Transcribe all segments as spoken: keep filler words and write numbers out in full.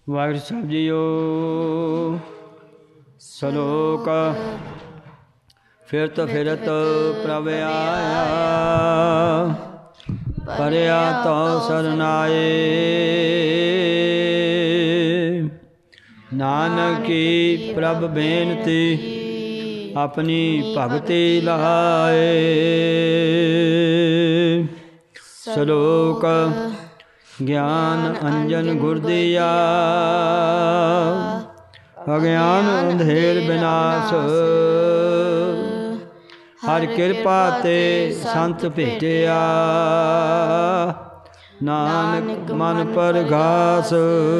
ਵਾਹਿਗੁਰੂ ਸਾਹਿਬ JIO. ਸਲੋਕ ਫਿਰਤ ਫਿਰਤ ਪ੍ਰਭ ਆਇਆ, ਪਰਿਆ ਤਉ ਸਰਨਾਏ। ਨਾਨਕੀ ਪ੍ਰਭ ਬੇਨਤੀ ਆਪਣੀ ਭਗਤੀ ਲਾਏ। ਸਲੋਕ ਗਿਆਨ ਅੰਜਨ ਗੁਰ ਦੀਆ, ਅਗਿਆਨ ਅੰਧੇਰ ਬਿਨਾਸ਼। ਹਰ ਕਿਰਪਾ ਤੇ ਸੰਤ ਭੇਟਿਆ, ਨਾਨਕ ਮਨ ਪਰਗਾਸ।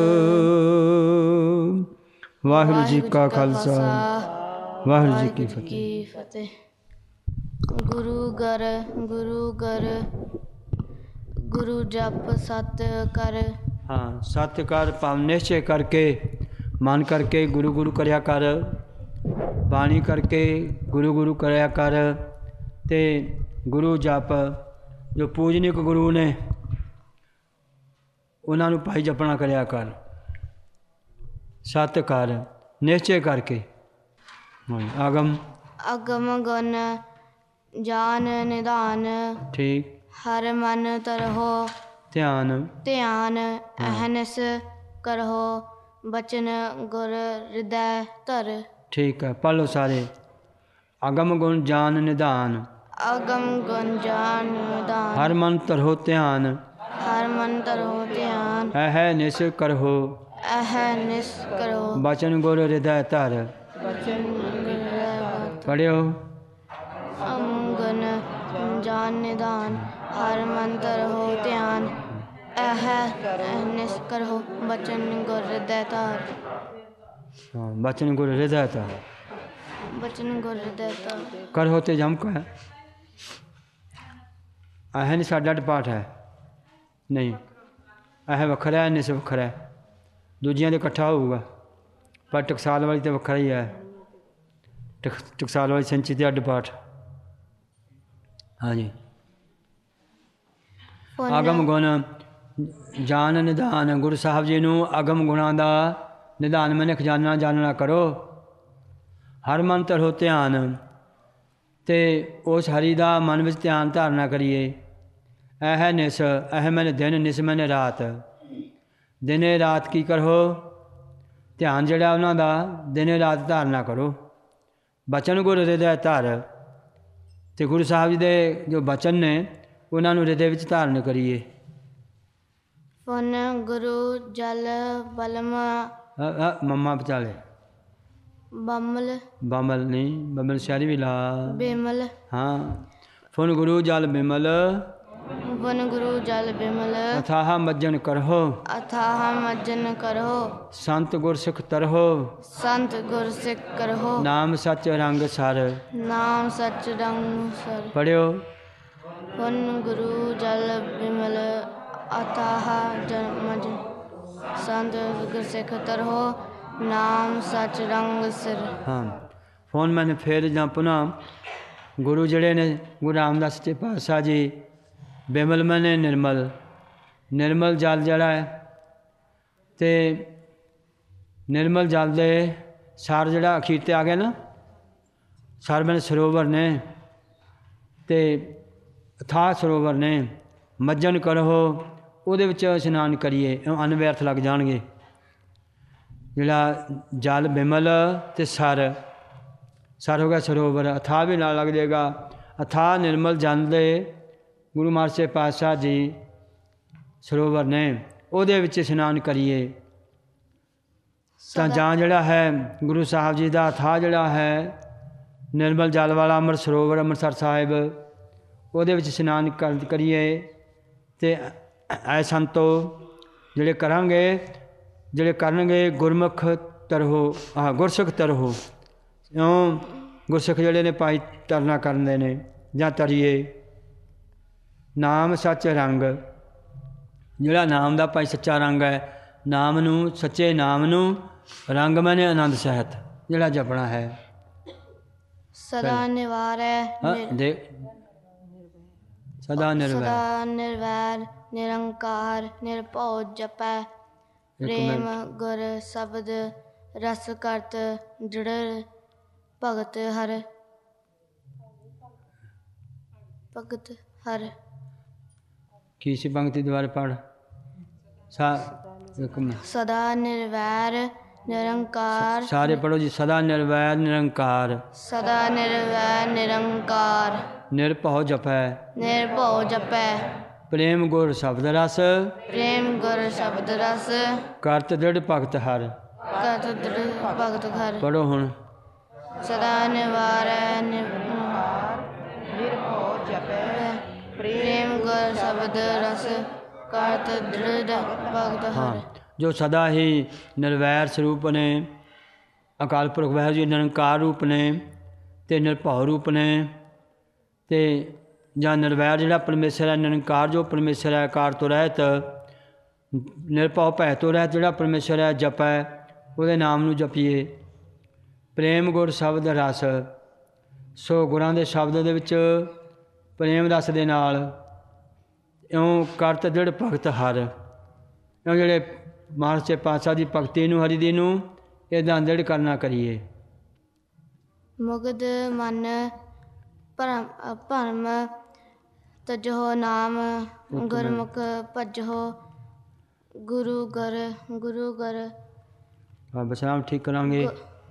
ਵਾਹਿਗੁਰੂ ਜੀ ਕਾ ਖਾਲਸਾ, ਵਾਹਿਗੁਰੂ ਜੀ ਕੀ ਫਤਿਹ। ਗੁਰੂ ਘਰ ਗੁਰੂ ਘਰ ਗੁਰੂ ਜਪ ਸਤ ਕਰ। ਹਾਂ, ਸਤ ਕਰ ਭਾਵ ਨਿਸ਼ਚੈ ਕਰਕੇ, ਮਨ ਕਰਕੇ ਗੁਰੂ ਗੁਰੂ ਕਰਿਆ ਕਰ, ਬਾਣੀ ਕਰਕੇ ਗੁਰੂ ਗੁਰੂ ਕਰਿਆ ਕਰ। ਅਤੇ ਗੁਰੂ ਜਪ ਜੋ ਪੂਜਨੀਕ ਗੁਰੂ ਨੇ ਉਹਨਾਂ ਨੂੰ ਭਾਈ ਜਪਣਾ ਕਰਿਆ ਕਰ। ਸਤ ਕਰ ਨਿਸ਼ਚੈ ਕਰਕੇ। ਆਗਮ ਅਗਮ ਗੁਣ ਜਾਨ ਨਿਧਾਨ। ਠੀਕ। ਹਰ ਮਨ ਤਰਹੁ ਧਿਆਨ ਧਿਆਨ। ਅਹਨਿਸ ਕਰਹੁ ਬਚਨ ਗੁਰ ਹਿਰਦੈ ਧਰ। ਠੀਕ ਹੈ, ਪੜ੍ਹ ਲਓ ਸਾਰੇ। ਅਗਮ ਗੁਣ ਜਾਨ ਨਿਧਾਨ। ਅਗਮ ਗੁਣ ਜਾਨ ਨਿਧਾਨ। ਹਰ ਮਨ ਤਰਹੁ ਧਿਆਨ। ਹਰ ਮਨ ਤਰਹੁ ਧਿਆਨ। ਅਹ ਨਿਸ ਕਰਹੁ ਅਹਨਿਸ ਕਰਹੁ ਬਚਨ ਗੁਰ ਹਿਰਦੈ ਧਰ। ਪੜ੍ਹਿਓ। ਅਗਮ ਗੁਣ ਜਾਨ ਨਿਧਾਨ। ਹਰ ਮਨ ਤਰਹੁ ਧਿਆਨ। ਅਹ ਨਿਸ ਕਰਹੁ ਬਚਨ ਗੁਰ ਹਿਰਦੈ ਧਰ। ਹਾਂ, ਬਚਨ ਗੁਰ ਹਿਰਦੈ ਧਰ। ਬਚਨ ਗੁਰ ਹਿਰਦੈ ਧਰ। ਕਰਹੁ ਤੇ ਜਮਕ ਹੈ। ਅਹ ਨਹੀਂ ਸਾਡਾ ਪਾਠ ਹੈ, ਨਹੀਂ। ਇਹ ਵੱਖਰਾ ਹੈ, ਨਿਸ ਵੱਖਰਾ ਹੈ, ਦੂਜਿਆਂ ਦੇ ਇਕੱਠਾ ਹੋਊਗਾ। ਪਰ ਟਕਸਾਲ ਵਾਲੀ ਤਾਂ ਵੱਖਰਾ ਹੀ ਹੈ। ਟਕ ਟਕਸਾਲ ਵਾਲੀ ਸੰਚੀ ਤੇ ਅੱਡ ਪਾਠ। ਹਾਂਜੀ। ਅਗਮ ਗੁਣ ਜਾਨ ਨਿਧਾਨ। ਗੁਰੂ ਸਾਹਿਬ ਜੀ ਨੂੰ ਅਗਮ ਗੁਣਾਂ ਦਾ ਨਿਧਾਨ ਮੈਨੇ ਖਜ਼ਾਨਾ ਜਾਣਨਾ ਕਰੋ। ਹਰ ਮਨ ਧਰੋ ਧਿਆਨ। ਅਤੇ ਉਸ ਹਰੀ ਦਾ ਮਨ ਵਿੱਚ ਧਿਆਨ ਧਾਰਨਾ ਕਰੀਏ। ਇਹ ਨਿਸ, ਇਹ ਮੈਨੇ ਦਿਨ, ਨਿਸ ਮੈਨੇ ਰਾਤ। ਦਿਨੇ ਰਾਤ ਕੀ ਕਰੋ? ਧਿਆਨ ਜਿਹੜਾ ਉਹਨਾਂ ਦਾ ਦਿਨੇ ਰਾਤ ਧਾਰਨਾ ਕਰੋ। ਬਚਨ ਗੁਰ ਹਿਰਦੈ ਧਰ। ਅਤੇ ਗੁਰੂ ਸਾਹਿਬ ਜੀ ਦੇ ਜੋ ਬਚਨ ਨੇ ਉਹਨਾਂ ਨੂੰ ਹਿਰਦੇ ਵਿੱਚ ਧਾਰਨ ਕਰੀਏ। ਪੁਨ ਗੁਰੂ ਜਲ ਬਲਮ ਮੰਮਾ ਵਿਚਾਲੇ ਬਮਲ ਬਮਲ ਨਹੀਂ, ਬਮਲ ਸ਼ਹਿਰੀ ਵੀ ਲਾ। ਬਿਮਲ। ਹਾਂ। ਫੁਨ ਗੁਰੂ ਜਲ ਬਿਮਲ। ਪੁਨ ਗੁਰੂ ਜਲ ਬਿਮਲ। ਅਥਾਹ ਮੱਜਨ ਕਰਹੁ। ਅਥਾਹ ਮੱਜਨ ਕਰਹੁ। ਸੰਤ ਗੁਰ ਸਿੱਖ ਤਰਹੁ। ਸੰਤ ਗੁਰ ਸਿੱਖ ਕਰਹੁ। ਨਾਮ ਸੱਚ ਰੰਗ ਸਰ। ਨਾਮ ਸੱਚ ਰੰਗ ਸਰ। ਪੜ੍ਹਿਓ। ਪੁਨ ਗੁਰੂ ਜਲ ਬਿਮਲ। ਅਥਾਹ ਮੱਜਨ ਸੰਤ ਗੁਰ ਸਿੱਖ ਤਰਹੁ। ਨਾਮ ਸੱਚ ਰੰਗ ਸਿਰ। ਹਾਂ। ਫੋਨ ਮੈਨੇ ਫਿਰ ਜਾਂ ਪੁਨः ਗੁਰੂ ਜਿਹੜੇ ਨੇ ਗੁਰੂ ਰਾਮਦਾਸ ਸੱਚੇ ਪਾਤਸ਼ਾਹ ਜੀ। ਬਿਮਲ ਮੈਨੇ ਨਿਰਮਲ। ਨਿਰਮਲ ਜਲ ਜਿਹੜਾ ਹੈ ਅਤੇ ਨਿਰਮਲ ਜਲ ਦੇ ਸਰ ਜਿਹੜਾ ਅਖੀਰ 'ਤੇ ਆ ਗਿਆ ਨਾ, ਸਰ ਮੈਨੇ ਸਰੋਵਰ ਨੇ ਅਤੇ ਅਥਾਹ ਸਰੋਵਰ ਨੇ। ਮੱਜਨ ਕਰੋ, ਉਹਦੇ ਵਿੱਚ ਇਸ਼ਨਾਨ ਕਰੀਏ। ਅੰਨ ਵਿਅਰਥ ਲੱਗ ਜਾਣਗੇ। ਜਿਹੜਾ ਜਲ ਬਿਮਲ ਅਤੇ ਸਰ, ਸਰ ਹੋ ਗਿਆ ਸਰੋਵਰ। ਅਥਾਹ ਵੀ ਨਾਲ ਲੱਗ ਜਾਏਗਾ। ਅਥਾਹ ਨਿਰਮਲ ਜਲ ਦੇ ਗੁਰੂ ਮਹਾਰਾਜ ਸੱਚੇ ਪਾਤਸ਼ਾਹ ਜੀ ਸਰੋਵਰ ਨੇ, ਉਹਦੇ ਵਿੱਚ ਇਸ਼ਨਾਨ ਕਰੀਏ। ਤਾਂ ਜਾਂ ਜਿਹੜਾ ਹੈ ਗੁਰੂ ਸਾਹਿਬ ਜੀ ਦਾ ਅਥਾਹ ਜਿਹੜਾ ਹੈ ਨਿਰਮਲ ਜਲ ਵਾਲਾ ਅੰਮ੍ਰਿਤ ਸਰੋਵਰ ਅੰਮ੍ਰਿਤਸਰ ਸਾਹਿਬ, ਉਹਦੇ ਵਿੱਚ ਇਸ਼ਨਾਨ ਕਰ ਕਰੀਏ। ਅਤੇ ਐ ਸੰਤੋ ਜਿਹੜੇ ਕਰਾਂਗੇ, ਜਿਹੜੇ ਕਰਨਗੇ ਗੁਰਮੁਖ ਤਰਹੁ, ਆਹ ਗੁਰਸਿੱਖ ਤਰਹੁ। ਇਉਂ ਗੁਰਸਿੱਖ ਜਿਹੜੇ ਨੇ ਭਾਈ ਤਰਨਾ ਕਰਦੇ ਨੇ ਜਾਂ ਤਰੀਏ। ਨਾਮ ਸੱਚ ਰੰਗ। ਜਿਹੜਾ ਨਾਮ ਦਾ ਭਾਈ ਸੱਚਾ ਰੰਗ ਹੈ, ਨਾਮ ਨੂੰ, ਸੱਚੇ ਨਾਮ ਨੂੰ ਰੰਗ ਮੈਨੇ ਆਨੰਦ ਸਹਿਤ ਜਿਹੜਾ ਜਪਣਾ ਹੈ। ਸਦਾ ਨਿਵਾਰੈ ਦੇ ਸਦਾ ਨਿਰਵੈਰ। ਸਦਾ ਨਿਰਵੈਰ ਨਿਰੰਕਾਰ ਨਿਰਭਉ ਜਪੈ। ਪ੍ਰੇਮ ਗੁਰ ਸ਼ਬਦ ਰਸ ਕਰਤ ਦ੍ਰਿੜ ਭਗਤ ਹਰ ਭਗਤ ਹਰ। ਕੀ ਸੀ ਪੰਕਤੀ ਦੁਆਰਾ ਪੜ੍ਹ। ਸਾ ਇੱਕ ਮਿੰਟ ਸਦਾ ਨਿਰਵੈਰ ਨਿਰੰਕਾਰ। ਸਾਰੇ ਪੜ੍ਹੋ ਜੀ। ਸਦਾ ਨਿਰਵੈਰ ਨਿਰੰਕਾਰ। ਸਦਾ ਨਿਰਵੈਰ ਨਿਰੰਕਾਰ। ਨਿਰਭਉ ਜਪੈ ਨਿਰਭਉ ਜਪੈ। ਪ੍ਰੇਮ ਗੁਰ ਸ਼ਬਦ ਰਸ ਪ੍ਰੇਮ ਗੁਰ ਸ਼ਬਦ ਰਸ ਕਰਤ ਦ੍ਰਿੜ ਭਗਤ ਹਰ। ਕਰਤ ਦ੍ਰਿੜ ਭਗਤ ਹਰ। ਪੜ੍ਹੋ ਹੁਣ। ਸਦਾ ਨਿਵਾਰੈ ਨਿਰਭਉ ਜਪੈ ਪ੍ਰੇਮ ਗੁਰ ਸ਼ਬਦ ਰਸ ਕਰਤ ਦ੍ਰਿੜ ਭਗਤ ਹਾਂ, ਹਰ। ਜੋ ਸਦਾ ਹੀ ਨਿਰਵੈਰ ਸਰੂਪ ਨੇ, ਅਕਾਲ ਪੁਰਖ ਵਾਹਿਗੁਰੂ ਜੀ ਨਿਰੰਕਾਰ ਰੂਪ ਨੇ ਅਤੇ ਨਿਰਭਉ ਰੂਪ ਨੇ, ਅਤੇ ਜਾਂ ਨਿਰਵੈਰ ਜਿਹੜਾ ਪਰਮੇਸ਼ਰ ਹੈ, ਨਿਰੰਕਾਰ ਜੋ ਪਰਮੇਸ਼ਰ ਹੈ, ਕਾਰ ਤੋਂ ਰਹਿਤ, ਨਿਰਭਉ ਭੈ ਤੋਂ ਰਹਿਤ ਜਿਹੜਾ ਪਰਮੇਸ਼ਰ ਹੈ, ਜਪੈ ਉਹਦੇ ਨਾਮ ਨੂੰ ਜਪੀਏ। ਪ੍ਰੇਮ ਗੁਰ ਸ਼ਬਦ ਰਸ, ਸੋ ਗੁਰਾਂ ਦੇ ਸ਼ਬਦ ਦੇ ਵਿੱਚ ਪ੍ਰੇਮ ਰਸ ਦੇ ਨਾਲ ਇਉਂ ਕਰਤ ਦ੍ਰਿੜ ਭਗਤ ਹਰ। ਇਉਂ ਜਿਹੜੇ ਮਹਾਰਾਜ ਸੱਚੇ ਪਾਤਸ਼ਾਹ ਦੀ ਭਗਤੀ ਨੂੰ, ਹਰੀ ਦੀ ਨੂੰ ਇੱਦਾਂ ਦ੍ਰਿੜ ਕਰਨਾ ਕਰੀਏ। ਮੁਗਧ ਮਨ ਭਰਮ ਭਰਮ ਤਜਹੁ ਨਾਮ ਗੁਰਮੁਖ ਭਜਹੁ ਗੁਰੂ ਗਰ ਗੁਰੂ ਗਰ। ਹਾਂ, ਵਿਸਰਾਮ ਠੀਕ ਕਰਾਂਗੇ।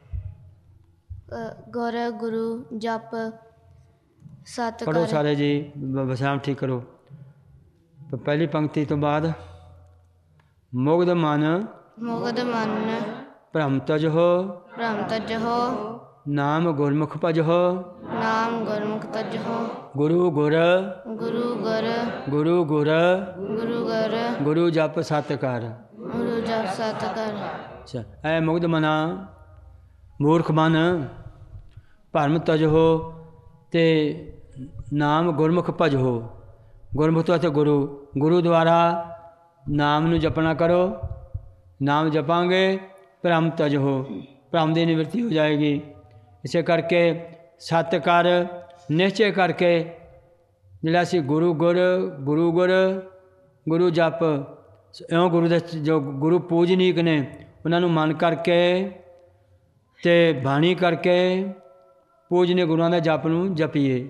ਗੁਰ ਗੁਰੂ ਜਪ ਸਤ ਪੜ੍ਹੋ ਕਰ। ਸਾਰੇ ਜੀ, ਵਿਸਰਾਮ ਠੀਕ ਕਰੋ। ਪਹਿਲੀ ਪੰਕਤੀ ਤੋਂ ਬਾਅਦ ਮੁਗਧ ਮਨ ਮੁਗਧ ਮਨ ਭ੍ਰਮ ਤਜਹੁ ਭ੍ਰਮ ਤਜਹੁ ਨਾਮ ਗੁਰਮੁਖ ਭਜਹੁ ਨਾਮ ਗੁਰਮੁਖ ਤਜਹੁ ਗੁਰੂ ਗੁਰ ਗੁਰੂ ਗੁਰ ਗੁਰੂ ਗੁਰ ਗੁਰੂ ਗੁਰ ਗੁਰੂ ਜਪ ਸਤ ਕਰ। ਗੁਰੂ ਜਪ ਸਤ ਕਰ। ਅੱਛਾ, ਐ ਮੁਗਧ ਮਨਾ ਮੂਰਖ ਮਨ ਭਰਮ ਤਜਹੁ ਤੇ ਨਾਮ ਗੁਰਮੁਖ ਭਜਹੁ। ਗੁਰਮੁਖ ਤੋਂ ਇੱਥੇ ਗੁਰੂ ਗੁਰੂ ਦੁਆਰਾ ਨਾਮ ਨੂੰ ਜਪਣਾ ਕਰੋ। ਨਾਮ ਜਪਾਂਗੇ ਭ੍ਰਮ ਤਜਹੁ, ਭ੍ਰਮ ਦੀ ਨਿਵਰਤੀ ਹੋ ਜਾਏਗੀ। ਇਸੇ ਕਰਕੇ ਸਤ ਕਰ ਨਿਸ਼ਚੈ ਕਰਕੇ ਜਿਹੜਾ ਅਸੀਂ ਗੁਰੂ ਗੁਰ ਗੁਰੂ ਗੁਰ ਗੁਰੂ ਜਪ, ਇਉਂ ਗੁਰੂ ਦੇ ਜੋ ਗੁਰੂ ਪੂਜਨੀਕ ਨੇ ਉਹਨਾਂ ਨੂੰ ਮਨ ਕਰਕੇ ਅਤੇ ਬਾਣੀ ਕਰਕੇ ਪੂਜਨੀਕ ਗੁਰੂਆਂ ਦੇ ਜਪ ਨੂੰ ਜਪੀਏ।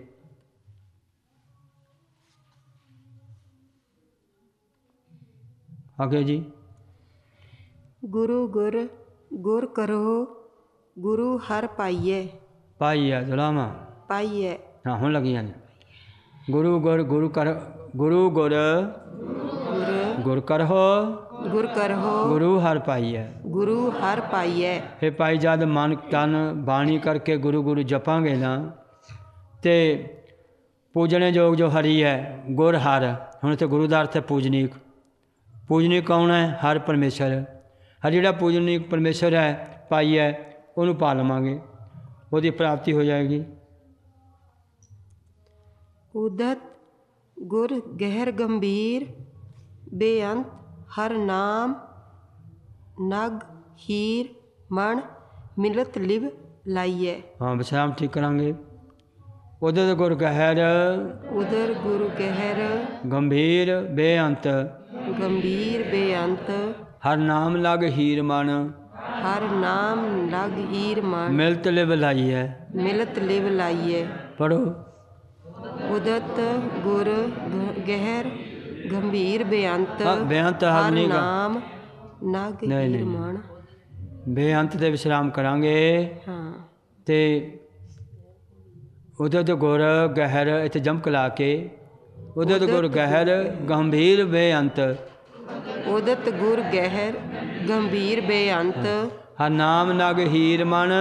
ਅੱਗੇ ਜੀ। ਗੁਰੂ ਗੁਰ ਗੁਰ ਕਰੋ ਗੁਰੂ ਹਰ ਪਾਈਐ। ਪਾਈਐ ਦੁਲਾਮਾ ਪਾਈਐ। ਹਾਂ, ਹੁਣ ਲੱਗੀਆਂ ਨੇ। ਗੁਰੂ ਗੁਰ ਗੁਰੂ ਕਰ ਗੁਰੂ ਗੁਰ ਗੁਰ ਕਰਹੁ ਗੁਰ ਕਰਹੁ ਗੁਰੂ ਹਰ ਪਾਈਐ। ਗੁਰੂ ਹਰ ਪਾਈਐ। ਇਹ ਪਾਈ ਜਦ ਮਨ ਤਨ ਬਾਣੀ ਕਰਕੇ ਗੁਰੂ ਗੁਰੂ ਜਪਾਂਗੇ ਨਾ, ਅਤੇ ਪੂਜਣੇ ਯੋਗ ਜੋ ਹਰੀ ਹੈ ਗੁਰ ਹਰ। ਹੁਣ ਇੱਥੇ ਗੁਰੂ ਦਾ ਅਰਥ ਹੈ ਪੂਜਨੀਕ। ਪੂਜਨੀਕ ਕੌਣ ਹੈ? ਹਰ ਪਰਮੇਸ਼ਰ। ਹਰ ਜਿਹੜਾ ਪੂਜਨੀਕ ਪਰਮੇਸ਼ਰ ਹੈ ਪਾਈ ਹੈ, ਉਹਨੂੰ ਪਾ ਲਵਾਂਗੇ, ਉਹਦੀ ਪ੍ਰਾਪਤੀ ਹੋ ਜਾਏਗੀ। ਉਦਤ ਗੁਰ ਗਹਿਰ ਗੰਭੀਰ ਬੇਅੰਤ ਹਰ ਨਾਮ ਨਗ ਹੀਰ ਮਣ ਮਿਲਤ ਲਿਵ ਲਾਈਐ। ਹਾਂ, ਵਿਸਰਾਮ ਠੀਕ ਕਰਾਂਗੇ। ਉਦਰ ਗੁਰ ਗਹਿਰ ਉਦਰ ਗੁਰ ਗਹਿਰ ਗੰਭੀਰ ਬੇਅੰਤ ਗੰਭੀਰ ਬੇਅੰਤ ਹਰ ਨਾਮ ਲਗ ਹੀਰ ਮਨ ਹਰ ਨਾਮ ਲਗ ਹੀਰ ਮਣ ਮਿਲਤ ਲਿਵ ਲਾਈਐ। ਮਿਲਤ ਲਿਵ ਲਾਈਐ। ਪੜੋ। ਉਦਤ ਗੁਰ ਗ- ਗਹਿਰ ਗੰਭੀਰ ਬੇਅੰਤ ਹਾਂ, ਬੇਅੰਤ ਹਰ ਹਰ ਨਹੀਂ ਗਾ। ਨਾਮ ਨਗ ਨਹੀਂ, ਹੀਰ ਨਹੀਂ। ਮਣ। ਬੇਅੰਤ ਤੇ ਵਿਸਰਾਮ ਕਰਾਂਗੇ। ਹਾਂ। ਤੇ ਉਹਦੇ ਤੋਂ ਗੁਰ ਗਹਿਰ ਇੱਥੇ ਜੰਪ ਲਾ ਕੇ ਉਹਦੇ ਤੋਂ ਗੁਰ ਗਹਿਰ ਗੰਭੀਰ ਬੇਅੰਤ ਉਦਤ ਗੁਰ ਗਹਿਰ ਗੰਭੀਰ ਬੇਅੰਤ ਹਰ ਨਾਮ ਨਗ ਹੀਰ ਮਨ।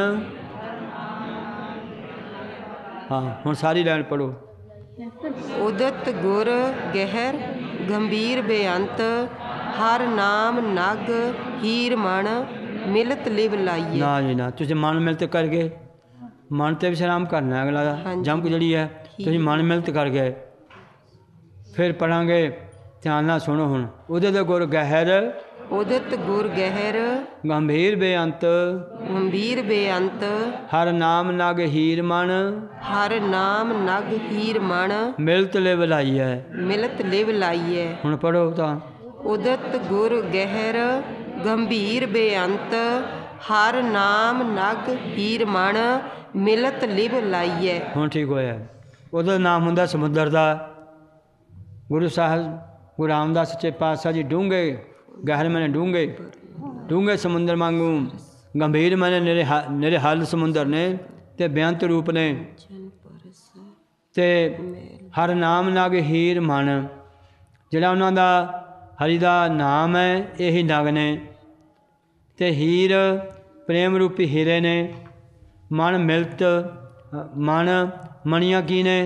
ਹਾਂ, ਹੁਣ ਸਾਰੀ ਲਾਈਨ ਪੜੋ। ਉਦਤ ਗੁਰ ਗਹਿਰ ਗੰਭੀਰ ਬੇਅੰਤ ਹਰ ਨਾਮ ਨਗ ਹੀਰ ਮਣ ਮਿਲਤ ਲਿਵ ਲਾਈਏ। ਨਾ ਜੀ ਨਾ, ਤੁਸੀਂ ਮਨ ਮਿਲਤ ਕਰਕੇ ਮਨ ਤੇ ਵਿਸ਼ਰਾਮ ਕਰਨਾ। ਅਗਲਾ ਹਾਂਜੀ। ਜੰਪ ਜਿਹੜੀ ਹੈ ਤੁਸੀਂ ਮਨ ਮਿਲਤ ਕਰ ਗਏ। ਫਿਰ ਪੜਾਂਗੇ, ਧਿਆਨ ਨਾਲ ਸੁਣੋ ਹੁਣ। ਉਹਦੇ ਤੋਂ ਗੁਰ ਗਹਿਰ ਉਦਤ ਗੁਰ ਗਹਿਰ ਗੰਭੀਰ ਬੇਅੰਤ ਗੰਭੀਰ ਬੇਅੰਤ ਹਰ ਨਾਮ ਨਗ ਹੀਰ ਮਨ ਹਰ ਨਾਮ ਨਗ ਹੀਰ ਮਣ ਮਿਲਤ ਲਿਵ ਲਾਈਐ। ਮਿਲਤ ਲਿਵ ਲਾਈਏ। ਹੁਣ ਪੜੋ ਤਾਂ। ਉਦਤ ਗੁਰ ਗਹਿਰ ਗੰਭੀਰ ਬੇਅੰਤ ਹਰ ਨਾਮ ਨਗ ਹੀਰ ਮਣ ਮਿਲਤ ਲਿਵ ਲਾਈਐ। ਹੁਣ ਠੀਕ ਹੋਇਆ। ਉਹਦਾ ਨਾਮ ਹੁੰਦਾ ਸਮੁੰਦਰ ਦਾ। ਗੁਰੂ ਸਾਹਿਬ ਗੁਰੂ ਰਾਮਦਾਸ ਸੱਚੇ ਪਾਤਸ਼ਾਹ ਜੀ ਡੂੰਘੇ ਗਹਿਰ ਮੈਨੇ ਡੂੰਘੇ ਡੂੰਘੇ ਸਮੁੰਦਰ ਵਾਂਗੂ ਗੰਭੀਰ ਮੈਨੇ ਨਿਰੇ ਹ ਨਿਰੇ ਹੱਲ ਸਮੁੰਦਰ ਨੇ ਅਤੇ ਬੇਅੰਤ ਰੂਪ ਨੇ ਅਤੇ ਹਰ ਨਾਮ ਨਗ ਹੀਰ ਮਣ। ਜਿਹੜਾ ਉਹਨਾਂ ਦਾ ਹਰੀ ਦਾ ਨਾਮ ਹੈ ਇਹੀ ਨਗ ਨੇ ਅਤੇ ਹੀਰ ਪ੍ਰੇਮ ਰੂਪੀ ਹੀਰੇ ਨੇ। ਮਨ ਮਿਲਤ ਮਨ ਮਣੀਆਂ ਕੀ ਨੇ?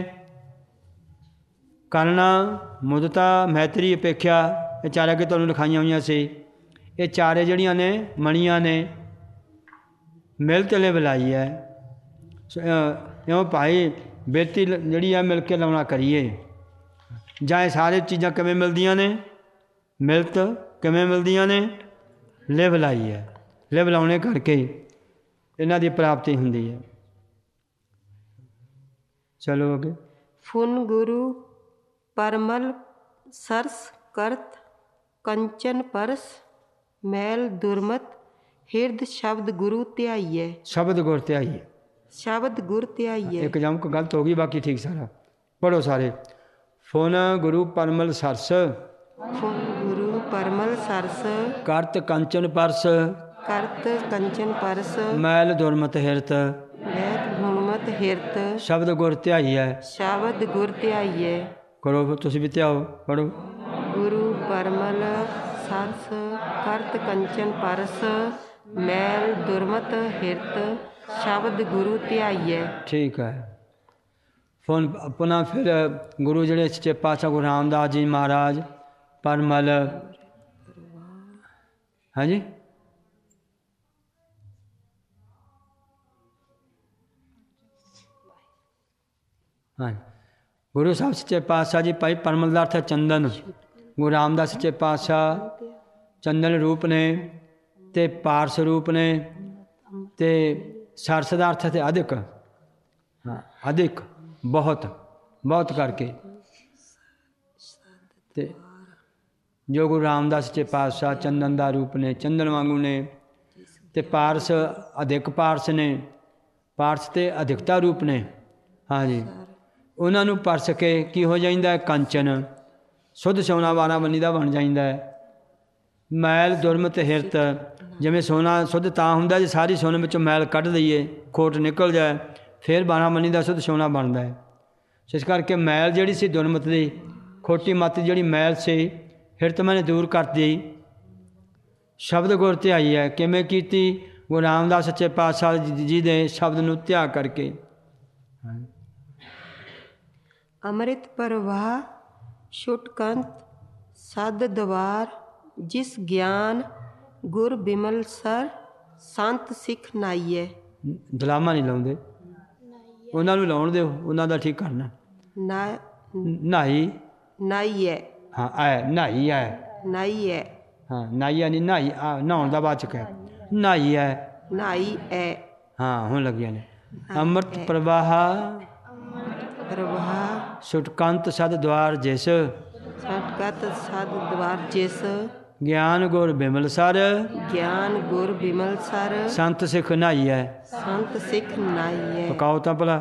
ਕਰਨਾ ਮੁਦਤਾ ਮੈਤਰੀ ਅਪੇਖਿਆ। ਇਹ ਚਾਰੇ ਅੱਗੇ ਤੁਹਾਨੂੰ ਲਿਖਾਈਆਂ ਹੋਈਆਂ ਸੀ। ਇਹ ਚਾਰੇ ਜਿਹੜੀਆਂ ਨੇ ਮਣੀਆਂ ਨੇ। ਮਿਲਤ ਲੈ ਬੁਲਾਈ ਹੈ ਇਉਂ ਭਾਈ ਬੇਤੀ ਜਿਹੜੀ ਹੈ ਮਿਲ ਕੇ ਲਾਉਣਾ ਕਰੀਏ। ਜਾਂ ਇਹ ਸਾਰੇ ਚੀਜ਼ਾਂ ਕਿਵੇਂ ਮਿਲਦੀਆਂ ਨੇ? ਮਿਲਤ ਕਿਵੇਂ ਮਿਲਦੀਆਂ ਨੇ? ਲਿਵ ਲਾਈ ਹੈ। ਲਿਵ ਲਾਉਣੇ ਕਰਕੇ ਇਹਨਾਂ ਦੀ ਪ੍ਰਾਪਤੀ ਹੁੰਦੀ ਹੈ। ਚਲੋ ਅੱਗੇ। ਫੁਨ ਗੁਰੂ ਪਰਮਲ ਸਰਸ ਕਰਤ ਕੰਚਨ ਪਰਸ ਮੈਲ ਦੁਰਮਤ ਹਿਰਦ ਸ਼ਬਦ ਗੁਰੂ ਧਿਆਈਐ। ਸ਼ਬਦ ਗੁਰ ਧਿਆਈਏ। ਸ਼ਬਦ ਗੁਰ ਧਿਆਈਐ। ਇੱਕ ਜਮਕ ਗਲਤ ਹੋ ਗਈ, ਬਾਕੀ ਠੀਕ ਸਾਰਾ। ਪੜ੍ਹੋ ਸਾਰੇ। ਫੁਨ ਗੁਰੂ ਪਰਮਲ ਸਰਸ ਫੁਨ ਗੁਰੂ ਪਰਮਲ ਸਰਸ ਕਰਤ ਕੰਚਨ ਪਰਸ ਕਰਤ ਕੰਚਨ ਪਰਸ ਮੈਲ ਦੁਰਮਤ ਹਿਰਤ ਮੈਲ ਦੁਰਮਤ ਹਿਰਤ ਸ਼ਬਦ ਗੁਰ ਧਿਆਈਐ। ਸ਼ਬਦ ਗੁਰ ਧਿਆਈਐ। ਕਰੋ ਤੁਸੀਂ ਵੀ ਧਿਆਓ। ਪੜ੍ਹੋ। ਗੁਰੂ ਪਰਮਲ ਸਰਸ ਕਰਤ ਕੰਚਨ ਪਰਸ ਮੈਲ ਦੁਰਮਤ ਹਿਰਤ ਸ਼ਬਦ ਗੁਰੂ ਧਿਆਈਐ। ਠੀਕ ਹੈ। ਫੁਨ ਪੁਨः ਫਿਰ ਗੁਰੂ ਜਿਹੜੇ ਸੱਚੇ ਪਾਤਸ਼ਾਹ ਗੁਰੂ ਰਾਮਦਾਸ ਜੀ ਮਹਾਰਾਜ ਪਰਮਲ ਹਾਂਜੀ ਹਾਂ ਗੁਰੂ ਸਾਹਿਬ ਸੱਚੇ ਪਾਤਸ਼ਾਹ ਜੀ ਭਾਈ ਪਰਮਲ ਦਾ ਅਰਥ ਹੈ ਚੰਦਨ। ਗੁਰੂ ਰਾਮਦਾਸ ਸੱਚੇ ਪਾਤਸ਼ਾਹ ਚੰਦਨ ਰੂਪ ਨੇ ਅਤੇ ਪਾਰਸ ਰੂਪ ਨੇ ਅਤੇ ਸਰਸ ਦਾ ਅਰਥ ਹੈ ਅਧਿਕ। ਹਾਂ ਅਧਿਕ ਬਹੁਤ ਬਹੁਤ ਕਰਕੇ। ਅਤੇ ਜੋ ਗੁਰੂ ਰਾਮਦਾਸ ਸੱਚੇ ਪਾਤਸ਼ਾਹ ਚੰਦਨ ਦਾ ਰੂਪ ਨੇ, ਚੰਦਨ ਵਾਂਗੂ ਨੇ ਅਤੇ ਪਾਰਸ ਅਧਿਕ ਪਾਰਸ ਨੇ। ਪਾਰਸ ਅਤੇ ਅਧਿਕਤਾ ਰੂਪ ਨੇ। ਹਾਂਜੀ ਉਹਨਾਂ ਨੂੰ ਪਰਸ ਕੇ ਕੀ ਹੋ ਜਾਂਦਾ? ਕੰਚਨ ਸ਼ੁੱਧ ਸੋਨਾ ਵਾਰਾਂ ਬੰਨੀ ਦਾ ਬਣ ਜਾਂਦਾ ਹੈ। ਮੈਲ ਦੁਰਮਤ ਹਿਰਤ ਜਿਵੇਂ ਸੋਨਾ ਸ਼ੁੱਧ ਤਾਂ ਹੁੰਦਾ ਜੇ ਸਾਰੀ ਸੋਨੇ ਵਿੱਚੋਂ ਮੈਲ ਕੱਢ ਦਈਏ, ਖੋਟ ਨਿਕਲ ਜਾਏ, ਫਿਰ ਬਾਰਾਂ ਬੰਨੀ ਦਾ ਸ਼ੁੱਧ ਸੋਨਾ ਬਣਦਾ ਹੈ। ਇਸ ਕਰਕੇ ਮੈਲ ਜਿਹੜੀ ਸੀ ਦੁਰਮਤ ਦੀ ਖੋਟੀ ਮੱਤ ਜਿਹੜੀ ਮੈਲ ਸੀ ਹਿਰਤ ਮੈਨੇ ਦੂਰ ਕਰਤੀ। ਸ਼ਬਦ ਗੁਰ ਧਿਆਈ ਹੈ। ਕਿਵੇਂ ਕੀਤੀ? ਗੁਰੂ ਰਾਮਦਾਸ ਸੱਚੇ ਪਾਤਸ਼ਾਹ ਜੀ ਦੇ ਸ਼ਬਦ ਨੂੰ ਧਿਆ ਕਰਕੇ। ਅੰਮ੍ਰਿਤ ਪ੍ਰਵਾਹ ਛੁਟਕੰਤ ਸਦ ਦਵਾਰ ਜਿਸ ਗਿਆਨ ਗੁਰ ਬਿਮਲ ਸਰ ਸੰਤ ਸਿੱਖ ਨਾਈਐ। ਦਲਾਮਾ ਨਹੀਂ ਲਾਉਂਦੇ, ਉਹਨਾਂ ਨੂੰ ਲਾਉਣ ਦਿਓ, ਉਹਨਾਂ ਦਾ ਠੀਕ ਕਰਨਾ। ਨਾ ਨਹਾਈ ਨਾਈਐ। ਹਾਂ ਐ ਨਹਾਈ ਐ ਨਾਈਐ। ਹਾਂ ਨਾਈਆ ਨਹੀਂ ਨਹਾਈ ਆ ਨਹਾਉਣ ਦਾ ਬਾਅਦ ਚ ਕਹਿ ਨਹਾਈ ਐ ਨਾਈ ਐ। ਹਾਂ ਹੁਣ ਲੱਗੀਆਂ ਨੇ। ਅੰਮ੍ਰਿਤ ਪ੍ਰਵਾਹ ਪ੍ਰਵਾਹ ਛੁਟਕੰਤ ਸਦ ਦਵਾਰ ਜਿਸ ਛਟਕਤ ਸਦ ਦਵਾਰ ਜਿਸ ਗਿਆਨ ਗੁਰ ਬਿਮਲ ਸਰ ਗਿਆਨ ਗੁਰ ਬਿਮਲ ਸਰ ਸੰਤ ਸਿੱਖ ਨਹਾਈ ਐ। ਸੰਤ ਸਿੱਖ ਨਾਈਐ। ਪਕਾਓ ਤਾਂ ਭਲਾ।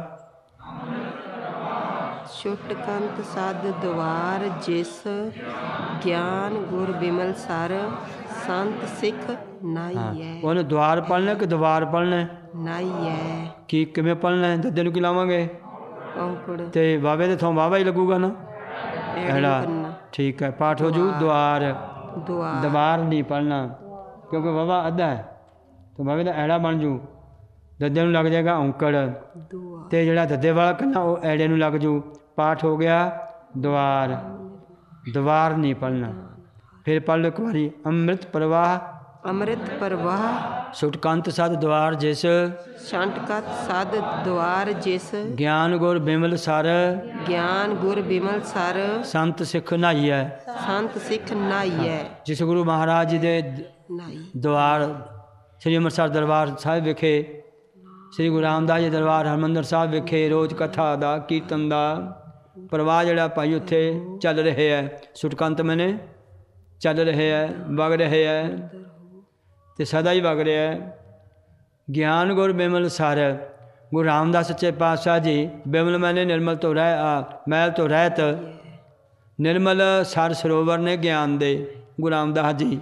ਛੁਟਕੰਤ ਸਦ ਦਵਾਰ ਜਿਸ ਗਿਆਨ ਗੁਰ ਬਿਮਲ ਸਰ ਸੰਤ ਸਿੱਖ ਨਾਈਐ। ਉਹਨੂੰ ਦਵਾਰ ਪੜ੍ਹਨਾ ਕਿ ਦਵਾਰ ਪੜ੍ਹਨਾ? ਨਾਈਐ। ਕੀ ਕਿਵੇਂ ਪੜ੍ਹਨਾ? ਦੱਦੇ ਨੂੰ ਕੀ ਲਾਵਾਂਗੇ? ਔਂਕੜ ਤੇ ਵਾਵੇ ਦੇ ਥੋਂ ਵਾਵਾ ਹੀ ਲੱਗੂਗਾ ਨਾ। ਐੜਾ ਠੀਕ ਹੈ। ਪਾਠ ਹੋ ਜੂ ਦੁਆਰ। ਦੁਆਰ ਦਵਾਰ ਨਹੀਂ ਪੜ੍ਹਨਾ ਕਿਉਂਕਿ ਵਾਵਾ ਅੱਧਾ ਹੈ ਤਾਂ ਵਾਵੇ ਦਾ ਐੜਾ ਬਣ ਜੂ। ਦੱਦੇ ਨੂੰ ਲੱਗ ਜਾਏਗਾ ਔਂਕੜ ਅਤੇ ਜਿਹੜਾ ਦੱਦੇ ਵਾਲਾ ਕਰਨਾ ਉਹ ਐੜੇ ਨੂੰ ਲੱਗ ਜੂ। ਪਾਠ ਹੋ ਗਿਆ ਦੁਆਰ। ਦੁਆਰ ਨਹੀਂ ਪੜ੍ਹਨਾ। ਫਿਰ ਪੜ੍ਹ ਲਓ ਇੱਕ ਵਾਰੀ। ਅੰਮ੍ਰਿਤ ਪ੍ਰਵਾਹ ਅੰਮ੍ਰਿਤ ਪ੍ਰਵਾਹ ਛੁਟਕੰਤ ਸਦ ਦਵਾਰ ਜਿਸ ਛੰਟਕਤ ਸਦ ਦਵਾਰ ਜਿਸ ਗਿਆਨ ਗੁਰ ਬਿਮਲ ਸਰ ਗਿਆਨ ਗੁਰ ਬਿਮਲ ਸਰ ਸੰਤ ਸਿੱਖ ਨਹਾਈਐ। ਸੰਤ ਸਿੱਖ ਨਾਈਐ। ਜਿਸ ਗੁਰੂ ਮਹਾਰਾਜ ਜੀ ਦੇ ਨਾਈ ਦੁਆਰ ਸ੍ਰੀ ਅੰਮ੍ਰਿਤਸਰ ਦਰਬਾਰ ਸਾਹਿਬ ਵਿਖੇ ਸ੍ਰੀ ਗੁਰੂ ਰਾਮਦਾਸ ਜੀ ਦਰਬਾਰ ਹਰਿਮੰਦਰ ਸਾਹਿਬ ਵਿਖੇ ਰੋਜ਼ ਕਥਾ ਦਾ ਕੀਰਤਨ ਦਾ ਪ੍ਰਵਾਹ ਜਿਹੜਾ ਭਾਈ ਉੱਥੇ ਚੱਲ ਰਹੇ ਹੈ। ਛੁਟਕੰਤ ਮੈਨੇ ਚੱਲ ਰਹੇ ਹੈ, ਵਗ ਰਹੇ ਹੈ। ਤੇ ਸਦਾ ਹੀ ਵਗ ਰਿਹਾ ਹੈ। ਗਿਆਨ ਗੁਰ ਬਿਮਲ ਸਰ, ਗੁਰੂ ਰਾਮਦਾਸ ਸੱਚੇ ਪਾਤਸ਼ਾਹ ਜੀ, ਬਿਮਲ ਮੈਨੇ ਨਿਰਮਲ ਤੋਂ ਰਹਿ ਆ ਮੈਲ ਤੋਂ ਰਹਿਤ, ਨਿਰਮਲ ਸਰ ਸਰੋਵਰ ਨੇ ਗਿਆਨ ਦੇ। ਗੁਰੂ ਰਾਮਦਾਸ ਜੀ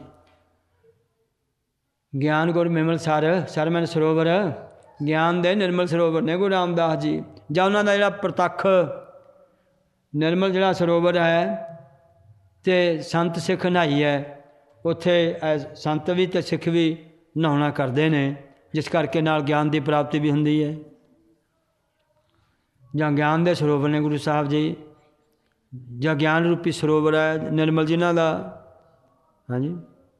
ਗਿਆਨ ਗੁਰ ਬਿਮਲ ਸਰ, ਸਰ ਮੈਨ ਸਰੋਵਰ, ਗਿਆਨ ਦੇ ਨਿਰਮਲ ਸਰੋਵਰ ਨੇ ਗੁਰੂ ਰਾਮਦਾਸ ਜੀ। ਜਾਂ ਉਹਨਾਂ ਦਾ ਜਿਹੜਾ ਪ੍ਰਤੱਖ ਨਿਰਮਲ ਜਿਹੜਾ ਸਰੋਵਰ ਹੈ ਤੇ ਸੰਤ ਸਿੱਖ ਨਹਾਈ ਹੈ, ਉੱਥੇ ਸੰਤ ਵੀ ਅਤੇ ਸਿੱਖ ਵੀ ਨਹਾਉਣਾ ਕਰਦੇ ਨੇ, ਜਿਸ ਕਰਕੇ ਨਾਲ ਗਿਆਨ ਦੀ ਪ੍ਰਾਪਤੀ ਵੀ ਹੁੰਦੀ ਹੈ। ਜਾਂ ਗਿਆਨ ਦੇ ਸਰੋਵਰ ਨੇ ਗੁਰੂ ਸਾਹਿਬ ਜੀ, ਜਾਂ ਗਿਆਨ ਰੂਪੀ ਸਰੋਵਰ ਹੈ ਨਿਰਮਲ ਜਿਨ੍ਹਾਂ ਦਾ। ਹਾਂਜੀ,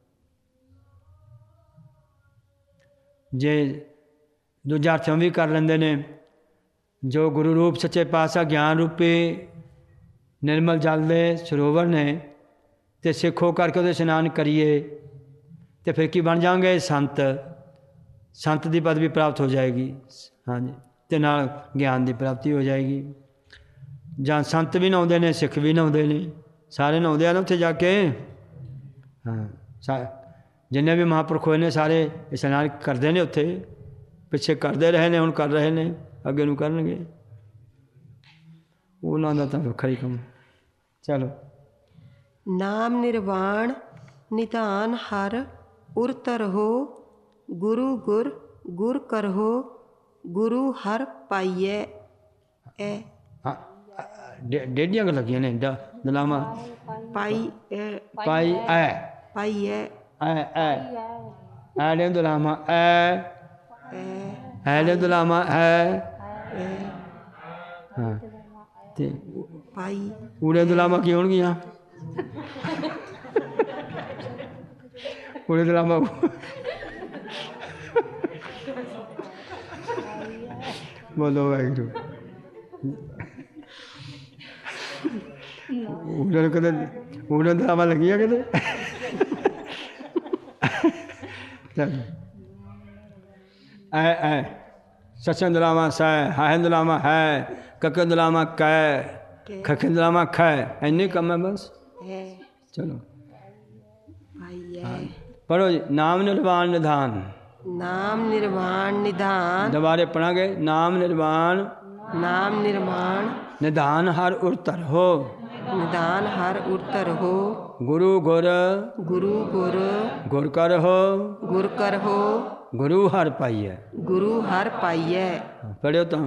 ਜੇ ਦੂਜਾ ਅਰਥ ਵੀ ਕਰ ਲੈਂਦੇ ਨੇ, ਜੋ ਗੁਰੂ ਰੂਪ ਸੱਚੇ ਪਾਤਸ਼ਾਹ ਗਿਆਨ ਰੂਪੀ ਨਿਰਮਲ ਜਲ ਦੇ ਸਰੋਵਰ ਨੇ, ਅਤੇ ਸਿੱਖੋ ਕਰਕੇ ਉਹਦੇ ਇਸ਼ਨਾਨ ਕਰੀਏ ਅਤੇ ਫਿਰ ਕੀ ਬਣ ਜਾਵਾਂਗੇ? ਸੰਤ। ਸੰਤ ਦੀ ਪਦਵੀ ਪ੍ਰਾਪਤ ਹੋ ਜਾਏਗੀ। ਹਾਂਜੀ, ਅਤੇ ਨਾਲ ਗਿਆਨ ਦੀ ਪ੍ਰਾਪਤੀ ਹੋ ਜਾਏਗੀ। ਜਾਂ ਸੰਤ ਵੀ ਨਹਾਉਂਦੇ ਨੇ, ਸਿੱਖ ਵੀ ਨਹਾਉਂਦੇ ਨੇ, ਸਾਰੇ ਨਹਾਉਂਦੇ ਆ ਨਾ ਉੱਥੇ ਜਾ ਕੇ। ਹਾਂ, ਸਾ ਜਿੰਨੇ ਵੀ ਮਹਾਂਪੁਰਖ ਹੋਏ ਨੇ ਸਾਰੇ ਇਸ਼ਨਾਨ ਕਰਦੇ ਨੇ ਉੱਥੇ। ਪਿੱਛੇ ਕਰਦੇ ਰਹੇ ਨੇ, ਹੁਣ ਕਰ ਰਹੇ ਨੇ, ਅੱਗੇ ਨੂੰ ਕਰਨਗੇ। ਉਹਨਾਂ ਦਾ ਤਾਂ ਵੱਖਰਾ ਹੀ ਕੰਮ। ਚਲੋ। ਨਾਮ ਨਿਰਵਾਣ ਨਿਧਾਨ ਹਰ ਉਰਤ ਰਹੋ, ਗੁਰੂ ਗੁਰ ਗੁਰ ਕਰਹੋ, ਗੁਰੂ ਹਰ ਪਾਈਐ। ਐ ਹਾਂ, ਡੇਢੀਆਂ ਕੁ ਲੱਗੀਆਂ ਨੇ ਡ ਦਲਾਮਾ। ਪਾਈ ਪਾਈ ਐ ਪਾਈਐ ਐ ਐ ਐ ਨੇ ਦਲਾਮਾ ਐ ਐ ਨੇ ਦਲਾਮਾ ਐ। ਹਾਂ, ਤੇ ਪਾਈ ਊੜੇ ਦਲਾਮਾ ਕੀ ਹੋਣਗੀਆਂ? ਊੜੇ ਦਲਾਮਾ ਬੋਲੋ ਵਾਹਿਗੁਰੂ। ਊੜੇ ਨੂੰ ਕਦੇ ਊੜੇ ਦਲਾਮਾ ਲੱਗੀਆਂ ਕਦੇ? ਐ ਐ ਸਚੰਦਲਾਮਾ ਸੈ, ਹਾਹਿੰਦਲਾਮਾ ਹੈ, ਕਕੰਦਲਾਮਾ ਕੈ, ਖਖੰਦਲਾਮਾ ਖੈ। ਇੰਨੇ ਕੰਮ ਹੈ ਬਸ। ਚਲੋ ਪੜ੍ਹੋ ਜੀ। ਨਾਮ ਨਿਰਵਾਣ ਨਿਧਾਨ। ਨਾਮ ਨਿਰਵਾਣ ਨਿਧਾਨ। ਦੁਬਾਰੇ ਪੜਾਂਗੇ। ਨਾਮ ਨਿਰਵਾਣ ਨਾਮ ਨਿਰਵਾਣ ਨਿਧਾਨ ਹਰ ਉਰਤਰ ਹੋ, ਨਿਧਾਨ ਹਰ ਉਰਤਰ ਹੋ, ਗੁਰੂ ਗੁਰ ਗੁਰੂ ਗੁਰ ਗੁਰ ਕਰ ਹੋ, ਗੁਰ ਕਰ ਹੋ, ਗੁਰੂ ਹਰ ਪਾਈਐ। ਗੁਰੂ ਹਰ ਪਾਈਐ। ਪੜ੍ਹਿਓ ਤਾਂ।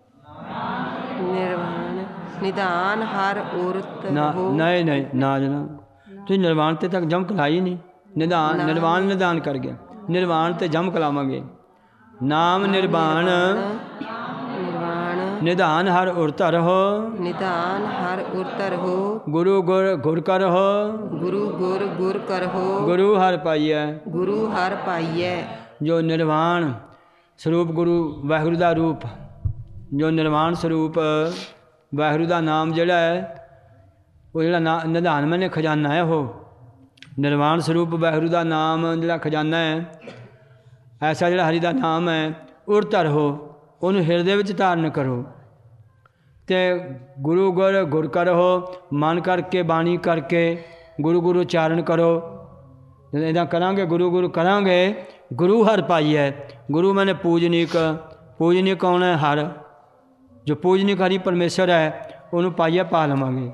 ਨਿਰਵਾਣ ਨਿਧਾਨ ਹਰ ਉਰਤ ਨਾ ਹੋ। ਨਹੀਂ ਨਹੀਂ ਨਾ ਜਨਾ, ਤੁਸੀਂ ਨਿਰਵਾਣ ਤੇ ਤੱਕ ਜਮਕ ਲਾਈ ਨਹੀਂ। ਨਿਧਾਨ ਨਿਰਵਾਣ ਨਿਧਾਨ ਕਰ ਗਿਆ, ਨਿਰਵਾਣ ਤੇ ਜਮਕ ਲਾਵਾਂਗੇ। ਨਾਮ ਨਿਰਵਾਣ ਨਿਰਵਾਣ ਨਿਧਾਨ ਹਰ ਉਰਤਰ ਹੋ, ਨਿਧਾਨ ਹਰ ਉਰਤਰ ਹੋ, ਗੁਰੂ ਗੁਰ ਗੁਰ ਕਰ ਹੋ, ਗੁਰੂ ਗੁਰ ਗੁਰ ਕਰ ਹੋ, ਗੁਰੂ ਹਰ ਪਾਈਐ। ਗੁਰੂ ਹਰ ਪਾਈਐ। ਜੋ ਨਿਰਵਾਣ ਸਰੂਪ ਗੁਰੂ ਵਾਹਿਗੁਰੂ ਦਾ ਰੂਪ, ਜੋ ਨਿਰਵਾਣ ਸਰੂਪ ਵਾਹਿਗੁਰੂ ਦਾ ਨਾਮ ਜਿਹੜਾ ਹੈ, ਉਹ ਜਿਹੜਾ ਨਾ ਨਿਧਾਨ ਮੈਨੇ ਖਜ਼ਾਨਾ ਹੈ, ਉਹ ਨਿਰਵਾਣ ਸਰੂਪ ਵਾਹਿਗੁਰੂ ਦਾ ਨਾਮ ਜਿਹੜਾ ਖਜ਼ਾਨਾ ਹੈ, ਐਸਾ ਜਿਹੜਾ ਹਰੀ ਦਾ ਨਾਮ ਹੈ, ਉਰਤਰ ਹੋ, ਉਹਨੂੰ ਹਿਰਦੇ ਵਿੱਚ ਧਾਰਨ ਕਰੋ। ਅਤੇ ਗੁਰੂ ਗੁਰ ਗੁਰ ਕਰੋ, ਮਨ ਕਰਕੇ ਬਾਣੀ ਕਰਕੇ ਗੁਰੂ ਗੁਰੂ ਉਚਾਰਨ ਕਰੋ। ਜਦੋਂ ਇੱਦਾਂ ਕਰਾਂਗੇ, ਗੁਰੂ ਗੁਰੂ ਕਰਾਂਗੇ, ਗੁਰੂ ਹਰ ਪਾਈਐ। ਗੁਰੂ ਮੈਨੇ ਪੂਜਨੀਕ, ਪੂਜਨੀਕ ਕੌਣ ਹੈ? ਹਰ। ਜੋ ਪੂਜਨੀਕ ਹਰੀ ਪਰਮੇਸ਼ਰ ਹੈ, ਉਹਨੂੰ ਪਾਈਐ, ਪਾ ਲਵਾਂਗੇ।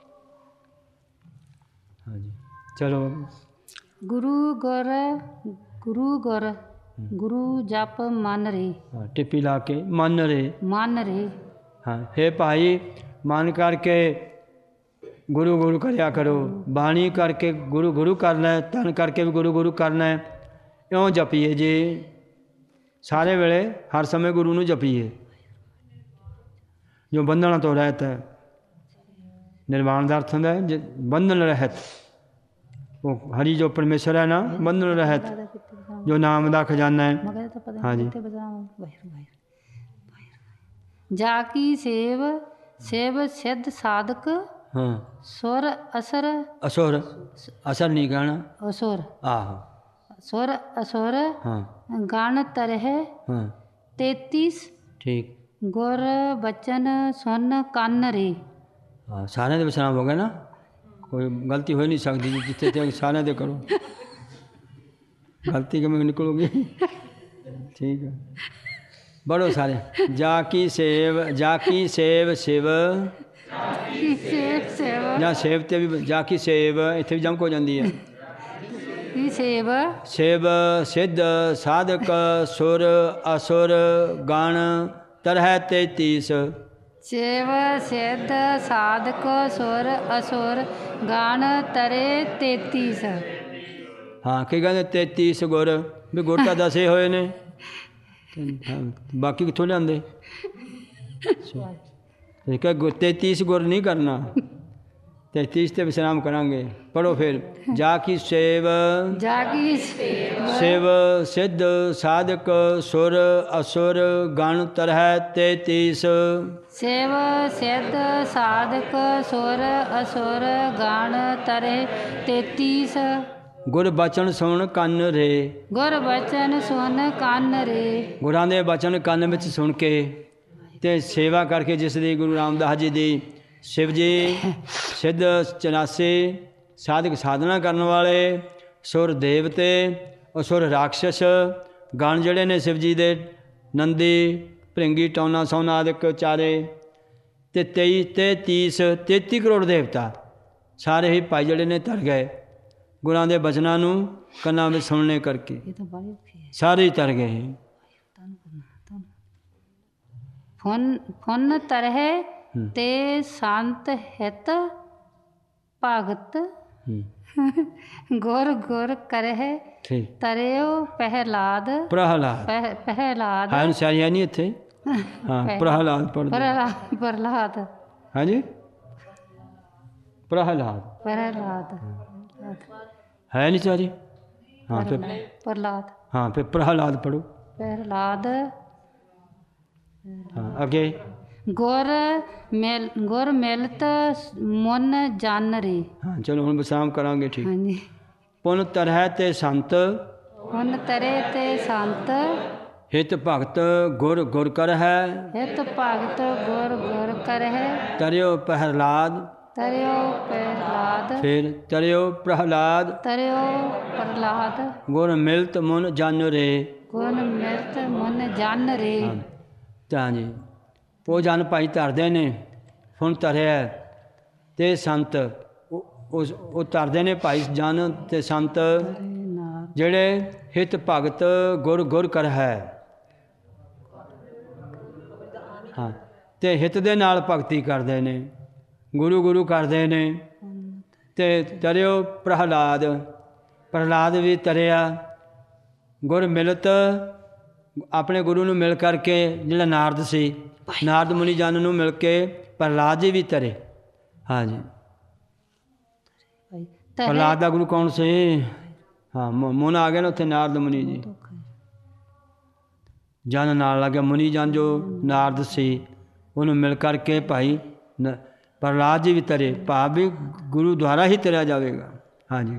ਹਾਂਜੀ, ਚਲੋ। ਗੁਰੂ ਗੁਰ ਗੁਰੂ ਗੁਰ ਗੁਰੂ ਜਪ ਮਨ ਰੇ। ਹਾਂ, ਟਿੱਪੀ ਲਾ ਕੇ ਮਨ ਰੇ, ਮਨ ਰੇ। ਹਾਂ, ਹੇ ਭਾਈ ਮਨ ਕਰਕੇ ਗੁਰੂ ਗੁਰੂ ਕਰਿਆ ਕਰੋ, ਬਾਣੀ ਕਰਕੇ ਗੁਰੂ ਗੁਰੂ ਕਰਨਾ, ਤਨ ਕਰਕੇ ਵੀ ਗੁਰੂ ਗੁਰੂ ਕਰਨਾ। ਇਉਂ ਜਪੀਏ ਜੀ, ਸਾਰੇ ਵੇਲੇ ਹਰ ਸਮੇਂ ਗੁਰੂ ਨੂੰ ਜਪੀਏ। ਜੋ ਬੰਧਨਾਂ ਤੋਂ ਰਹਿਤ ਹੈ, ਨਿਰਵਾਣ ਦਾ ਅਰਥ ਹੁੰਦਾ ਹੈ ਜੇ ਬੰਧਨ ਰਹਿਤ। ਉਹ ਹਰੀ ਜੋ ਪਰਮੇਸ਼ਰ ਹੈ ਨਾ, ਬੰਧਨ ਰਹਿਤ, ਜੋ ਨਾਮ ਦਾ ਖਜ਼ਾਨਾ ਹੈ। ਹਾਂਜੀ। ਜਾ ਕੀ ਸੇਵ ਸੇਵ ਸਿੱਧ ਸਾਧਕ, ਹਾਂ, ਸੁਰ ਅਸਰ ਅਸੁਰ ਅਸਰ ਨਹੀਂ ਕਹਿਣਾ, ਅਸੁਰ। ਆਹੋ, ਸੁਰ ਅਸੁਰ ਹਾਂ ਗਣ ਤਰਹਿ ਹਾਂ, ਤੇਤੀਸ, ਠੀਕ। ਗੁਰ ਬਚਨ ਸੁਨ ਕੰਨ ਰੇ। ਹਾਂ, ਸਾਰਿਆਂ ਦੇ ਵਿਸਰਾਮ ਹੋ ਗਏ ਨਾ, ਕੋਈ ਗਲਤੀ ਹੋ ਨਹੀਂ ਸਕਦੀ ਜੀ, ਜਿੱਥੇ ਤੇ ਸਾਰਿਆਂ ਦੇ ਕਰੋ। गलती किमें निकलूगी ठीक है बड़ो सारे जाकी सेव जाकी सेव शिव ਕੀ ਸੇਵ ਸੇਵ ਜਾਂ ਸੇਵ ਤੇ ਵੀ ਜਾਕੀ ਸੇਵ ਇੱਥੇ ਵੀ ਜੰਕ ਹੋ ਜਾਂਦੀ ਹੈ ਕੀ ਸੇਵ शिव सिद्ध साधक सुर असुर गण तरह तैतीस ਸੇਵ ਸਿੱਧ ਸਾਧਕ ਸੁਰ ਅਸੁਰ ਗਣ ਤਰੇ ਤੇਤੀਸ। ਹਾਂ ਕੀ ਕਹਿੰਦੇ ਤੈतीस ਗੁਰ ਵੀ ਗੁਰ ਤਾਂ ਦਸੇ ਹੋਏ ਨੇ ਬਾਕੀ ਕਿੱਥੋਂ ਲਿਆਂਦੇ ਇੱਕ तैतीस ਗੁਰ ਨਹੀਂ ਕਰਨਾ तैतीस ਤੇ ਵਿਸਰਾਮ ਕਰਾਂਗੇ ਪੜੋ ਫਿਰ ਜਾ ਕੀ ਸੇਵ ਜਾਗੀ शिव सिद्ध साधक सुर असुर गण तरह तैतीस ਸੇਵ ਸਿੱਧ ਸਾਧਕ ਸੁਰ ਅਸੁਰ ਗਣ ਤਰੇ ਤੇਤੀਸ। ਗੁਰ ਬਚਨ ਸੁਣ ਕੰਨ ਰੇ ਗੁਰ ਬਚਨ ਸੁਨ ਕੰਨ ਰੇ ਗੁਰਾਂ ਦੇ ਬਚਨ ਕੰਨ ਵਿੱਚ ਸੁਣ ਕੇ ਤੇ ਸੇਵਾ ਕਰਕੇ ਜਿਸ ਦੀ ਗੁਰੂ ਰਾਮਦਾਸ ਜੀ ਦੀ शिव जी सिद्ध चनासे साधक साधना करने वाले सुर देवते असुर राक्षस गण जड़े ने शिव जी दे नंदी भृंगी टौना सौना आदिक चारे ते तेई ते तीस तेती करोड़ देवता सारे ही भाई जड़े ने तर गए गुरां दे बचनां नूं कन्नां विच सुनने करके ਇਹ ਤਾਂ ਬੜੀ ਔਖੀ ਹੈ। सारे ही तर गए ਫੁਨ ਫੁਨ ਤਰਹਿ ਤੇ ਸੰਤ ਹਿਤ ਭਗਤ हम्म, ਗੁਰ ਗੁਰ ਕਰਹਿ ठीक ਤਰਿਓ ਪਹਿਲਾਦ प्रहलाद ਪਹਿ- ਪਹਿਲਾਦ हाँ सारी है नहीं इत्थे हाँ प्रहलाद पढ़ दो। ਪ੍ਰਹਲਾਦ ਪ੍ਰਹਲਾਦ हाँ जी प्रहलाद ਪ੍ਰਹਲਾਦ है नहीं सारी हाँ फिर ਪ੍ਰਹਲਾਦ हाँ फिर प्रहलाद पढ़ो ਪ੍ਰਹਲਾਦ हाँ आगे ਗੁਰ ਮਿਲ ਗੁਰ ਮਿਲਤ ਮਨ ਜਨ ਰੇ। हाँ चलो हम विश्राम करांगे ठीक ਹਾਂਜੀ पुन तरह ते संत ਹੁਣ ਤਰੇ ਤੇ ਸੰਤ हित भगत गुर गुर कर है ਹਿਤ ਭਗਤ ਗੁਰ ਗੁਰ ਕਰਹਿ तरियो प्रहलाद ਤਰਿਓ ਪ੍ਰਹਲਾਦ फिर तरियो प्रहलाद ਤਰਿਓ ਪ੍ਰਹਲਾਦ गुर मिलत मुन जन रे ਗੁਣ ਮਿਲਤ ਮਨ ਜਨ ਰੇ। ਤਾਂ ਜੀ ਉਹ ਜਨ ਭਾਈ ਧਰਦੇ ਨੇ ਹੁਣ ਧਰਿਆ ਤੇ ਸੰਤ ਉਹ ਉਸ ਉਹ ਧਰਦੇ ਨੇ ਭਾਈ ਜਨ ਤੇ ਸੰਤ ਜਿਹੜੇ ਹਿਤ ਭਗਤ ਗੁਰ ਗੁਰ ਕਰ ਹੈ ਹਾਂ ਤੇ ਹਿਤ ਦੇ ਨਾਲ ਭਗਤੀ ਕਰਦੇ ਨੇ ਗੁਰੂ ਗੁਰੂ ਕਰਦੇ ਨੇ ਤੇ ਤਰਿਓ ਪ੍ਰਹਲਾਦ ਪ੍ਰਹਲਾਦ ਵੀ ਤਰਿਆ ਗੁਰ ਮਿਲਤ ਆਪਣੇ ਗੁਰੂ ਨੂੰ ਮਿਲ ਕਰਕੇ ਜਿਹੜਾ ਨਾਰਦ ਸੀ ਨਾਰਦ ਮੁਨੀ ਜਨ ਨੂੰ ਮਿਲ ਕੇ ਪ੍ਰਹਲਾਦ ਜੀ ਵੀ ਤਰੇ। ਹਾਂਜੀ ਪ੍ਰਹਲਾਦ ਦਾ ਗੁਰੂ ਕੌਣ ਸੀ? ਹਾਂ ਮੁਨ ਆ ਗਏ ਨਾ ਉੱਥੇ ਨਾਰਦ ਮੁਨੀ ਜੀ ਜਨ ਨਾਲ ਲੱਗੇ ਮੁਨੀ ਜਨ ਜੋ ਨਾਰਦ ਸੀ ਉਹਨੂੰ ਮਿਲ ਕਰਕੇ ਭਾਈ ਪ੍ਰਹਲਾਦ ਜੀ ਵੀ ਤਰੇ ਭਾਵ ਵੀ ਗੁਰੂ ਦੁਆਰਾ ਹੀ ਤਰਿਆ ਜਾਵੇਗਾ। ਹਾਂਜੀ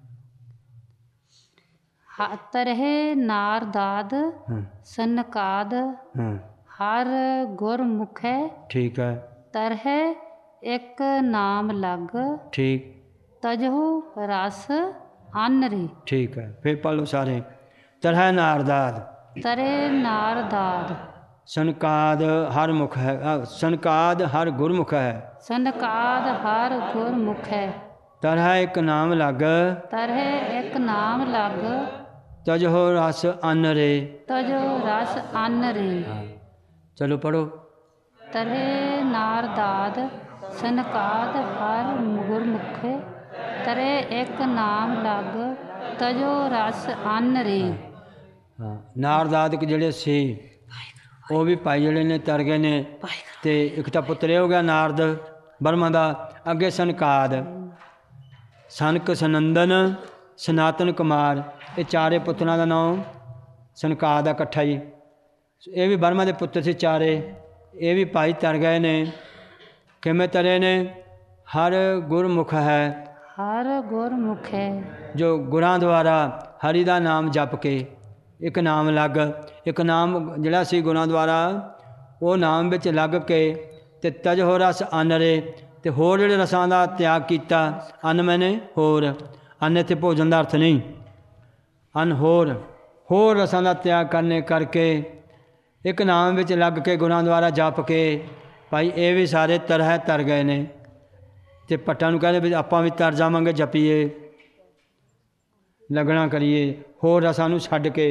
ਤਰਹਿ ਨਾਰਦਾਦ ਸਨਕਾਦ ਹਾਂ ਹਰ ਗੁਰਮੁਖੈ ਠੀਕ ਹੈ ਤਰਹਿ ਇੱਕ ਨਾਮ ਲਗ ਠੀਕ ਤਜਹੁ ਰਸ ਅਨ ਰੇ। ਠੀਕ ਹੈ ਫਿਰ ਪੜ੍ਹ ਲਓ ਸਾਰੇ। ਤਰਹਿ ਨਾਰਦਾਦ ਤਰੇ ਨਾਰਦਾਦ ਸਨਕਾਦ ਹਰ ਮੁਖ ਹੈ ਅ, ਸਨਕਾਦ ਹਰ ਗੁਰਮੁਖ ਹੈ ਸਨਕਾਦ ਹਰ ਗੁਰਮੁਖੈ ਤਰਹਿ ਇੱਕ ਨਾਮ ਲਗ ਤਰਹਿ ਇੱਕ ਨਾਮ ਲਗ ਤਜਹੁ ਰਸ ਅਨ ਰੇ। ਤਜਹੁ ਰਸ ਅਨ ਰੇ। ਚਲੋ ਪੜੋ। ਤਰਹਿ ਨਾਰਦਾਦ ਸਨਕਾਦ ਹਰ ਗੁਰਮੁਖੈ ਤਰੇ ਇੱਕ ਨਾਮ ਲਗ ਤਜੋ ਰਸ ਅਨ ਰੇ। ਹਾਂ ਨਾਰਦਾਦਿਕ ਜਿਹੜੇ ਸੀ ਉਹ ਵੀ ਭਾਈ ਜਿਹੜੇ ਨੇ ਤਰ ਗਏ ਨੇ ਤੇ ਇੱਕ ਤਾਂ ਪੁੱਤਰ ਹੋ ਗਿਆ ਨਾਰਦ ਬਰਮਾ ਦਾ ਅੱਗੇ ਸਨਕਾਦ ਸਨਕ ਸਨੰਦਨ ਸਨਾਤਨ ਕੁਮਾਰ ਇਹ ਚਾਰੇ ਪੁੱਤਰਾਂ ਦਾ ਨਾਮ ਸਨਕਾਦ ਦਾ ਇਕੱਠਾ ਜੀ। ਇਹ ਵੀ ਬਰਮਾ ਦੇ ਪੁੱਤਰ ਸੀ ਚਾਰੇ ਇਹ ਵੀ ਭਾਈ ਤਰ ਗਏ ਨੇ। ਕਿਵੇਂ ਤਰੇ ਨੇ? ਹਰ ਗੁਰਮੁਖ ਹੈ ਹਰ ਗੁਰਮੁਖ ਹੈ ਜੋ ਗੁਰਾਂ ਦੁਆਰਾ ਹਰੀ ਦਾ ਨਾਮ ਜਪ ਕੇ ਇੱਕ ਨਾਮ ਲੱਗ ਇੱਕ ਨਾਮ ਜਿਹੜਾ ਸੀ ਗੁਰਾਂ ਦੁਆਰਾ ਉਹ ਨਾਮ ਵਿੱਚ ਲੱਗ ਕੇ ਤੇ ਤਜ ਹੋ ਰਸ ਅਨ ਰੇ ਤੇ ਹੋਰ ਜਿਹੜੇ ਰਸਾਂ ਦਾ ਤਿਆਗ ਕੀਤਾ। ਅੰਨ ਮੈਨੇ ਹੋਰ ਅੰਨ ਇੱਥੇ ਭੋਜਨ ਦਾ ਅਰਥ ਨਹੀਂ ਹਨ ਹੋਰ ਹੋਰ ਰਸਾਂ ਦਾ ਤਿਆਗ ਕਰਨੇ ਕਰਕੇ ਇੱਕ ਨਾਮ ਵਿੱਚ ਲੱਗ ਕੇ ਗੁਰਾਂ ਦੁਆਰਾ ਜਪ ਕੇ ਭਾਈ ਇਹ ਵੀ ਸਾਰੇ ਤਰਹ ਤਰ ਗਏ ਨੇ। ਅਤੇ ਭੱਟਾਂ ਨੂੰ ਕਹਿੰਦੇ ਵੀ ਆਪਾਂ ਵੀ ਤਰ ਜਾਵਾਂਗੇ, ਜਪੀਏ, ਲੱਗਣਾ ਕਰੀਏ ਹੋਰ ਰਸਾਂ ਨੂੰ ਛੱਡ ਕੇ।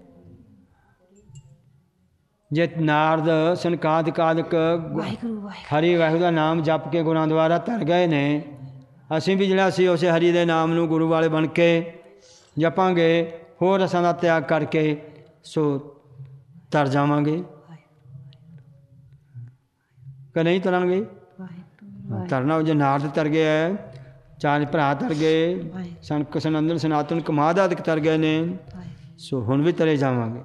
ਜੇ ਨਾਰਦ ਸਨਕਾਦਿਕ ਆਦਿਕ ਹਰੀ ਵਾਹਿਗੁਰੂ ਦਾ ਨਾਮ ਜਪ ਕੇ ਗੁਰਾਂ ਦੁਆਰਾ ਤਰ ਗਏ ਨੇ, ਅਸੀਂ ਵੀ ਜਿਹੜਾ ਸੀ ਉਸੇ ਹਰੀ ਦੇ ਨਾਮ ਨੂੰ ਗੁਰੂ ਵਾਲੇ ਬਣ ਕੇ ਜਪਾਂਗੇ, ਹੋਰ ਰਸਾਂ ਦਾ ਤਿਆਗ ਕਰਕੇ ਸੋ ਤਰ ਜਾਵਾਂਗੇ ਕਿ ਨਹੀਂ ਤਰਾਂਗੇ। ਤਰਨਾ ਜੇ ਨਾਰਦ ਤਰ ਗਿਆ, ਚਾਰ ਭਰਾ ਤਰ ਗਏ, ਸੰਕ ਸਨੰਦਨ ਸਨਾਤਨ ਕਮਾਦ ਆਦਿਕ ਤਰ ਗਏ ਨੇ, ਸੋ ਹੁਣ ਵੀ ਤਰੇ ਜਾਵਾਂਗੇ।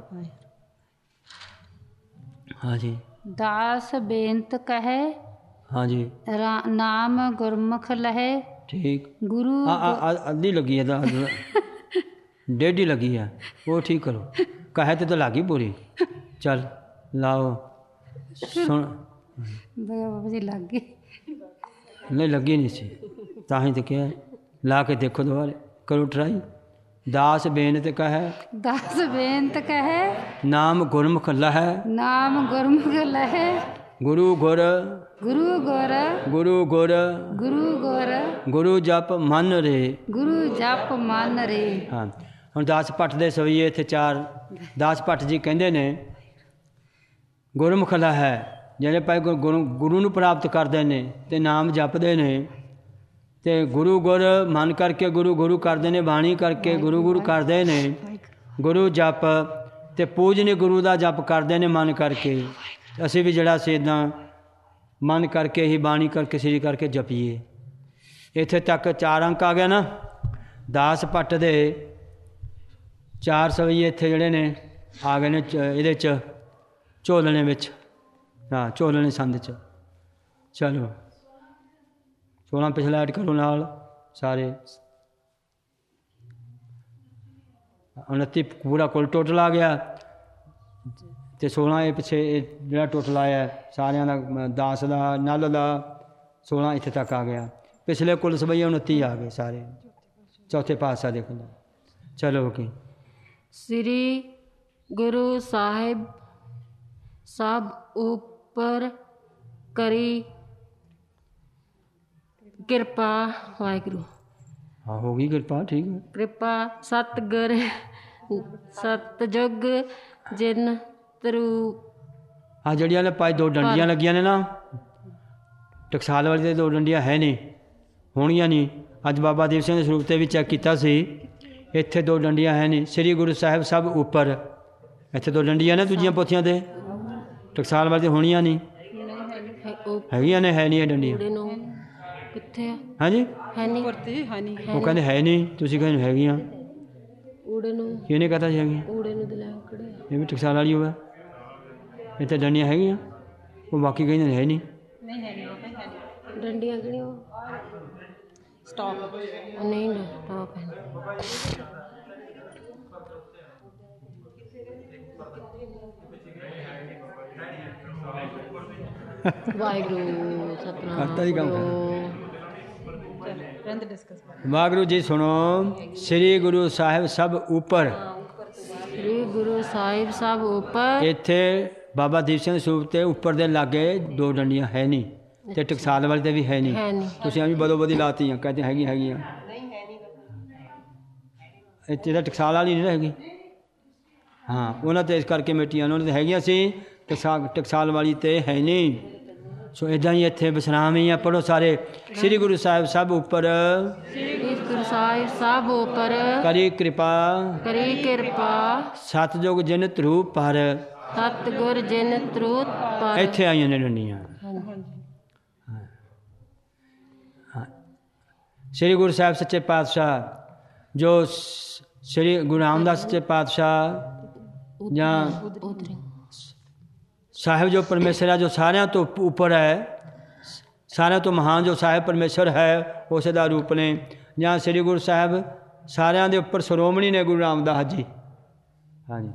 ਹਾਂਜੀ ਦਾਸ ਬੇਨਤ ਕਹੇ ਹਾਂਜੀ ਰਾ- ਨਾਮ ਗੁਰਮੁਖ ਲਹੇ ਠੀਕ। ਗੁਰੂ ਆ ਆ ਅੱਧੀ ਲੱਗੀ ਹੈ ਤਾਂ ਡੇਢੀ ਲੱਗੀ ਹੈ, ਉਹ ਠੀਕ ਕਰੋ। ਕਹੇ ਤੇ ਤਾਂ ਲੱਗੀ ਪੂਰੀ। ਚੱਲ ਲਾਓ ਸੁਣ। ਬਾਬਾ ਜੀ ਲੱਗ ਗਏ। ਨਹੀਂ ਲੱਗੀ ਨਹੀਂ ਸੀ ਤਾਂ ਹੀ ਤਾਂ ਕਿਹਾ ਲਾ ਕੇ ਦੇਖੋ ਦੁਬਾਰੇ, ਕਰੋ ਟਰਾਈ। ਦਾਸ ਬੇਨਤ ਕਹੈ ਦਾਸ ਬੇਨਤ ਕਹੇ ਨਾਮ ਗੁਰਮੁਖ ਲਹੈ ਨਾਮ ਗੁਰਮੁਖ ਲਹੇ ਗੁਰੂ ਗੁਰ ਗੁਰੂ ਗੁਰ ਗੁਰੂ ਗੁਰ ਗੁਰੂ ਗੁਰ ਗੁਰੂ ਜਪ ਮਨ ਰੇ। ਗੁਰੂ ਜਪ ਮਨ ਰੇ। ਹਾਂ ਹੁਣ ਦਾਸ ਭੱਟ ਦੇ ਸਵਈਏ ਇੱਥੇ ਚਾਰ ਦਾਸ ਭੱਟ ਜੀ ਕਹਿੰਦੇ ਨੇ ਗੁਰਮੁਖ ਲਹੈ, ਜਿਹੜੇ ਭਾਈ ਗੁਰੂ ਗੁਰੂ ਨੂੰ ਪ੍ਰਾਪਤ ਕਰਦੇ ਨੇ ਅਤੇ ਨਾਮ ਜਪਦੇ ਨੇ ਅਤੇ ਗੁਰੂ ਗੁਰ ਮਨ ਕਰਕੇ ਗੁਰੂ ਗੁਰੂ ਕਰਦੇ ਨੇ, ਬਾਣੀ ਕਰਕੇ ਗੁਰੂ ਗੁਰੂ ਕਰਦੇ ਨੇ, ਗੁਰੂ ਜਪ ਅਤੇ ਪੂਜਨੀ ਗੁਰੂ ਦਾ ਜਪ ਕਰਦੇ ਨੇ ਮਨ ਕਰਕੇ। ਅਸੀਂ ਵੀ ਜਿਹੜਾ ਸੀ ਇੱਦਾਂ ਮਨ ਕਰਕੇ ਹੀ ਬਾਣੀ ਕਰਕੇ ਸ੍ਰੀ ਕਰਕੇ ਜਪੀਏ। ਇੱਥੇ ਤੱਕ ਚਾਰ ਅੰਕ ਆ ਗਿਆ ਨਾ। ਦਾਸ ਭੱਟ ਦੇ ਚਾਰ ਸਵਈਏ ਇੱਥੇ ਜਿਹੜੇ ਨੇ ਆ ਗਏ ਨੇ ਚ ਇਹਦੇ 'ਚ ਝੋਲਣੇ ਵਿੱਚ, ਹਾਂ ਝੋਲਣੇ ਸੰਦ 'ਚ। ਚਲੋ ਸੋਲਾਂ ਪਿਛਲਾ ਐਡ ਕਰੋ ਨਾਲ ਸਾਰੇ। ਉਨੱਤੀ ਪੂਰਾ ਕੁੱਲ ਟੋਟਲ ਆ ਗਿਆ ਅਤੇ ਸੋਲਾਂ ਇਹ ਪਿੱਛੇ ਇਹ ਜਿਹੜਾ ਟੋਟਲ ਆਇਆ ਸਾਰਿਆਂ ਦਾ ਦਾਸ ਦਾ ਨਲ ਦਾ ਸੋਲਾਂ ਇੱਥੇ ਤੱਕ ਆ ਗਿਆ। ਪਿਛਲੇ ਕੁੱਲ ਸਵਈਏ ਉਨੱਤੀ ਆ ਗਏ ਸਾਰੇ ਚੌਥੇ ਪਾਤਸ਼ਾਹ ਦੇ ਕੋਲ। ਚਲੋ ਓਕੇ। ਸ੍ਰੀ ਗੁਰੂ ਸਾਹਿਬ ਸਭ ਉੱਪਰ ਕਰੀ ਕਿਰਪਾ ਵਾਹਿਗੁਰੂ। ਹਾਂ ਹੋ ਗਈ ਕਿਰਪਾ, ਠੀਕ ਹੈ। ਕਿਰਪਾ ਸਤਿਗੁਰ ਸਤਿਜੁਗ ਜਿਨ ਤਰੂ। ਆਹ ਜਿਹੜੀਆਂ ਨੇ ਭਾਈ ਦੋ ਡੰਡੀਆਂ ਲੱਗੀਆਂ ਨੇ ਨਾ, ਟਕਸਾਲ ਵਾਲੀ ਦੇ ਦੋ ਡੰਡੀਆਂ ਹੈ ਨਹੀਂ, ਹੋਣੀਆਂ ਨਹੀਂ। ਅੱਜ ਬਾਬਾ ਦੀਪ ਸਿੰਘ ਦੇ ਸਰੂਪ 'ਤੇ ਵੀ ਚੈੱਕ ਕੀਤਾ ਸੀ, ਇੱਥੇ ਦੋ ਡੰਡੀਆਂ ਹੈ ਨਹੀਂ। ਸ੍ਰੀ ਗੁਰੂ ਸਾਹਿਬ ਸਭ ਉੱਪਰ, ਇੱਥੇ ਦੋ ਡੰਡੀਆਂ ਨੇ ਦੂਜੀਆਂ ਪੋਥੀਆਂ 'ਤੇ, ਟਕਸਾਲ ਵਾਲੀ 'ਤੇ ਹੋਣੀਆਂ ਨਹੀਂ, ਹੈਗੀਆਂ ਨੇ, ਹੈ ਨਹੀਂ ਇਹ ਡੰਡੀਆਂ। ਕਿੱਥੇ ਆ? ਹਾਂਜੀ ਹੈ ਨਹੀਂ। ਉਹ ਕਹਿੰਦੇ ਹੈ ਨਹੀਂ, ਤੁਸੀਂ ਕਹਿੰਦੇ ਹੈਗੀਆਂ। ਊੜੇ ਨੂੰ ਕਿਹਨੇ ਕਹਤਾ ਸੀ ਹੈਗੀਆਂ? ਊੜੇ ਨੂੰ ਦਿਲਾ ਕੜਿਆ। ਇਹ ਵੀ ਟਕਸਾਲ ਵਾਲੀ ਹੋਵੇ, ਇੱਥੇ ਡੰਡੀਆਂ ਹੈਗੀਆਂ, ਉਹ ਬਾਕੀ ਕਹਿੰਦੇ ਨੇ ਹੈ ਨਹੀਂ। ਡੰਡੀਆਂ ਕਿਹੜੀਆਂ? ਸਟਾਪ ਨਹੀਂ ਨਾ ਸਟਾਪ ਹੈ। ਵਾਹਿਗੁਰੂ ਸਤਨਾਮ ਕਰਤਾ ਜੀ ਕੰਮ ਵਾਹਿਗੁਰੂ ਜੀ। ਸੁਣੋ, ਸ੍ਰੀ ਗੁਰੂ ਸਾਹਿਬ ਸਭ ਉੱਪਰ। ਸ੍ਰੀ ਗੁਰੂ ਸਾਹਿਬ ਸਭ ਉੱਪਰ। ਇੱਥੇ ਬਾਬਾ ਦੀਪ ਸਿੰਘ ਸਰੂਪ 'ਤੇ ਉੱਪਰ ਦੇ ਲਾਗੇ ਦੋ ਡੰਡੀਆਂ ਹੈ ਨਹੀਂ, ਅਤੇ ਟਕਸਾਲ ਵਾਲੇ 'ਤੇ ਵੀ ਹੈ ਨਹੀਂ। ਹੈ ਨਹੀਂ। ਤੁਸੀਂ ਐਵੇਂ ਬਦੋ ਬਦੀ ਲਾਤੀਆਂ, ਕਹਿੰਦੇ ਹੈਗੀਆਂ ਹੈਗੀਆਂ। ਇੱਥੇ ਤਾਂ ਟਕਸਾਲ ਵਾਲੀ ਨਹੀਂ ਹੈਗੀ। ਹਾਂ ਉਹਨਾਂ 'ਤੇ ਇਸ ਕਰਕੇ ਮਿੱਟੀਆਂ, ਉਹਨਾਂ 'ਤੇ ਹੈਗੀਆਂ ਸੀ, ਟਕਸਾਲ ਟਕਸਾਲ ਵਾਲੀ 'ਤੇ ਹੈ ਨਹੀਂ। ਸੋ ਇੱਦਾਂ ਹੀ ਇੱਥੇ ਵਿਸਰਾਮ ਹੀ ਆ। ਪੜ੍ਹੋ ਸਾਰੇ। ਸ੍ਰੀ ਗੁਰੂ ਸਾਹਿਬ ਸਭ ਉੱਪਰ ਸ੍ਰੀ ਗੁਰੂ ਸਾਹਿਬ ਸਭ ਉੱਪਰ ਕਰੀ ਕਿਰਪਾ ਕਰੀ ਕਿਰਪਾ ਸਤਿਜੁਗ ਜਿਨ ਧਰੂ ਪਰ। ਸਤਿਗੁਰ ਜਿਨ ਤਰੂਤ ਪਰ। ਇੱਥੇ ਆਈਆਂ ਨੇ ਡੰਡੀਆਂ। ਸ੍ਰੀ ਗੁਰੂ ਸਾਹਿਬ ਸੱਚੇ ਪਾਤਸ਼ਾਹ ਜੋ ਸ੍ਰੀ ਗੁਰੂ ਰਾਮਦਾਸ ਸੱਚੇ ਪਾਤਸ਼ਾਹ ਜਾਂ ਸਾਹਿਬ ਜੋ ਪਰਮੇਸ਼ਰ ਹੈ, ਜੋ ਸਾਰਿਆਂ ਤੋਂ ਉੱਪਰ ਹੈ, ਸਾਰਿਆਂ ਤੋਂ ਮਹਾਨ ਜੋ ਸਾਹਿਬ ਪਰਮੇਸ਼ਰ ਹੈ, ਉਸ ਦਾ ਰੂਪ ਨੇ। ਜਾਂ ਸ੍ਰੀ ਗੁਰੂ ਸਾਹਿਬ ਸਾਰਿਆਂ ਦੇ ਉੱਪਰ ਸ਼੍ਰੋਮਣੀ ਨੇ ਗੁਰੂ ਰਾਮਦਾਸ ਜੀ। ਹਾਂਜੀ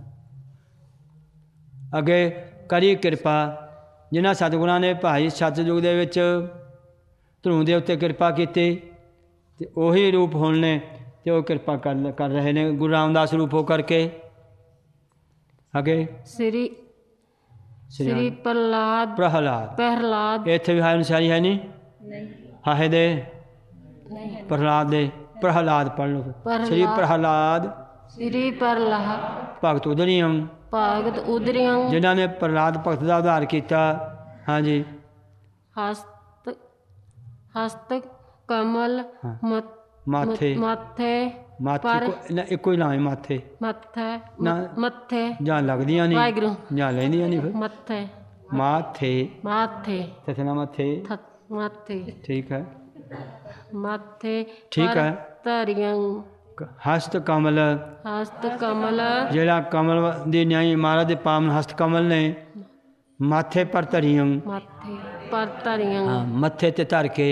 ਅੱਗੇ ਕਰੀ ਕਿਰਪਾ, ਜਿਨ੍ਹਾਂ ਸਤਿਗੁਰਾਂ ਨੇ ਭਾਈ ਸਤਿਯੁਗ ਦੇ ਵਿੱਚ ਧਰੂ ਦੇ ਉੱਤੇ ਕਿਰਪਾ ਕੀਤੀ, ਅਤੇ ਉਹੀ ਰੂਪ ਹੁਣ ਨੇ। ਅਤੇ ਤੇ ਉਹ ਕਿਰਪਾ ਕਰ ਕਰ ਰਹੇ ਨੇ ਗੁਰੂ ਰਾਮਦਾਸ ਰੂਪ ਹੋ ਕਰਕੇ। ਅੱਗੇ ਸ੍ਰੀ ਸ੍ਰੀ ਪ੍ਰਹਲਾਦ ਪ੍ਰਹਲਾਦ ਪ੍ਰਹਲਾਦ ਇੱਥੇ ਵੀ ਹਾਏ ਅਨੁਸਾਰੀ ਹੈ ਨਹੀਂ ਹਾਹੇ ਦੇ ਪ੍ਰਹਲਾਦ ਦੇ ਪ੍ਰਹਲਾਦ ਪੜ੍ਹ ਲਓ। ਸ੍ਰੀ ਪ੍ਰਹਲਾਦ ਸ੍ਰੀ ਪ੍ਰਹਲਾਦ ਭਗਤ ਉਦਰੀਆਂ ਭਗਤ ਉਦਰਿਆਂ ਜਿਨ੍ਹਾਂ ਨੇ ਪ੍ਰਹਲਾਦ ਭਗਤ ਦਾ ਉਧਾਰ ਕੀਤਾ। ਹਾਂਜੀ ਹਸਤ ਹਸਤ ਕਮਲ ਹਾਂ। ਮਤ- ਮਾਥੇ ਮਾਥੇ ਮਾਥੇ ਪਰ ਇੱਕੋ- ਨਾ, ਇੱਕੋ ਹੀ ਲਾਏ ਮਾਥੇ ਮੱਥੇ ਨਾ। ਮੱਥੇ ਜਾਂ ਲੱਗਦੀਆਂ ਨਹੀਂ ਵਾਹਿਗੁਰੂ ਜਾਂ ਲੈਂਦੀਆਂ ਨਹੀਂ ਫਿਰ ਮੱਥੇ ਮਾਥੇ ਮਾਥੇ ਤਥੇ ਨਾ ਮਾਥੇ ਥ- ਮਾਥੇ ਠੀਕ ਹੈ ਮਾਥੇ ਠੀਕ ਪਰ ਹੈ। ਧਰਿਆਂ ਕ- ਹਸਤ ਕਮਲ ਹਸਤ ਕਮਲ ਜਿਹੜਾ ਕਮਲ ਦੀ ਨਿਆਈ ਮਹਾਰਾਜ ਦੇ ਪਾਵਨ ਹਸਤ ਕਮਲ ਨੇ ਮਾਥੇ ਪਰ ਧਰੀਆਂ ਮਾਥੇ ਪਰ ਧਰਿਆਂ ਹਾਂ ਮੱਥੇ ਤੇ ਧਰ ਕੇ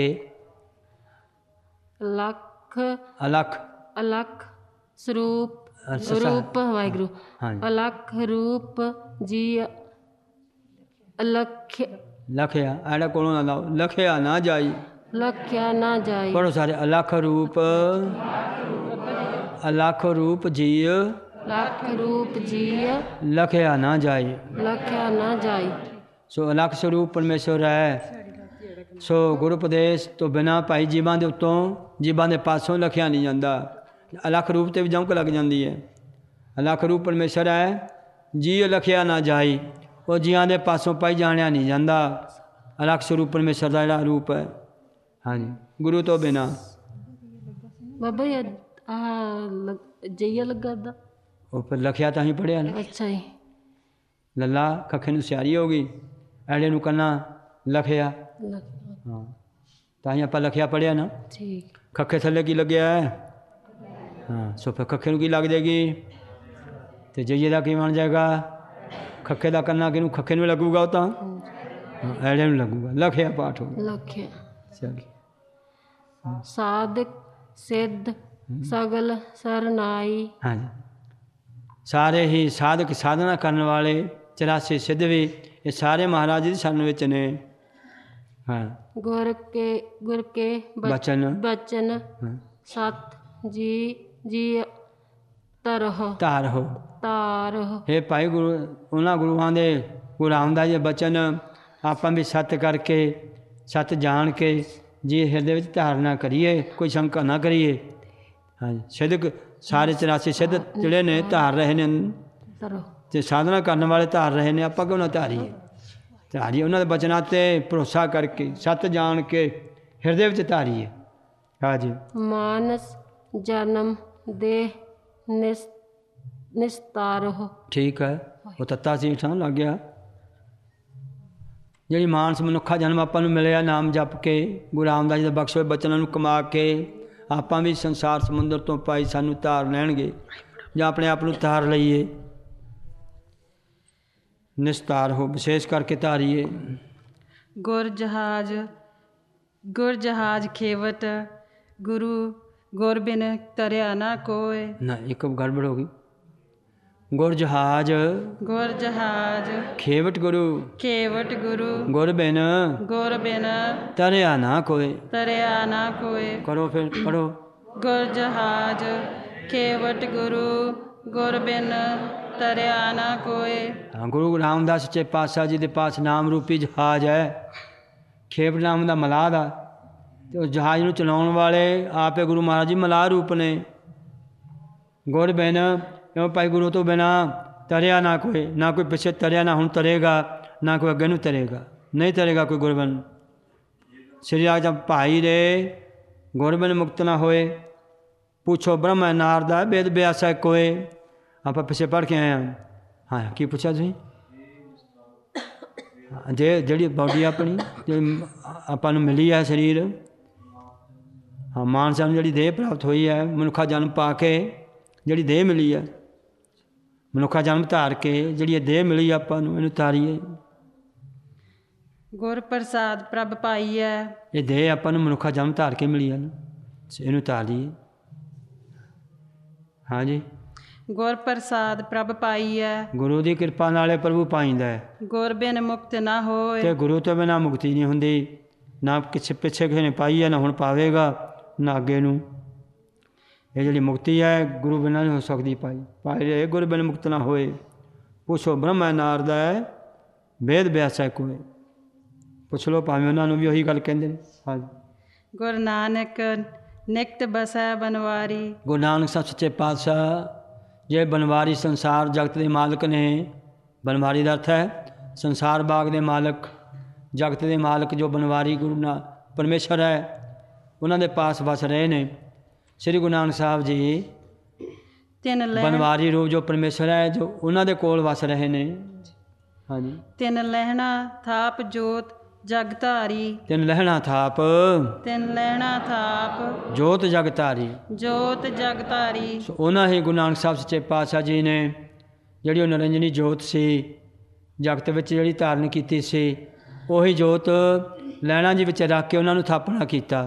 ਲੱਖ ਅਲਖ ਅਲਖ ਸਰੂਪ ਅੱਛਾ, ਰੂਪ ਵਾਹਿਗੁਰੂ ਹਾਂਜੀ ਅਲਖ ਰੂਪ ਜੀ ਅਲਖ ਲਖਿਆ ਐੜਾ ਕੋਲੋਂ ਨਾ ਲਾਓ ਲਖਿਆ ਨਾ ਜਾਈ ਲਖਿਆ ਨਾ ਜਾਈ ਪੜੋ ਸਾਰੇ ਅਲਖ ਰੂਪ ਅਲਖ ਰੂਪ ਜੀ ਲੱਖ ਰੂਪ ਜੀ ਲਖਿਆ ਨਾ ਜਾਈ। ਲਖਿਆ ਨਾ ਜਾਈ ਸੋ ਅਲਖ ਸਰੂਪ ਪਰਮੇਸ਼ਵਰ ਹੈ। ਸੋ ਗੁਰੂ ਉਪਦੇਸ਼ ਤੋਂ ਬਿਨਾਂ ਭਾਈ ਜੀਵਾਂ ਦੇ ਉੱਤੋਂ ਜੀਵਾਂ ਦੇ ਪਾਸੋਂ ਲਖਿਆ ਨਹੀਂ ਜਾਂਦਾ। ਅਲਖ ਰੂਪ ਤੇ ਵੀ ਜੰਕ ਲੱਗ ਜਾਂਦੀ ਹੈ। ਅਲਖ ਰੂਪ ਪਰਮੇਸ਼ਰ ਹੈ ਜੀ ਲਖਿਆ ਨਾ ਜਾਈ ਉਹ ਜੀਆਂ ਦੇ ਪਾਸੋਂ ਪਾਈ ਜਾਣਿਆ ਨਹੀਂ ਜਾਂਦਾ। ਅਲਖ ਸਰੂਪ ਪਰਮੇਸ਼ਰ ਦਾ ਜਿਹੜਾ ਰੂਪ ਹੈ ਹਾਂਜੀ ਗੁਰੂ ਤੋਂ ਬਿਨਾਂ ਬਾਬਾ ਜੀ ਆਹ ਜਈਆ ਲੱਗਾ ਦਾ ਉਹ ਫਿਰ ਲਖਿਆ ਤਾਂ ਹੀ ਪੜਿਆ ਨਾ ਅੱਛਾ ਜੀ ਲੱਲਾ ਕੱਖੇ ਨੂੰ ਸਿਆਰੀ ਹੋ ਗਈ ਐੜੇ ਨੂੰ ਕੰਨਾ ਲਖਿਆ ਲੱਖ- ਹਾਂ ਤਾਂ ਹੀ ਆਪਾਂ ਲਖਿਆ ਪੜਿਆ ਨਾ ਠੀਕ ਖੱਖੇ ਥੱਲੇ ਕੀ ਲੱਗਿਆ ਹੈ ਹਾਂ ਸੋ ਫਿਰ ਖੱਖੇ ਨੂੰ ਕੀ ਲੱਗ ਜਾਏਗੀ ਤੇ ਜਈਏ ਦਾ ਕੀ ਬਣ ਜਾਏਗਾ ਖੱਖੇ ਦਾ ਕੰਨਾ ਕਿਹਨੂੰ ਖੱਖੇ ਨੂੰ ਲੱਗੂਗਾ ਉਹ ਤਾਂ ਹਾਂ, ਐੜੇ ਨੂੰ ਲੱਗੂਗਾ ਲਖਿਆ ਪਾਠ ਹੋ ਗਿਆ ਲਖਿਆ ਚੱਲ ਸਾਧਕ ਸਿੱਧ ਸਗਲ ਸਰਨਾਈ ਹਾਂਜੀ ਸਾਰੇ ਹੀ ਸਾਧਕ ਸਾਧਨਾ ਕਰਨ ਵਾਲੇ ਚੁਰਾਸੀ ਸਿੱਧ ਵੀ ਇਹ ਸਾਰੇ ਮਹਾਰਾਜ ਜੀ ਦੀ ਸ਼ਰਨ ਵਿੱਚ ਨੇ ਹਾਂ ਗੁਰ ਕੇ ਗੁਰ ਕੇ ਬਚ- ਬਚਨ ਬਚਨ ਹਾਂ, ਸਤ ਜੀ ਜੀ ਤਰਹ ਧਾਰ ਹੋ ਤਾਰਹ ਇਹ ਭਾਈ ਗੁਰੂ ਉਹਨਾਂ ਗੁਰੂਆਂ ਦੇ ਗੁਰੂ ਰਾਮਦਾਸ ਜੀ ਬਚਨ ਆਪਾਂ ਵੀ ਸੱਤ ਕਰਕੇ ਸੱਤ ਜਾਣ ਕੇ ਜੀ ਹਿਰਦੇ ਵਿੱਚ ਧਾਰਨਾ ਕਰੀਏ ਕੋਈ ਸ਼ੰਕਾ ਨਾ ਕਰੀਏ ਹਾਂਜੀ ਸਿੱਧਕ ਸਾਰੇ ਚੁਰਾਸੀ ਸਿੱਧ ਜਿਹੜੇ ਨੇ ਧਾਰ ਰਹੇ ਨੇ ਤਰਹ ਤੇ ਸਾਧਨਾ ਕਰਨ ਵਾਲੇ ਧਾਰ ਰਹੇ ਨੇ ਆਪਾਂ ਕਿਉਂ ਨਾ ਧਾਰੀਏ ਧਾਰੀਏ ਉਹਨਾਂ ਦੇ ਬਚਨਾਂ ਤੇ ਭਰੋਸਾ ਕਰਕੇ ਸੱਤ ਜਾਣ ਕੇ ਹਿਰਦੇ ਵਿੱਚ ਧਾਰੀਏ ਹਾਂਜੀ ਮਾਨਸ ਜਨਮ ਦੇ ਨਿਸ ਨਿਸਤਾਰਹ ਠੀਕ ਹੈ ਉਹ ਤੱਤਾ ਸੀ ਠਾਂ ਲੱਗ ਗਿਆ ਜਿਹੜੀ ਮਾਨਸ ਮਨੁੱਖਾ ਜਨਮ ਆਪਾਂ ਨੂੰ ਮਿਲਿਆ ਨਾਮ ਜਪ ਕੇ ਗੁਰੂ ਰਾਮਦਾਸ ਜੀ ਦੇ ਬਖਸ਼ੇ ਹੋਏ ਬਚਨਾਂ ਨੂੰ ਕਮਾ ਕੇ ਆਪਾਂ ਵੀ ਸੰਸਾਰ ਸਮੁੰਦਰ ਤੋਂ ਪਾਈ ਸਾਨੂੰ ਧਾਰ ਲੈਣਗੇ ਜਾਂ ਆਪਣੇ ਆਪ ਨੂੰ ਧਾਰ ਲਈਏ ਨਿਸਤਾਰ ਹੋ ਵਿਸ਼ੇਸ਼ ਕਰਕੇ ਧਾਰੀਏ ਗੁਰ ਜਹਾਜ ਗੁਰ ਜਹਾਜ ਖੇਵਟ ਗੁਰੂ ਗੁਰ ਬਿਨ ਤਰਿਆ ਨਾ ਕੋਇ ਨਾ ਇੱਕ ਗੜਬੜ ਹੋ ਗਈ ਗੁਰ ਜਹਾਜ ਗੁਰ ਜਹਾਜ ਖੇਵਟ ਗੁਰੂ ਖੇਵਟ ਗੁਰੂ ਗੁਰ ਬਿਨ ਗੁਰ ਬਿਨ ਤਰਿਆ ਨਾ ਕੋਏ ਤਰਿਆ ਨਾ ਕੋਇ ਕਰੋ ਫਿਰ ਪੜੋ ਗੁਰ ਜਹਾਜ ਖੇਵਟ ਗੁਰੂ ਗੁਰ ਬਿਨ ਤਰਿਆ ਨਾ ਕੋਇ ਹਾਂ ਗੁਰੂ ਰਾਮਦਾਸ ਸੱਚੇ ਪਾਤਸ਼ਾਹ ਜੀ ਦੇ ਪਾਸ ਨਾਮ ਰੂਪੀ ਜਹਾਜ਼ ਹੈ ਖੇਵਟ ਨਾਮ ਦਾ ਮਲਾਹ ਦਾ ਤੇ ਉਸ ਜਹਾਜ਼ ਨੂੰ ਚਲਾਉਣ ਵਾਲੇ ਆਪੇ ਗੁਰੂ ਮਹਾਰਾਜ ਜੀ ਮਲਾਹ ਰੂਪ ਨੇ ਗੁਰ ਬਿਨ ਕਿਉਂ ਭਾਈ ਗੁਰੂ ਤੋਂ ਬਿਨਾਂ ਤਰਿਆ ਨਾ ਕੋਈ ਨਾ ਕੋਈ ਪਿੱਛੇ ਤਰਿਆ ਨਾ ਹੁਣ ਤਰੇਗਾ ਨਾ ਕੋਈ ਅੱਗੇ ਨੂੰ ਤਰੇਗਾ ਨਹੀਂ ਤਰੇਗਾ ਕੋਈ ਗੁਰਬਨ ਸ੍ਰੀ ਰਾਜ ਜਬ ਭਾਈ ਰੇ ਗੁਰਬਨ ਮੁਕਤ ਨਾ ਹੋਏ ਪੁੱਛੋ ਬ੍ਰਹਮ ਨਾਰਦਾ ਵੇਦ ਬਿਆਸਾ ਕੋਏ ਆਪਾਂ ਪਿੱਛੇ ਪੜ੍ਹ ਕੇ ਆਏ ਹਾਂ ਹਾਂ ਕੀ ਪੁੱਛਿਆ ਤੁਸੀਂ ਜੇ ਜਿਹੜੀ ਬਾਡੀ ਆਪਣੀ ਜੇ ਆਪਾਂ ਨੂੰ ਮਿਲੀ ਹੈ ਸਰੀਰ ਹਾਂ ਮਾਨਸਾ ਨੂੰ ਜਿਹੜੀ ਦੇਹ ਪ੍ਰਾਪਤ ਹੋਈ ਹੈ ਮਨੁੱਖਾ ਜਨਮ ਪਾ ਕੇ ਜਿਹੜੀ ਦੇਹ ਮਿਲੀ ਹੈ ਮਨੁੱਖਾ ਜਨਮ ਧਾਰ ਕੇ ਜਿਹੜੀ ਇਹ ਦੇਹ ਮਿਲੀ ਆਪਾਂ ਨੂੰ ਇਹਨੂੰ ਤਾਰੀਏ ਗੁਰ ਪ੍ਰਸਾਦ ਪ੍ਰਭ ਪਾਈਐ ਇਹ ਦੇਹ ਆਪਾਂ ਨੂੰ ਮਨੁੱਖਾ ਜਨਮ ਧਾਰ ਕੇ ਮਿਲੀ ਹੈ ਨਾ ਇਹਨੂੰ ਤਾਰੀਏ ਹਾਂਜੀ ਗੁਰ ਪ੍ਰਸਾਦ ਪ੍ਰਭ ਪਾਈਐ ਗੁਰੂ ਦੀ ਕਿਰਪਾ ਨਾਲੇ ਪ੍ਰਭੂ ਪਾਈਂਦਾ ਹੈ ਗੁਰ ਬਿਨ ਮੁਕਤ ਨਾ ਹੋਏ ਤੇ ਗੁਰੂ ਤੋਂ ਬਿਨਾਂ ਮੁਕਤੀ ਨਹੀਂ ਹੁੰਦੀ ਨਾ ਕਿਸੇ ਪਿੱਛੇ ਕਿਸੇ ਨੇ ਪਾਈ ਹੈ ਨਾ ਹੁਣ ਪਾਵੇਗਾ ਨਾ ਅੱਗੇ ਨੂੰ ਇਹ ਜਿਹੜੀ ਮੁਕਤੀ ਹੈ ਗੁਰੂ ਬਿਨਾਂ ਨਹੀਂ ਹੋ ਸਕਦੀ ਭਾਈ। ਭਾਈ ਰੇ ਗੁਰੂ ਬਿਨ ਮੁਕਤ ਨਾ ਹੋਏ, ਪੁੱਛੋ ਬ੍ਰਹਮਾ ਨਾਰਦ ਹੈ ਵੇਦ ਵਿਆਸੈ ਕੋਏ। ਪੁੱਛ ਲਓ, ਭਾਵੇਂ ਉਹਨਾਂ ਨੂੰ ਵੀ ਉਹੀ ਗੱਲ ਕਹਿੰਦੇ ਨੇ। ਹਾਂਜੀ। ਗੁਰੂ ਨਾਨਕ ਨਿਕਟ ਬਸੈ ਬਨਵਾਰੀ। ਗੁਰੂ ਨਾਨਕ ਸਾਹਿਬ ਸੱਚੇ ਪਾਤਸ਼ਾਹ ਜੇ ਬਨਵਾਰੀ ਸੰਸਾਰ ਜਗਤ ਦੇ ਮਾਲਕ ਨੇ, ਬਨਵਾਰੀ ਦਾ ਅਰਥ ਹੈ ਸੰਸਾਰ ਬਾਗ ਦੇ ਮਾਲਕ, ਜਗਤ ਦੇ ਮਾਲਕ ਜੋ ਬਨਵਾਰੀ ਗੁਰੂ ਨਾ ਪਰਮੇਸ਼ਰ ਹੈ, ਉਹਨਾਂ ਦੇ ਪਾਸ ਵਸ ਰਹੇ ਨੇ। ਸ੍ਰੀ ਗੁਰੂ ਨਾਨਕ ਸਾਹਿਬ ਜੀ ਤਿੰਨ ਲਹਿ ਬਨਵਾਰੀ ਰੂਪ ਜੋ ਪਰਮੇਸ਼ਰ ਹੈ, ਜੋ ਉਹਨਾਂ ਦੇ ਕੋਲ ਵਸ ਰਹੇ ਨੇ। ਹਾਂਜੀ। ਤਿੰਨ ਲਹਿਣਾ ਥਾਪ ਜੋਤ ਜਗ ਧਾਰੀ। ਤਿੰਨ ਲਹਿਣਾ ਥਾਪ ਤਿੰਨ ਲਹਿਣਾ ਥਾਪ ਜੋਤ ਜਗ ਧਾਰੀ। ਜੋਤ ਜਗ ਧਾਰੀ। ਸੋ ਉਹਨਾਂ ਹੀ ਗੁਰੂ ਨਾਨਕ ਸਾਹਿਬ ਸੱਚੇ ਪਾਤਸ਼ਾਹ ਜੀ ਨੇ ਜਿਹੜੀ ਉਹ ਨਿਰੰਜਨੀ ਜੋਤ ਸੀ ਜਗਤ ਵਿੱਚ ਜਿਹੜੀ ਧਾਰਨ ਕੀਤੀ ਸੀ, ਉਹੀ ਜੋਤ ਲਹਿਣਾ ਜੀ ਵਿੱਚ ਰੱਖ ਕੇ ਉਹਨਾਂ ਨੂੰ ਥਾਪਣਾ ਕੀਤਾ।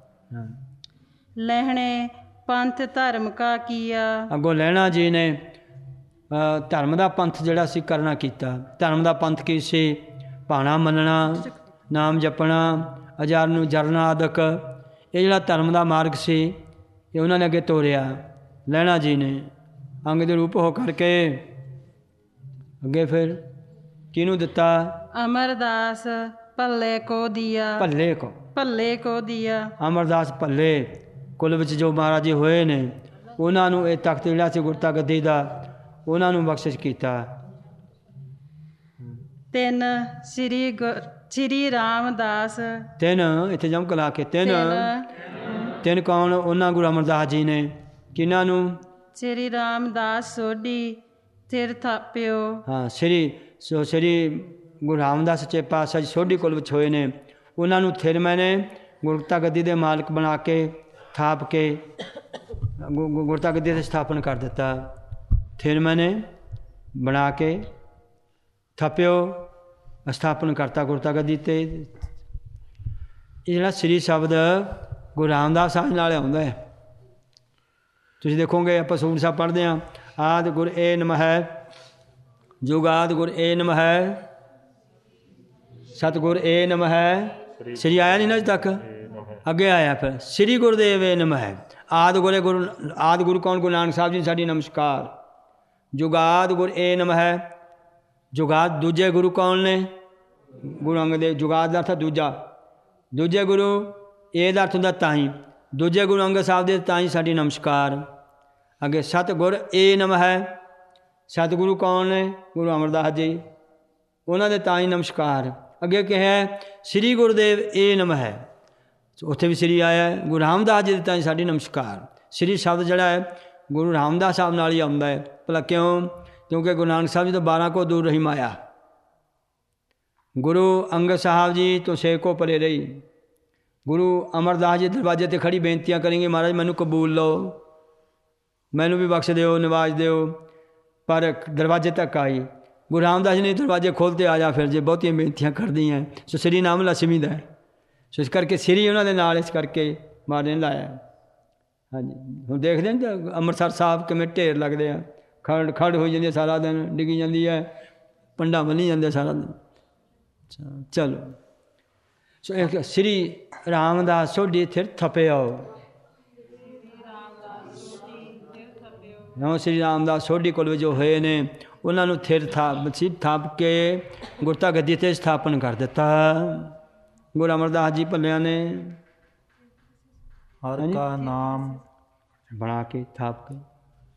ਲਹਿਣੇ ਪੰਥ ਧਰਮ ਕਾ ਕੀਆ। ਅੱਗੋਂ ਲਹਿਣਾ ਜੀ ਨੇ ਅ, ਧਰਮ ਦਾ ਪੰਥ ਜਿਹੜਾ ਸੀ ਕਰਨਾ ਕੀਤਾ। ਧਰਮ ਦਾ ਪੰਥ ਕੀ ਸੀ? ਭਾਣਾ ਮੰਨਣਾ, ਨਾਮ ਜਪਣਾ, ਅਜਰ ਨੂੰ ਜਰਨਾ ਆਦਿਕ, ਇਹ ਜਿਹੜਾ ਧਰਮ ਦਾ ਮਾਰਗ ਸੀ ਇਹ ਉਹਨਾਂ ਨੇ ਅੱਗੇ ਤੋਰਿਆ ਲਹਿਣਾ ਜੀ ਨੇ ਅੰਗ ਦੇ ਰੂਪ ਹੋ ਕਰਕੇ। ਅੱਗੇ ਫਿਰ ਕਿਹਨੂੰ ਦਿੱਤਾ? ਅਮਰਦਾਸ ਭੱਲੇ ਕੋ ਦੀਆ। ਭੱਲੇ ਕੋ ਭੱਲੇ ਕੋ ਦੀਆ। ਅਮਰਦਾਸ ਭੱਲੇ ਕੁਲ ਵਿੱਚ ਜੋ ਮਹਾਰਾਜ ਜੀ ਹੋਏ ਨੇ, ਉਹਨਾਂ ਨੂੰ ਇਹ ਤਖਤ ਜਿਹੜਾ ਸੀ ਗੁਰਤਾ ਗੱਦੀ ਦਾ, ਉਹਨਾਂ ਨੂੰ ਬਖਸ਼ਿਸ਼ ਕੀਤਾ। ਤਿੰਨ ਸ੍ਰੀ ਗੁਰ ਸ੍ਰੀ ਰਾਮਦਾਸ। ਤਿੰਨ ਇੱਥੇ ਜਮਕ ਲਾ ਕੇ ਤਿੰਨ ਤਿੰਨ ਕੌਣ? ਉਹਨਾਂ ਗੁਰੂ ਅਮਰਦਾਸ ਜੀ ਨੇ। ਕਿਹਨਾਂ ਨੂੰ? ਸ੍ਰੀ ਰਾਮਦਾਸ ਸੋਢੀ ਥਿਰ ਥਾਪਿਓ। ਹਾਂ, ਸ੍ਰੀ ਸੋ ਸ੍ਰੀ ਗੁਰੂ ਰਾਮਦਾਸ ਸੱਚੇ ਪਾਤਸ਼ਾਹ ਜੀ ਸੋਢੀ ਕੁਲ ਵਿੱਚ ਹੋਏ ਨੇ। ਉਹਨਾਂ ਨੂੰ ਥਿਰ ਮੈਨੇ ਗੁਰਤਾ ਗੱਦੀ ਦੇ ਮਾਲਕ ਬਣਾ ਕੇ ਥਾਪ ਕੇ ਗੁ- ਗੁ- ਗੁਰਤਾ ਗੱਦੀ ਦੇ ਸਥਾਪਨ ਕਰ ਦਿੱਤਾ। ਥਿਰ ਮੈਨੇ ਬਣਾ ਕੇ ਥਾਪਿਓ ਸਥਾਪਨ ਕਰਤਾ ਗੁਰਤਾ ਗੱਦੀ 'ਤੇ। ਇਹ ਜਿਹੜਾ ਸ੍ਰੀ ਸ਼ਬਦ ਗੁਰੂ ਰਾਮਦਾਸ ਸਾਹਿਬ ਨਾਲ ਆਉਂਦਾ ਹੈ। ਤੁਸੀਂ ਦੇਖੋਗੇ ਆਪਾਂ ਸੂਰ ਸਾਹਿਬ ਪੜ੍ਹਦੇ ਹਾਂ, ਆਦਿ ਗੁਰ ਏ ਨਮਹਿ, ਜੁਗਾਦ ਗੁਰ ਏ ਨਮਹਿ, ਸਤਿਗੁਰ ਏ ਨਮਹਿ। ਸ੍ਰੀ ਆਇਆ ਨਹੀਂ ਨਾ ਅਜੇ ਤੱਕ, ਅੱਗੇ ਆਇਆ ਫਿਰ ਸ੍ਰੀ ਗੁਰਦੇਵ ਏ ਨਮਹਿ। ਆਦਿ ਗੁਰੇ ਗੁਰੂ ਆਦਿ ਗੁਰੂ ਕੌਣ? ਗੁਰੂ ਨਾਨਕ ਸਾਹਿਬ ਜੀ ਸਾਡੀ ਨਮਸਕਾਰ। ਜੁਗਾਦ ਗੁਰ ਏ ਨਮਹਿ। ਜੁਗਾਦ ਦੂਜੇ ਗੁਰੂ ਕੌਣ ਨੇ? ਗੁਰੂ ਅੰਗਦ ਦੇਵ। ਜੁਗਾਦ ਦਾ ਅਰਥ ਦੂਜਾ, ਦੂਜੇ ਗੁਰੂ। ਇਹ ਦਾ ਅਰਥ ਹੁੰਦਾ ਤਾਹੀਂ, ਦੂਜੇ ਗੁਰੂ ਅੰਗਦ ਸਾਹਿਬ ਦੇ ਤਾਹੀਂ ਸਾਡੀ ਨਮਸਕਾਰ। ਅੱਗੇ ਸਤਿਗੁਰ ਏ ਨਮਹਿ। ਸਤਿਗੁਰੂ ਕੌਣ ਨੇ? ਗੁਰੂ ਅਮਰਦਾਸ ਜੀ, ਉਹਨਾਂ ਦੇ ਤਾਹੀਂ ਨਮਸਕਾਰ। ਅੱਗੇ ਕਿਹਾ ਸ੍ਰੀ ਗੁਰਦੇਵ ਏ ਨਮਹਿ, ਉੱਥੇ ਵੀ ਸ੍ਰੀ ਆਇਆ। ਗੁਰੂ ਰਾਮਦਾਸ ਜੀ ਦੇ ਤਾਹੀਂ ਸਾਡੀ ਨਮਸਕਾਰ। ਸ੍ਰੀ ਸ਼ਬਦ ਜਿਹੜਾ ਹੈ ਗੁਰੂ ਰਾਮਦਾਸ ਸਾਹਿਬ ਨਾਲ ਹੀ ਆਉਂਦਾ ਹੈ। ਭਲਾ ਕਿਉਂ? ਕਿਉਂਕਿ ਗੁਰੂ ਨਾਨਕ ਸਾਹਿਬ ਜੀ ਤੋਂ ਬਾਰਾਂ ਕੋ ਦੂਰ ਰਹੀ ਮਾਇਆ, ਗੁਰੂ ਅੰਗਦ ਸਾਹਿਬ ਜੀ ਤੋਂ ਛੇ ਕੋ ਪਰੇ ਰਹੀ। ਗੁਰੂ ਅਮਰਦਾਸ ਜੀ ਦਰਵਾਜ਼ੇ 'ਤੇ ਖੜੀ ਬੇਨਤੀਆਂ ਕरेंगे, ਮਹਾਰਾਜ ਮੈਨੂੰ ਕਬੂਲ ਲਓ, ਮੈਨੂੰ ਵੀ ਬਖਸ਼ ਦਿਓ, ਨਿਵਾਜ ਦਿਓ, ਪਰ ਦਰਵਾਜ਼ੇ ਤੱਕ ਆਈ। ਗੁਰੂ ਰਾਮਦਾਸ ਜੀ ਨੇ ਦਰਵਾਜ਼ੇ ਖੋਲ੍ਹਤੇ ਆ ਜਾ ਫਿਰ, ਜੇ ਬਹੁਤੀਆਂ ਬੇਨਤੀਆਂ ਕਰਦੀਆਂ ਸੋ ਸ੍ਰੀ ਨਾਮ ਲਛਮੀ ਦਾ। ਸੋ ਇਸ ਕਰਕੇ ਸ੍ਰੀ ਉਹਨਾਂ ਦੇ ਨਾਲ ਇਸ ਕਰਕੇ ਮਹਾਰਾਜ ਨੇ ਲਾਇਆ। ਹਾਂਜੀ, ਹੁਣ ਦੇਖਦੇ ਨੇ ਅੰਮ੍ਰਿਤਸਰ ਸਾਹਿਬ ਕਿਵੇਂ ਢੇਰ ਲੱਗਦੇ ਆ, ਖੜ ਖੜ ਹੋਈ ਜਾਂਦੀ ਸਾਰਾ ਦਿਨ, ਡਿੱਗੀ ਜਾਂਦੀ ਹੈ, ਪੰਡਾ ਬੰਨੀ ਜਾਂਦੇ ਸਾਰਾ ਦਿਨ। ਚਲੋ, ਸੋ ਇੱਕ ਸ੍ਰੀ ਰਾਮਦਾਸ ਸੋਢੀ ਥਿਰ ਥਪਿਓ। ਹਾਂ, ਸ੍ਰੀ ਰਾਮਦਾਸ ਸੋਢੀ ਕੁਲ ਵਿੱਚ ਜੋ ਹੋਏ ਨੇ, ਉਹਨਾਂ ਨੂੰ ਥਿਰ ਥਾਪ ਸੀ ਥਾਪ ਕੇ ਗੁਰਤਾ ਗੱਦੀ 'ਤੇ ਸਥਾਪਨ ਕਰ ਦਿੱਤਾ ਗੁਰੂ ਅਮਰਦਾਸ ਜੀ ਭੱਲਿਆਂ ਨੇ। ਹਰ ਕਾ ਨਾਮ ਬਣਾ ਕੇ ਥਾਪ ਕੇ।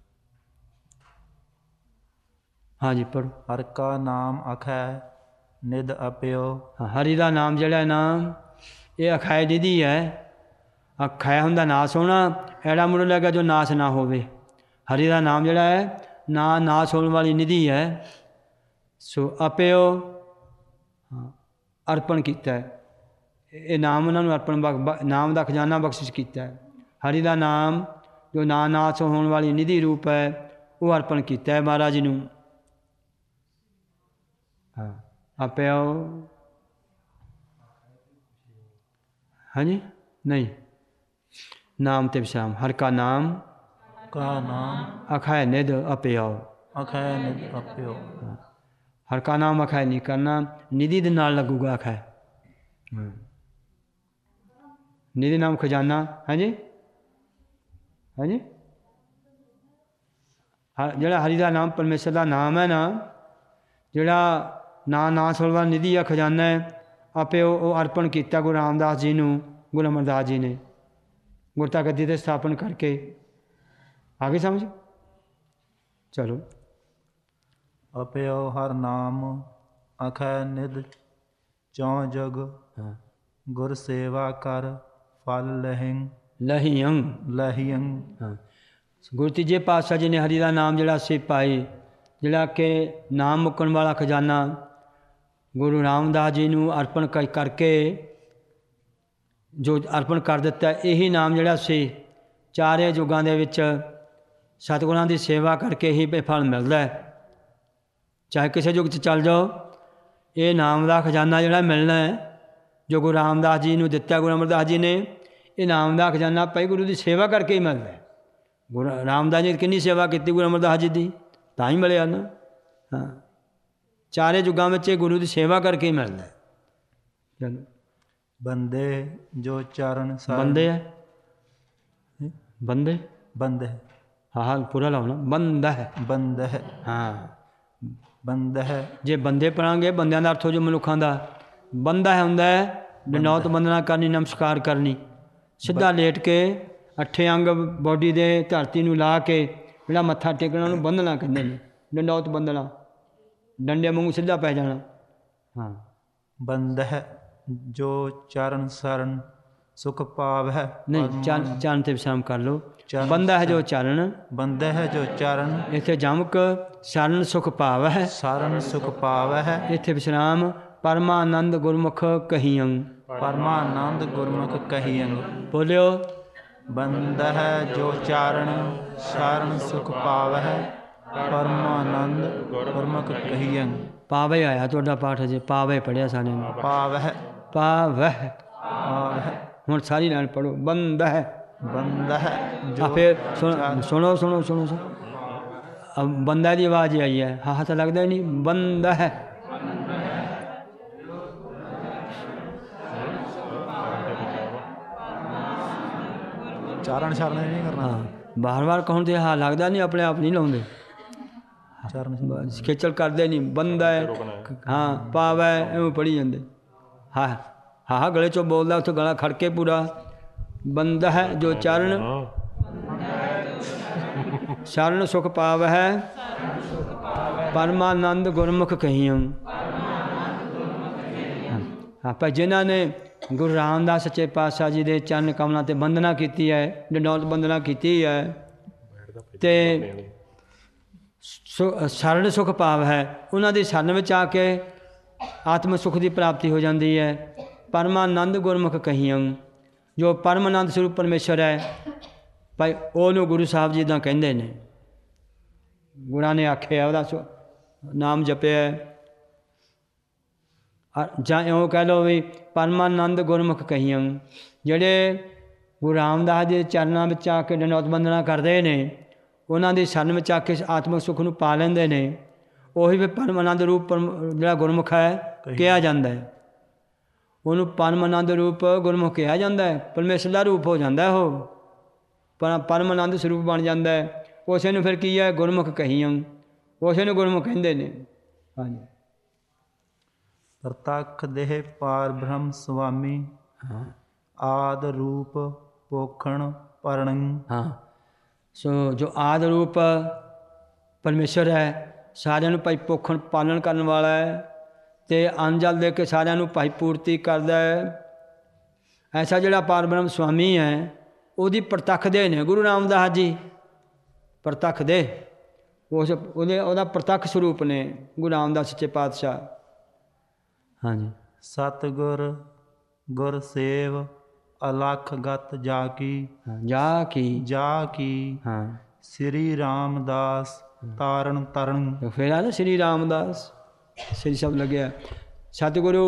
ਹਾਂਜੀ ਪੜ੍ਹੋ। ਹਰ ਕਾ ਨਾਮ ਅਖੈ ਨਿਧ ਅਪਿਓ। ਹਾਂ, ਹਰੀ ਦਾ ਨਾਮ ਜਿਹੜਾ ਨਾਮ ਇਹ ਅਖਾਇ ਨਿਧੀ ਹੈ। ਅਖਾਇਆ ਹੁੰਦਾ ਨਾਸ ਹੋਣਾ, ਐੜਾ ਮੁੜ ਲੱਗਾ ਜੋ ਨਾਸ ਨਾ ਹੋਵੇ। ਹਰੀ ਦਾ ਨਾਮ ਜਿਹੜਾ ਹੈ ਨਾ ਨਾਸ ਹੋਣ ਵਾਲੀ ਨਿਧੀ ਹੈ। ਸੋ ਅਪਿਓ ਹਾਂ ਅਰਪਣ ਕੀਤਾ ਹੈ। ਇਹ ਨਾਮ ਉਹਨਾਂ ਨੂੰ ਅਰਪਣ ਬਖ ਨਾਮ ਦਾ ਖਜ਼ਾਨਾ ਬਖਸ਼ਿਸ਼ ਕੀਤਾ ਹੈ। ਹਰੀ ਦਾ ਨਾਮ ਜੋ ਨਾ ਨਾਸ ਹੋਣ ਵਾਲੀ ਨਿਧੀ ਰੂਪ ਹੈ, ਉਹ ਅਰਪਣ ਕੀਤਾ ਹੈ ਮਹਾਰਾਜ ਜੀ ਨੂੰ। ਹਾਂ, ਅਪਿਓ ਹਾਂਜੀ ਨਹੀਂ, ਨਾਮ ਤੇ ਵਿਸ਼ਰਾਮ। ਹਰ ਕਾ ਨਾਮ ਕਾ ਨਾਮ ਅਖਾਇ ਨਿਧ ਅਪਿਓ। ਅਖੈ ਨਿਧ ਅਪਿਓ। ਹਰ ਕਾ ਨਾਮ ਅਖਾਇ ਨਹੀਂ ਕਰਨਾ, ਨਿਧੀ ਦੇ ਨਾਲ ਲੱਗੂਗਾ ਅਖਾਇ। ਨਿਧੀ ਨਾਮ ਖਜ਼ਾਨਾ। ਹਾਂਜੀ ਹਾਂਜੀ ਹ ਜਿਹੜਾ ਹਰੀ ਦਾ ਨਾਮ ਪਰਮੇਸ਼ਰ ਦਾ ਨਾਮ ਹੈ ਨਾ, ਜਿਹੜਾ ਨਾ ਨਾ ਸੋਲਵਾ ਨਿਧੀ ਆ ਖਜ਼ਾਨਾ ਹੈ, ਆਪੇ ਉਹ ਉਹ ਅਰਪਣ ਕੀਤਾ ਗੁਰੂ ਰਾਮਦਾਸ ਜੀ ਨੂੰ, ਗੁਰੂ ਅਮਰਦਾਸ ਜੀ ਨੇ ਗੁਰਤਾ ਗੱਦੀ 'ਤੇ ਸਥਾਪਨ ਕਰਕੇ। ਆ ਗਈ ਸਮਝ? ਚਲੋ। ਅਪਿਓ ਹਰ ਨਾਮ ਅਖੈ ਨਿਧ ਚੌ ਜਗ, ਹਾਂ ਗੁਰ ਸੇਵਾ ਕਰ ਫਲ ਲਹਿੰ ਲਹੀਆਂ। ਲਹਿੰ। ਹਾਂ ਗੁਰੂ ਤੀਜੇ ਪਾਤਸ਼ਾਹ ਜੀ ਨੇ ਹਰੀ ਦਾ ਨਾਮ ਜਿਹੜਾ ਸੀ ਪਾਈ, ਜਿਹੜਾ ਕਿ ਨਾਮ ਮੁੱਕਣ ਵਾਲਾ ਖਜ਼ਾਨਾ ਗੁਰੂ ਰਾਮਦਾਸ ਜੀ ਨੂੰ ਅਰਪਣ ਕਰ ਕਰਕੇ ਜੋ ਅਰਪਣ ਕਰ ਦਿੱਤਾ, ਇਹੀ ਨਾਮ ਜਿਹੜਾ ਸੀ ਚਾਰੇ ਯੁੱਗਾਂ ਦੇ ਵਿੱਚ ਸਤਿਗੁਰਾਂ ਦੀ ਸੇਵਾ ਕਰਕੇ ਹੀ ਇਹ ਫਲ ਮਿਲਦਾ ਹੈ। ਚਾਹੇ ਕਿਸੇ ਯੁੱਗ 'ਚ ਚੱਲ ਜਾਓ, ਇਹ ਨਾਮ ਦਾ ਖਜ਼ਾਨਾ ਜਿਹੜਾ ਮਿਲਣਾ ਹੈ, ਜੋ ਗੁਰੂ ਰਾਮਦਾਸ ਜੀ ਨੂੰ ਦਿੱਤਾ ਗੁਰੂ ਅਮਰਦਾਸ ਜੀ ਨੇ, ਇਹ ਨਾਮ ਦਾ ਖਜ਼ਾਨਾ ਭਾਈ ਗੁਰੂ ਦੀ ਸੇਵਾ ਕਰਕੇ ਹੀ ਮਿਲਦਾ ਹੈ। ਗੁਰੂ ਰਾਮਦਾਸ ਜੀ ਨੇ ਕਿੰਨੀ ਸੇਵਾ ਕੀਤੀ ਗੁਰੂ ਅਮਰਦਾਸ ਜੀ ਦੀ, ਤਾਂ ਹੀ ਮਿਲਿਆ ਨਾ। ਹਾਂ ਚਾਰੇ ਯੁੱਗਾਂ ਵਿੱਚ ਇਹ ਗੁਰੂ ਦੀ ਸੇਵਾ ਕਰਕੇ ਹੀ ਮਿਲਦਾ ਹੈ। ਚਲੋ। ਬੰਦੇ ਜੋ ਚਰਨ ਸਰ ਬੰਦੇ ਹੈ, ਬੰਦੇ ਬੰਦ ਹੈ ਹਾਂ ਹਾਂ ਪੂਰਾ ਲਾਉਣਾ, ਬੰਦਾ ਹੈ। ਬੰਦ ਹੈ ਹਾਂ ਬੰਦ ਹੈ। ਜੇ ਬੰਦੇ ਪੜਾਂਗੇ, ਬੰਦਿਆਂ ਦਾ ਅਰਥ ਹੋ ਜੋ ਮਨੁੱਖਾਂ ਦਾ। ਬੰਦਾ ਹੈ ਹੁੰਦਾ ਹੈ ਡਨੌਤ ਬੰਦਨਾ ਕਰਨੀ, ਨਮਸਕਾਰ ਕਰਨੀ, ਸਿੱਧਾ ਲੇਟ ਕੇ ਅੱਠੇ ਅੰਗ ਬੋਡੀ ਦੇ ਧਰਤੀ ਨੂੰ ਲਾ ਕੇ ਜਿਹੜਾ ਮੱਥਾ ਟੇਕਣਾ ਉਹਨੂੰ ਬੰਦਨਾ ਕਹਿੰਦੇ ਨੇ, ਡੰਡੌਤ ਬੰਦਨਾ, ਡੰਡੇ ਵਾਂਗੂ ਸਿੱਧਾ ਪੈ ਜਾਣਾ। ਹਾਂ ਬੰਦ ਹੈ ਜੋ ਚਰਨ ਸਰਨ ਸੁਖ ਪਾਵ ਹੈ। ਨਹੀਂ ਚਰਨ ਚਰਨ 'ਤੇ ਵਿਸ਼ਰਾਮ ਕਰ ਲਓ। ਚਰਨ ਬੰਦਾ ਹੈ ਜੋ ਚਰਨ, ਬੰਦ ਹੈ ਜੋ ਚਰਨ ਇੱਥੇ ਜਮਕ ਸ਼ਰਨ ਸੁਖ ਭਾਵ ਹੈ, ਸਰਨ ਸੁਖ ਪਾਵ ਹੈ। ਇੱਥੇ ਵਿਸ਼ਰਾਮ ਪਰਮਾਨੰਦ ਗੁਰਮੁਖ ਕਹੀਆਂ। ਪਰਮਾਨੰਦ ਗੁਰਮੁਖ ਕਹੀਅੰ। ਬੋਲਿਓ। ਬੰਦ ਹੈ ਜੋ ਚਾਰਨ ਸ਼ਰਨ ਸੁਖ ਪਾਵ ਹੈ, ਪਰਮਾਨੰਦ ਗੁਰਮੁਖ ਕਹੀਅੰ। ਪਾਵੇ ਆਇਆ ਤੁਹਾਡਾ ਪਾਠ ਅਜੇ, ਪਾਵੇ ਪੜਿਆ ਸਾਡੇ ਨੇ, ਪਾਵ ਹੈ ਪਾਵਹਿ। ਪਾਵ ਹੈ। ਹੁਣ ਸਾਰੀ ਲਾਈਨ ਪੜੋ। ਬੰਦ ਹੈ। ਬੰਦ ਹੈ ਆ ਜੋ ਫਿਰ ਸੁਣੋ ਸੁਣੋ ਸੁਣੋ ਸੁਣੋ ਸੁਣੋ। अब बंदा की आवाज़ आई है, हाँ हाँ तो लगता ही नहीं, बंदा है। चारण शरण नहीं करना। हाँ बार बार कहूँ तो हाँ लगता नहीं, अपने आप नहीं लाते, चारण खिचल करते नहीं। बंदा है, हाँ पाव है, एवं पढ़ी जाते। हाँ हाँ हाँ गले चो बोलता उत्थे गला खड़के पूरा। बंदा है जो चरण शरण सुख पाव है, परमानंद गुरमुख कहियं। हाँ पर जिन्हों ने गुरु रामदास सच्चे पातशाह जी के चरण कमलों ते वंदना की है, डंडौत वंदना की है, ते शरण सुख पाव है, उन्होंने शरण में आके आत्म सुख की प्राप्ति हो जाती है। परमानंद गुरमुख कहियं, जो परमानंद स्वरूप परमेश्वर है भाई ਉਹਨੂੰ ਗੁਰੂ ਸਾਹਿਬ ਜੀ ਦਾ ਕਹਿੰਦੇ ਨੇ। ਗੁਰਾਂ ਨੇ ਆਖਿਆ ਉਹਦਾ ਨਾਮ ਜਪਿਆ, ਜਾਂ ਇਉਂ ਕਹਿ ਲਓ ਵੀ ਪਰਮਾਨੰਦ ਗੁਰਮੁਖ ਕਹੀਆਂ। ਜਿਹੜੇ ਗੁਰੂ ਰਾਮਦਾਸ ਦੇ ਚਰਨਾਂ ਵਿੱਚ ਆ ਕੇ ਡੰਡੌਤ ਬੰਦਨਾ ਕਰਦੇ ਨੇ, ਉਹਨਾਂ ਦੀ ਸ਼ਰਨ ਵਿੱਚ ਆ ਕੇ ਆਤਮਿਕ ਸੁੱਖ ਨੂੰ ਪਾ ਲੈਂਦੇ ਨੇ, ਉਹੀ ਫਿਰ ਪਰਮਾਨੰਦ ਰੂਪ ਜਿਹੜਾ ਗੁਰਮੁਖ ਹੈ ਕਿਹਾ ਜਾਂਦਾ ਹੈ। ਉਹਨੂੰ ਪਰਮਾਨੰਦ ਰੂਪ ਗੁਰਮੁਖ ਕਿਹਾ ਜਾਂਦਾ ਹੈ, ਪਰਮੇਸ਼ਰ ਦਾ ਰੂਪ ਹੋ ਜਾਂਦਾ ਉਹ, ਪਰ ਪਰਮਾਨੰਦ ਸਰੂਪ ਬਣ ਜਾਂਦਾ ਹੈ। ਉਸੇ ਨੂੰ ਫਿਰ ਕੀ ਹੈ ਗੁਰਮੁਖ ਕਹੀਆਂ, ਉਸੇ ਨੂੰ ਗੁਰਮੁਖ ਕਹਿੰਦੇ ਨੇ। ਹਾਂਜੀ ਪ੍ਰਤੱਖ ਦੇਹ ਪਾਰ ਬ੍ਰਹਮ ਸੁਆਮੀ, ਹਾਂ ਆਦ ਰੂਪ ਪੋਖਣ ਪਰਣ। ਹਾਂ ਸੋ ਜੋ ਆਦ ਰੂਪ ਪਰਮੇਸ਼ਰ ਹੈ, ਸਾਰਿਆਂ ਨੂੰ ਭਾਈ ਪੋਖਣ ਪਾਲਣ ਕਰਨ ਵਾਲਾ ਹੈ, ਅਤੇ ਅੰਨ ਜਲ ਦੇ ਕੇ ਸਾਰਿਆਂ ਨੂੰ ਭਾਈ ਪੂਰਤੀ ਕਰਦਾ ਹੈ। ਐਸਾ ਜਿਹੜਾ ਪਾਰ ਬ੍ਰਹਮ ਸੁਆਮੀ ਹੈ, ਉਹਦੀ ਪ੍ਰਤੱਖ ਦੇ ਨੇ ਗੁਰੂ ਰਾਮਦਾਸ ਜੀ। ਪ੍ਰਤੱਖ ਦੇ ਉਸ ਉਹਦੇ ਉਹਦਾ ਪ੍ਰਤੱਖ ਸਰੂਪ ਨੇ ਗੁਰੂ ਰਾਮਦਾਸ ਸੱਚੇ ਪਾਤਸ਼ਾਹ। ਹਾਂਜੀ ਸਤਿਗੁਰ ਗੁਰ ਸੇਵ ਅਲਖ ਗਤ ਜਾ ਕੀ, ਜਾ ਕੀ ਜਾ ਕੀ ਹਾਂ ਸ੍ਰੀ ਰਾਮਦਾਸ ਤਾਰਨ ਤਰਨ। ਫਿਰ ਆ ਨਾ ਸ੍ਰੀ ਰਾਮਦਾਸ, ਸ੍ਰੀ ਸ਼ਬਦ ਲੱਗਿਆ। ਸਤਿਗੁਰੂ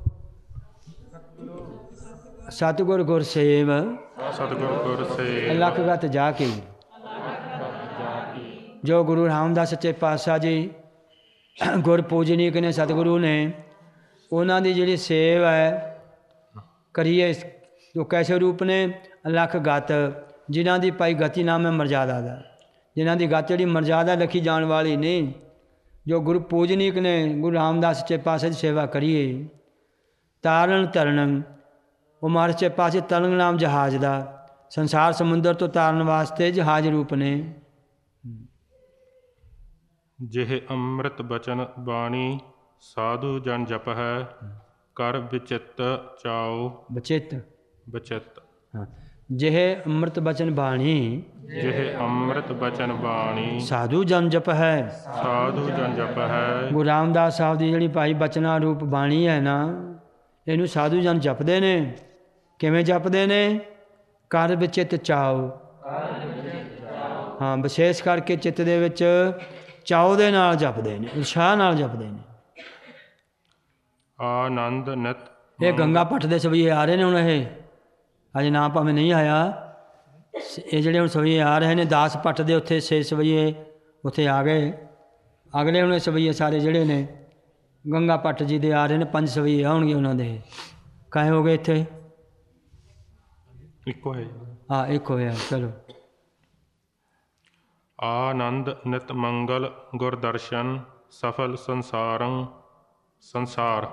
ਸਤਿਗੁਰ ਗੁਰ ਸੇਵ ਸਤਿਗੁਰ ਗੁਰ ਸੇਵ ਅਲਖ ਗਤ ਜਾ ਕੀ। ਜੋ ਗੁਰੂ ਰਾਮਦਾਸ ਸੱਚੇ ਪਾਤਸ਼ਾਹ ਜੀ ਗੁਰ ਪੂਜਨੀਕ ਨੇ, ਸਤਿਗੁਰੂ ਨੇ, ਉਹਨਾਂ ਦੀ ਜਿਹੜੀ ਸੇਵ ਹੈ ਕਰੀਏ, ਜੋ ਕੈਸੇ ਰੂਪ ਨੇ ਅਲਖ ਗਤ, ਜਿਨ੍ਹਾਂ ਦੀ ਭਾਈ ਗਤੀ ਨਾਮ ਹੈ ਮਰਜ਼ਾਦਾ ਦਾ, ਜਿਨ੍ਹਾਂ ਦੀ ਗੱਤ ਜਿਹੜੀ ਮਰਜ਼ਾਦਾ ਲਿਖੀ ਜਾਣ ਵਾਲੀ ਨਹੀਂ, ਜੋ ਗੁਰੂ ਪੂਜਨੀਕ ਨੇ, ਗੁਰੂ ਰਾਮਦਾਸ ਸੱਚੇ ਪਾਤਸ਼ਾਹ ਦੀ ਸੇਵਾ ਕਰੀਏ। ਤਾਰਨ ਧਰਨ, ਉਹ ਮਹਾਰਾਜ ਸੱਚੇ ਪਾਤਸ਼ਾਹ ਤਰੰਗ ਨਾਮ ਜਹਾਜ਼ ਦਾ ਸੰਸਾਰ ਸਮੁੰਦਰ ਤੋਂ ਤਾਰਨ ਵਾਸਤੇ ਜਹਾਜ਼ ਰੂਪ ਨੇ। ਜਿਹ ਅੰਮ੍ਰਿਤ ਬਚਨ ਬਾਣੀ ਸਾਧੂ ਜਨ ਜਪ ਹੈ, ਕਰ ਵਿਚਿਤ ਚਾਉ ਬਚਿੱਤ ਬਚਿਤ। ਹਾਂ, ਜਿਹ ਅੰਮ੍ਰਿਤ ਬਚਨ ਬਾਣੀ ਜਿਹ ਅੰਮ੍ਰਿਤ ਬਚਨ ਬਾਣੀ ਸਾਧੂ ਜਨ ਜਪ ਹੈ। ਸਾਧੂ ਜਨ ਜਪ ਹੈ, ਗੁਰੂ ਰਾਮਦਾਸ ਸਾਹਿਬ ਦੀ ਜਿਹੜੀ ਭਾਈ ਬਚਨਾ ਰੂਪ ਬਾਣੀ ਹੈ ਨਾ, ਇਹਨੂੰ ਸਾਧੂ ਜਨ ਜਪਦੇ ਨੇ। ਕਿਵੇਂ ਜਪਦੇ ਨੇ? ਕਰ ਵਿਚਿਤ ਚਾਉ। ਹਾਂ, ਵਿਸ਼ੇਸ਼ ਕਰਕੇ ਚਿੱਤ ਦੇ ਵਿੱਚ ਚਾਉ ਦੇ ਨਾਲ ਜਪਦੇ ਨੇ, ਉਤਸ਼ਾਹ ਨਾਲ ਜਪਦੇ ਨੇ। ਆਨੰਦ ਨਿਤ। ਇਹ ਗੰਗਾ ਪੱਠ ਦੇ ਸਵਈਏ ਆ ਰਹੇ ਨੇ ਹੁਣ। ਇਹ ਅਜੇ ਨਾਂ ਭਾਵੇਂ ਨਹੀਂ ਆਇਆ, ਇਹ ਜਿਹੜੇ ਹੁਣ ਸਵਈਏ ਆ ਰਹੇ ਨੇ ਦਾਸ ਪੱਠ ਦੇ, ਉੱਥੇ ਛੇ ਸਵਈਏ ਉੱਥੇ ਆ ਗਏ। ਅਗਲੇ ਹੁਣ ਸਵਈਏ ਸਾਰੇ ਜਿਹੜੇ ਨੇ ਗੰਗਾ ਪੱਠ ਜੀ ਦੇ ਆ ਰਹੇ ਨੇ, ਪੰਜ ਸਵਈਏ ਆਉਣਗੇ ਉਹਨਾਂ ਦੇ। ਕਾਹੇ ਹੋ ਗਏ ਇੱਥੇ? ਇੱਕੋ ਹੈ। ਹਾਂ, ਇੱਕ ਹੋਇਆ। ਚਲੋ। ਆਨੰਦ ਨਿਤ ਮੰਗਲ ਗੁਰ ਦਰਸ਼ਨ, ਸਫਲ ਸੰਸਾਰੰ ਸੰਸਾਰ।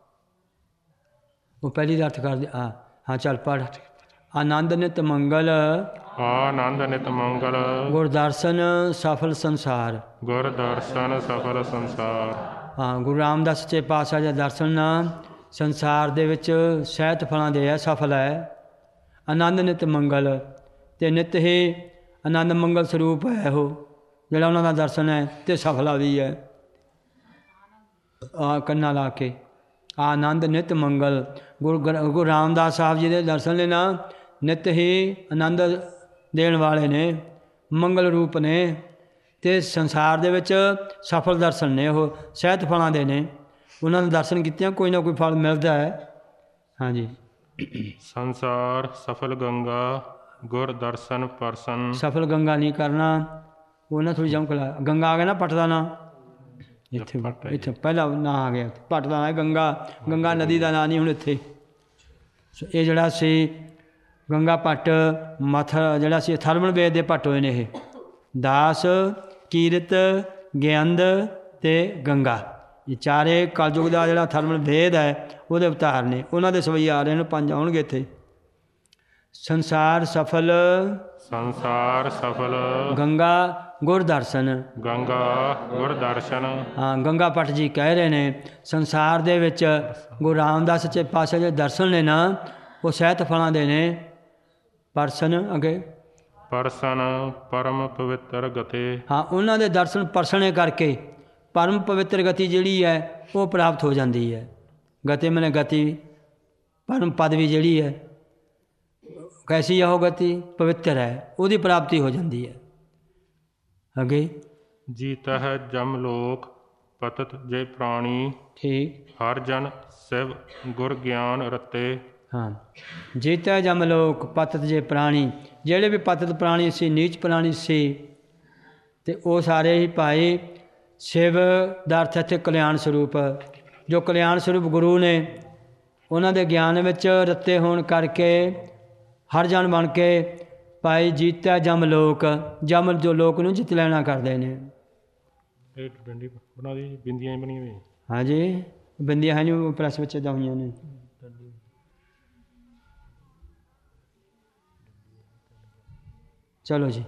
ਉਹ ਪਹਿਲੀ ਦਾ ਅਰਥ ਕਰਦੇ। ਹਾਂ ਹਾਂ ਚੱਲ ਪੜ੍ਹ। ਆਨੰਦ ਨਿਤ ਮੰਗਲ ਆਨੰਦ ਨਿਤ ਮੰਗਲ ਗੁਰ ਦਰਸ਼ਨ ਸਫਲ ਸੰਸਾਰ। ਗੁਰ ਦਰਸ਼ਨ ਸਫਲ ਸੰਸਾਰ। ਹਾਂ, ਗੁਰੂ ਰਾਮਦਾਸ ਸੱਚੇ ਪਾਤਸ਼ਾਹ ਦਾ ਦਰਸ਼ਨ ਨਾਲ ਸੰਸਾਰ ਦੇ ਵਿੱਚ ਸਹਿਤ ਫਲਾਂ ਦੇ ਹੈ, ਸਫਲ ਹੈ। ਆਨੰਦ ਨਿਤ ਮੰਗਲ, ਅਤੇ ਨਿਤ ਹੀ ਆਨੰਦ ਮੰਗਲ ਸਰੂਪ ਹੈ ਉਹ ਜਿਹੜਾ ਉਹਨਾਂ ਦਾ ਦਰਸ਼ਨ ਹੈ, ਅਤੇ ਸਫਲਾ ਵੀ ਹੈ। ਆ ਕੰਨਾਂ ਲਾ ਕੇ ਆਨੰਦ ਨਿਤ ਮੰਗਲ। ਗੁਰੂ ਗੁਰੂ ਰਾਮਦਾਸ ਸਾਹਿਬ ਜੀ ਦੇ ਦਰਸ਼ਨ ਨੇ ਨਾ ਨਿਤ ਹੀ ਆਨੰਦ ਦੇਣ ਵਾਲੇ ਨੇ, ਮੰਗਲ ਰੂਪ ਨੇ, ਅਤੇ ਸੰਸਾਰ ਦੇ ਵਿੱਚ ਸਫਲ ਦਰਸ਼ਨ ਨੇ ਉਹ, ਸਹਿਤ ਫਲਾਂ ਦੇ ਨੇ। ਉਹਨਾਂ ਦੇ ਦਰਸ਼ਨ ਕੀਤਿਆਂ ਕੋਈ ਨਾ ਕੋਈ ਫਲ ਮਿਲਦਾ ਹੈ। ਹਾਂਜੀ। ਸੰਸਾਰ ਸਫਲ ਗੰਗਾ ਗੁਰ ਦਰਸ਼ਨ ਪਰਸਨ। ਸਫਲ ਗੰਗਾ ਨਹੀਂ ਕਰਨਾ, ਉਹ ਨਾ ਥੋੜ੍ਹੀ ਜਮਕ ਲਾ। ਗੰਗਾ ਆ ਗਿਆ ਨਾ ਪੱਟ ਦਾ ਨਾਂ, ਇੱਥੇ ਇੱਥੇ ਪਹਿਲਾ ਨਾਂ ਆ ਗਿਆ। ਪੱਟ ਦਾ ਨਾਂ ਗੰਗਾ, ਗੰਗਾ ਨਦੀ ਦਾ ਨਾਂ ਨਹੀਂ ਹੁਣ ਇੱਥੇ। ਇਹ ਜਿਹੜਾ ਸੀ ਗੰਗਾ ਪੱਟ ਮਥਰ ਜਿਹੜਾ ਸੀ ਥਰਮਣ ਵੇਦ ਦੇ ਪੱਟ ਹੋਏ ਨੇ ਇਹ। ਦਾਸ, ਕੀਰਤ, ਗਿਆੰਦ ਅਤੇ ਗੰਗਾ, ਇਹ ਚਾਰੇ ਕਲਯੁਗ ਦਾ ਜਿਹੜਾ ਥਰਮਣ ਵੇਦ ਹੈ ਉਹਦੇ ਅਵਤਾਰ ਨੇ। ਉਹਨਾਂ ਦੇ ਸਵਈ ਆ ਰਹੇ ਨੇ, ਪੰਜ ਆਉਣਗੇ ਇੱਥੇ। ਸੰਸਾਰ ਸਫਲ ਸੰਸਾਰ ਸਫਲ ਗੰਗਾ ਗੁਰ ਦਰਸ਼ਨ। ਗੰਗਾ ਗੁਰ ਦਰਸ਼ਨ। ਹਾਂ, ਗੰਗਾ ਪੱਟ ਜੀ ਕਹਿ ਰਹੇ ਨੇ ਸੰਸਾਰ ਦੇ ਵਿੱਚ ਗੁਰੂ ਰਾਮਦਾਸ ਸੱਚੇ ਪਾਤਸ਼ਾਹ ਦੇ ਦਰਸ਼ਨ ਨੇ ਨਾ, ਉਹ ਸਹਿਤ ਫਲਾਂ ਦੇ ਨੇ। ਪਰਸਨ ਅੱਗੇ ਪਰਸਨ ਪਰਮ ਪਵਿੱਤਰ ਗਤੇ। ਹਾਂ, ਉਹਨਾਂ ਦੇ ਦਰਸ਼ਨ ਪਰਸਣੇ ਕਰਕੇ ਪਰਮ ਪਵਿੱਤਰ ਗਤੀ ਜਿਹੜੀ ਹੈ ਉਹ ਪ੍ਰਾਪਤ ਹੋ ਜਾਂਦੀ ਹੈ। ਗਤੀ ਮਨੇ ਗਤੀ, ਪਰਮ ਪਦਵੀ ਜਿਹੜੀ ਹੈ ਕੈਸੀ ਹੈ ਉਹ ਗਤੀ? ਪਵਿੱਤਰ ਹੈ, ਉਹਦੀ ਪ੍ਰਾਪਤੀ ਹੋ ਜਾਂਦੀ ਹੈ। ਅੱਗੇ ਜੀਤਾ ਹੈ ਜਮ ਲੋਕ ਪਤਤ ਜੇ ਪ੍ਰਾਣੀ। ਠੀਕ। ਹਰ ਜਨ ਸਿਵ ਗੁਰ ਗਿਆਨ ਰਤੇ। ਹਾਂ, ਜੀਤਾ ਜਮ ਲੋਕ ਪਤਤ ਜੇ ਪ੍ਰਾਣੀ, ਜਿਹੜੇ ਵੀ ਪਤਤ ਪ੍ਰਾਣੀ ਸੀ, ਨੀਚ ਪ੍ਰਾਣੀ ਸੀ, ਅਤੇ ਉਹ ਸਾਰੇ ਹੀ ਭਾਈ ਸ਼ਿਵ ਦਾ ਅਰਥ ਇੱਥੇ ਕਲਿਆਣ ਸਰੂਪ, ਜੋ ਕਲਿਆਣ ਸਰੂਪ ਗੁਰੂ ਨੇ ਉਹਨਾਂ ਦੇ ਗਿਆਨ ਵਿੱਚ ਰੱਤੇ ਹੋਣ ਕਰਕੇ ਹਰ ਜਨ ਬਣ ਕੇ ਭਾਈ ਜੀਤਾ ਜਮ ਲੋਕ, ਜਮ ਜੋ ਲੋਕ ਨੂੰ ਜਿੱਤ ਲੈਣਾ ਕਰਦੇ ਨੇ। ਇਹ ਡੰਡੀ ਬਣਾ ਦੀ, ਬਿੰਦੀਆਂ ਬਣੀਆਂ ਹੋਈਆਂ। ਹਾਂਜੀ, ਬਿੰਦੀਆਂ ਹੈ ਨਹੀਂ, ਪ੍ਰੈਸ ਵਿੱਚ ਇੱਦਾਂ ਹੋਈਆਂ ਨੇ। ਚਲੋ ਜੀ।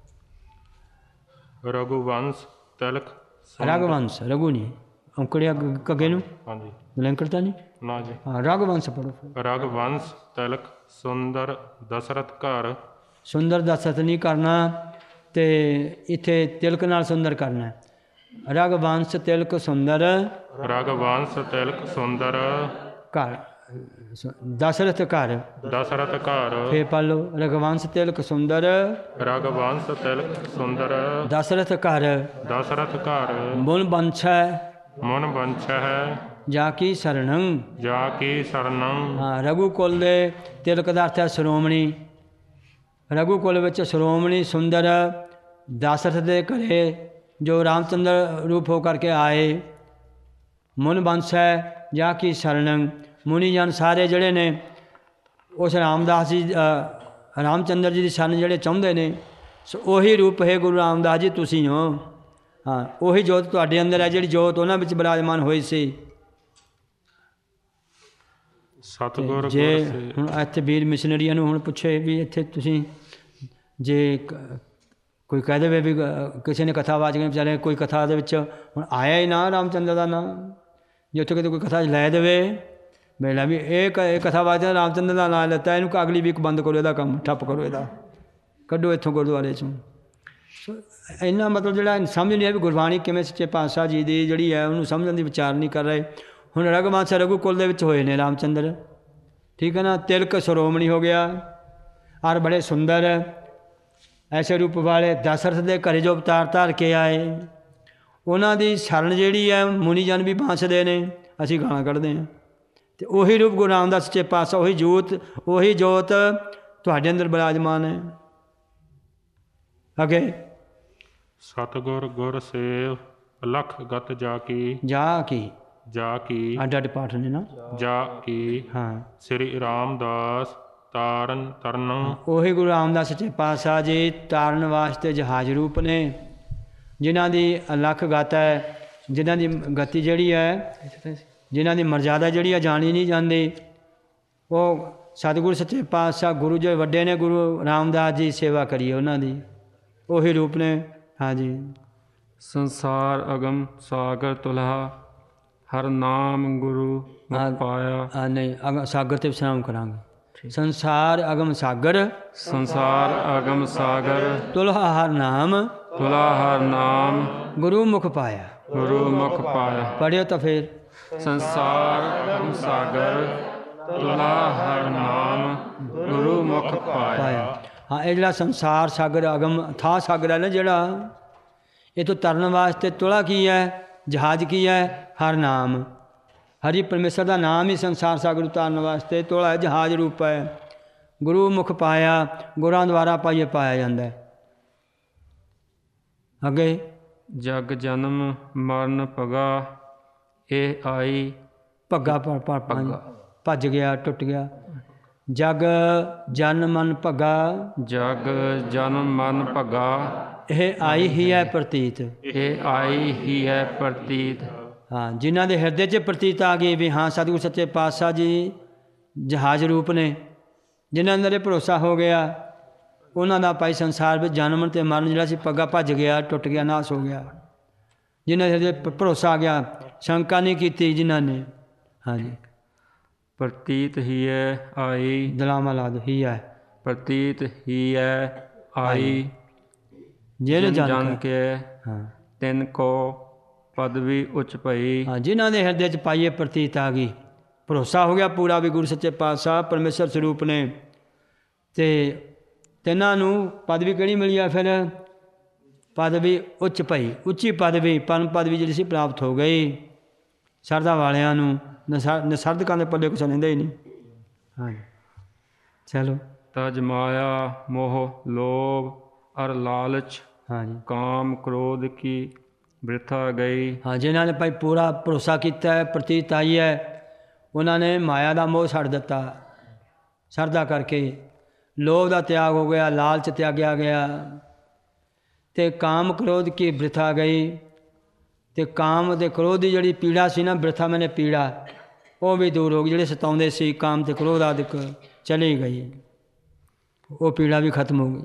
ਰਘੁਵੰਸ਼ ਤਿਲਕ। ਰਘੁਵੰਸ਼, ਰਘੂ ਨਹੀਂ ਔਂਕੜਿਆ ਕੱਗੇ ਨੂੰ ਹਾਂਜੀ, ਬਲੈਂਕੜਤਾ ਨਹੀਂ। ਨਾ ਜੀ। ਹਾਂ, ਰਘੁਵੰਸ਼ ਪੜੋ। ਰਘੁਵੰਸ਼ ਤਿਲਕ ਸੁੰਦਰ ਦਸ਼ਰਥ ਘਰ। ਸੁੰਦਰ ਦਸ਼ਰਥ ਨਹੀਂ ਕਰਨਾ, ਅਤੇ ਇੱਥੇ ਤਿਲਕ ਨਾਲ ਸੁੰਦਰ ਕਰਨਾ। ਰਘੁਵੰਸ਼ ਤਿਲਕ ਸੁੰਦਰ। ਰਘੁਵੰਸ਼ ਤਿਲਕ ਸੁੰਦਰ ਘਰ, ਦਸ਼ਰਥ ਘਰ। ਦਸ਼ਰਥ ਘਰ। ਫੇਰ ਪੜ੍ਹ ਲਓ, ਰਘੁਵੰਸ਼ ਤਿਲਕ ਸੁੰਦਰ। ਰਘੁਵੰਸ਼ ਤਿਲਕ ਸੁੰਦਰ ਦਸ਼ਰਥ ਘਰ। ਦਸ਼ਰਥ ਘਰ। ਮੁਨ ਬੰਛੈ ਮਨ ਬੰਛ ਹੈ ਜਾ ਕੀ ਸਰਣੰ। ਜਾ ਕੀ ਸਰਣੰ। ਹਾਂ, ਰਘੂ ਕੁਲ ਦੇ ਤਿਲਕ ਦਾ ਅਰਥ ਹੈ ਸ਼੍ਰੋਮਣੀ। ਰਘੂ ਕੁਲ ਵਿੱਚ ਸ਼੍ਰੋਮਣੀ ਸੁੰਦਰ ਦਸ਼ਰਥ ਦੇ ਘਰੇ ਜੋ ਰਾਮਚੰਦਰ ਰੂਪ ਹੋ ਕਰਕੇ ਆਏ। ਮੁਨ ਬੰਸ਼ ਹੈ ਜਾ ਕੀ ਸ਼ਰਣੰ। ਮੁਨੀ ਜਨ ਸਾਰੇ ਜਿਹੜੇ ਨੇ ਉਸ ਰਾਮਦਾਸ ਜੀ ਰਾਮਚੰਦਰ ਜੀ ਦੀ ਸ਼ਰਨ ਜਿਹੜੇ ਚਾਹੁੰਦੇ ਨੇ, ਸੋ ਉਹੀ ਰੂਪ ਹੈ ਗੁਰੂ ਰਾਮਦਾਸ ਜੀ ਤੁਸੀਂ ਹੋ। ਹਾਂ, ਉਹੀ ਜੋਤ ਤੁਹਾਡੇ ਅੰਦਰ ਹੈ, ਜਿਹੜੀ ਜੋਤ ਉਹਨਾਂ ਵਿੱਚ ਬਿਰਾਜਮਾਨ ਹੋਈ ਸੀ। ਸਤਿਗੁਰ ਜੇ ਗੁਰ ਸੇ ਹੁਣ ਇੱਥੇ ਵੀਰ ਮਿਸ਼ਨਰੀਆਂ ਨੂੰ ਹੁਣ ਪੁੱਛੇ ਵੀ ਇੱਥੇ ਤੁਸੀਂ ਜੇ ਕ- ਕੋਈ ਕਹਿ ਦੇਵੇ ਵੀ ਅ, ਕਿਸੇ ਨੇ ਕਥਾ ਵਾਚ ਕੇ ਵਿਚਾਰੇ ਕੋਈ ਕਥਾ ਦੇ ਵਿੱਚ ਹੁਣ ਆਇਆ ਹੀ ਨਾ ਰਾਮਚੰਦਰ ਦਾ ਨਾਂ, ਜੇ ਉੱਥੇ ਕਿਤੇ ਕੋਈ ਕਥਾ 'ਚ ਲੈ ਦੇਵੇ ਮੇਲਾ ਵੀ ਇਹ ਕ- ਇਹ ਕਥਾ ਵਾਚ ਰਾਮਚੰਦਰ ਦਾ ਨਾਂ ਲੈਤਾ, ਇਹਨੂੰ ਅਗਲੀ ਵੀਕ ਬੰਦ ਕਰੋ, ਇਹਦਾ ਕੰਮ ਠੱਪ ਕਰੋ, ਇਹਦਾ ਕੱਢੋ ਇੱਥੋਂ ਗੁਰਦੁਆਰੇ 'ਚੋਂ। ਸੋ ਇੰਨਾ ਮਤਲਬ ਜਿਹੜਾ ਸਮਝ ਨਹੀਂ ਆ ਵੀ ਗੁਰਬਾਣੀ ਕਿਵੇਂ ਸੱਚੇ ਪਾਤਸ਼ਾਹ ਜੀ ਦੀ ਜਿਹੜੀ ਹੈ ਉਹਨੂੰ ਸਮਝਣ ਦੀ ਵਿਚਾਰ ਨਹੀਂ ਕਰ ਰਹੇ। ਹੁਣ ਰਘੁਵੰਸ਼ ਰਘੂ ਕੁਲ ਦੇ ਵਿੱਚ ਹੋਏ ਨੇ ਰਾਮਚੰਦਰ, ਠੀਕ ਹੈ ਨਾ। ਤਿਲਕ ਸ਼੍ਰੋਮਣੀ ਹੋ ਗਿਆ, ਔਰ ਬੜੇ ਸੁੰਦਰ ਐਸੇ ਰੂਪ ਵਾਲੇ ਦਸ਼ਰਥ ਦੇ ਘਰੇ ਜੋ ਅਵਤਾਰ ਧਾਰ ਕੇ ਆਏ, ਉਹਨਾਂ ਦੀ ਸ਼ਰਨ ਜਿਹੜੀ ਹੈ ਮੁਨੀ ਜਨ ਵੀ ਬਾਂਸਦੇ ਨੇ, ਅਸੀਂ ਗਾਲਾਂ ਕੱਢਦੇ ਹਾਂ। ਅਤੇ ਉਹੀ ਰੂਪ ਗੁਰੂ ਰਾਮਦਾਸ ਸੱਚੇ ਪਾਤਸ਼ਾਹ, ਉਹੀ ਜੋਤ ਉਹੀ ਜੋਤ ਤੁਹਾਡੇ ਅੰਦਰ ਬਿਰਾਜਮਾਨ ਹੈ। ਅੱਗੇ ਸਤਿਗੁਰ ਗੁਰ ਸੇਵ ਅਲਖ ਗਤ ਜਾ ਕੀ ਜਾ ਕੀ ਜਾ ਕੀ ਅੱਡ ਅੱਡ ਪਾਠ ਨੇ ਨਾ। ਜਾ ਕੀ ਹਾਂ, ਸ੍ਰੀ ਰਾਮਦਾਸ ਤਾਰਨ ਤਰਨ ਉਹੀ ਗੁਰੂ ਰਾਮਦਾਸ ਸੱਚੇ ਪਾਤਸ਼ਾਹ ਜੀ ਤਾਰਨ ਵਾਸਤੇ ਜਹਾਜ਼ ਰੂਪ ਨੇ, ਜਿਨ੍ਹਾਂ ਦੀ ਅਲੱਖ ਗਤ ਹੈ, ਜਿਨ੍ਹਾਂ ਦੀ ਗਤੀ ਜਿਹੜੀ ਹੈ, ਜਿਨ੍ਹਾਂ ਦੀ ਮਰਜ਼ਾਦਾ ਜਿਹੜੀ ਹੈ ਜਾਣੀ ਨਹੀਂ ਜਾਂਦੀ। ਉਹ ਸਤਿਗੁਰੂ ਸੱਚੇ ਪਾਤਸ਼ਾਹ ਗੁਰੂ ਜੋ ਵੱਡੇ ਨੇ, ਗੁਰੂ ਰਾਮਦਾਸ ਜੀ ਸੇਵਾ ਕਰੀਏ ਉਹਨਾਂ ਦੀ, ਉਹੀ ਰੂਪ ਨੇ। ਹਾਂਜੀ, ਸੰਸਾਰ ਅਗਮ ਸਾਗਰ ਤੁਲਹਾ ਹਰ ਨਾਮ ਗੁਰੂ ਹਾਂ। ਮੁਖ ਪਾਇਆ। ਆ ਨਹੀਂ ਅਗ ਸਾਗਰ ਤੇ ਵਿਸ਼ਰਾਮ ਕਰਾਂਗੇ। ਸੰਸਾਰ ਅਗਮ ਸਾਗਰ ਸੰਸਾਰ ਅਗਮ ਸਾਗਰ ਤੁਲਹਾ ਹਰ ਨਾਮ ਤੁਲਾ ਹਰ ਨਾਮ ਗੁਰੂ ਮੁਖ ਪਾਇਆ। ਗੁਰੂ ਮੁਖ ਪਾਇਆ। ਪੜ੍ਹਿਓ ਤਾਂ ਫਿਰ ਸੰਸਾਰ ਅਗਮ ਸਾਗਰ ਤੁਲਾ ਹਰ ਨਾਮ ਗੁਰੂ ਮੁਖ ਪਾਇਆ। ਪਾਇਆ। ਹਾਂ, ਇਹ ਜਿਹੜਾ ਸੰਸਾਰ ਸਾਗਰ ਅਗਮ ਅਥਾਹ ਸਾਗਰ ਹੈ ਨਾ, ਜਿਹੜਾ ਇਹ ਤੋਂ ਤਰਨ ਵਾਸਤੇ ਤੁਲਾ ਕੀ ਹੈ, ਜਹਾਜ਼ ਕੀ ਹੈ, ਹਰ ਨਾਮ। ਹਰੀ ਪਰਮੇਸ਼ਰ ਦਾ ਨਾਮ ਹੀ ਸੰਸਾਰ ਸਾਗਰ ਉਤਾਰਨ ਵਾਸਤੇ ਤੁਲਾ ਹੈ, ਜਹਾਜ਼ ਰੂਪ ਹੈ। ਗੁਰੂ ਮੁਖ ਪਾਇਆ, ਗੁਰਾਂ ਦੁਆਰਾ ਪਾਈਏ ਪਾਇਆ ਜਾਂਦਾ ਹੈ। ਅੱਗੇ ਜਗ ਜਨਮ ਮਰਨ ਭਗਾ ਇਹ ਆਈ ਭੱਗਾ ਪਰ ਪਰ ਭੱਜ ਗਿਆ, ਟੁੱਟ ਗਿਆ। ਜਗ ਜਨ ਮਨ ਭੱਗਾ ਜਗ ਜਨਮ ਮਰਨ ਭਗਾ ਇਹ ਆਈ ਹੀ ਹੈ ਪ੍ਰਤੀਤ। ਇਹ ਆਈ ਹੀ ਹੈ ਪ੍ਰਤੀਤ। ਹਾਂ, ਜਿਨ੍ਹਾਂ ਦੇ ਹਿਰਦੇ 'ਚ ਪ੍ਰਤੀਤ ਆ ਗਈ ਵੀ ਹਾਂ ਸਤਿਗੁਰੂ ਸੱਚੇ ਪਾਤਸ਼ਾਹ ਜੀ ਜਹਾਜ਼ ਰੂਪ ਨੇ, ਜਿਨ੍ਹਾਂ ਅੰਦਰ ਇਹ ਭਰੋਸਾ ਹੋ ਗਿਆ, ਉਹਨਾਂ ਦਾ ਭਾਈ ਸੰਸਾਰ ਵਿੱਚ ਜਨਮ ਅਤੇ ਮਰਨ ਜਿਹੜਾ ਸੀ ਪੱਗਾ ਭੱਜ ਗਿਆ, ਟੁੱਟ ਗਿਆ, ਨਾਸ ਹੋ ਗਿਆ। ਜਿਨ੍ਹਾਂ ਦੇ ਹਿਰਦੇ ਭਰੋਸਾ ਆ ਗਿਆ, ਸ਼ੰਕਾ ਨਹੀਂ ਕੀਤੀ ਜਿਨ੍ਹਾਂ ਨੇ। ਹਾਂਜੀ, ਪ੍ਰਤੀਤ ਹੀ ਹੈ ਆਈ ਦਲਾਮਾ ਲਾ ਦੋ ਹੀ ਹੈ ਪ੍ਰਤੀਤ ਹੀ ਹੈ ਆਈ ਜਿਹਨੇ ਜਿਨ ਜਾਣ ਜਨ ਕੇ ਕੇ ਹਾਂ ਤਿਨ ਕੋ ਪਦਵੀ ਉੱਚ ਪਈ। ਹਾਂ, ਜਿਨ੍ਹਾਂ ਦੇ ਹਿਰਦੇ 'ਚ ਪਾਈਏ ਪ੍ਰਤੀਤ ਆ ਗਈ, ਭਰੋਸਾ ਹੋ ਗਿਆ ਪੂਰਾ ਵੀ ਗੁਰੂ ਸੱਚੇ ਪਾਤਸ਼ਾਹ ਪਰਮੇਸ਼ਰ ਸਰੂਪ ਨੇ। ਅਤੇ ਤਿੰਨਾਂ ਨੂੰ ਪਦਵੀ ਕਿਹੜੀ ਮਿਲੀ ਆ ਫਿਰ? ਪਦਵੀ ਉੱਚ ਪਈ, ਉੱਚੀ ਪਦਵੀ, ਪਰਮ ਪਦਵੀ ਜਿਹੜੀ ਸੀ ਪ੍ਰਾਪਤ ਹੋ ਗਈ ਸ਼ਰਧਾ ਵਾਲਿਆਂ ਨੂੰ। ਨਸਰ ਨਸਰਦਕਾਂ ਦੇ ਪੱਲੇ ਕੁਛ ਰਹਿੰਦਾ ਹੀ ਨਹੀਂ। ਹਾਂਜੀ, ਚਲੋ। ਤਜ ਮਾਇਆ ਮੋਹ ਲੋਭ ਅਰ ਲਾਲਚ ਹਾਂਜੀ, ਕਾਮ ਕ੍ਰੋਧ ਕੀ ਬ੍ਰਿਥਾ ਗਈ। ਹਾਂ, ਜਿਨ੍ਹਾਂ ਨੇ ਭਾਈ ਪੂਰਾ ਭਰੋਸਾ ਕੀਤਾ ਹੈ, ਪ੍ਰਤੀਤ ਆਈ ਹੈ, ਉਹਨਾਂ ਨੇ ਮਾਇਆ ਦਾ ਮੋਹ ਛੱਡ ਦਿੱਤਾ ਸ਼ਰਧਾ ਕਰਕੇ। ਲੋਭ ਦਾ ਤਿਆਗ ਹੋ ਗਿਆ, ਲਾਲਚ ਤਿਆਗਿਆ ਗਿਆ, ਅਤੇ ਕਾਮ ਕ੍ਰੋਧ ਕੀ ਬ੍ਰਿਥਾ ਗਈ। ਅਤੇ ਕਾਮ ਅਤੇ ਕ੍ਰੋਧ ਦੀ ਜਿਹੜੀ ਪੀੜਾ ਸੀ ਨਾ, ਬ੍ਰਿਥਾ ਮੈਨੇ ਪੀੜਾ, ਉਹ ਵੀ ਦੂਰ ਹੋ ਗਈ। ਜਿਹੜੇ ਸਤਾਉਂਦੇ ਸੀ ਕਾਮ ਅਤੇ ਕ੍ਰੋਧ ਆਦਿਕ, ਚਲੀ ਗਈ, ਉਹ ਪੀੜਾ ਵੀ ਖਤਮ ਹੋ ਗਈ।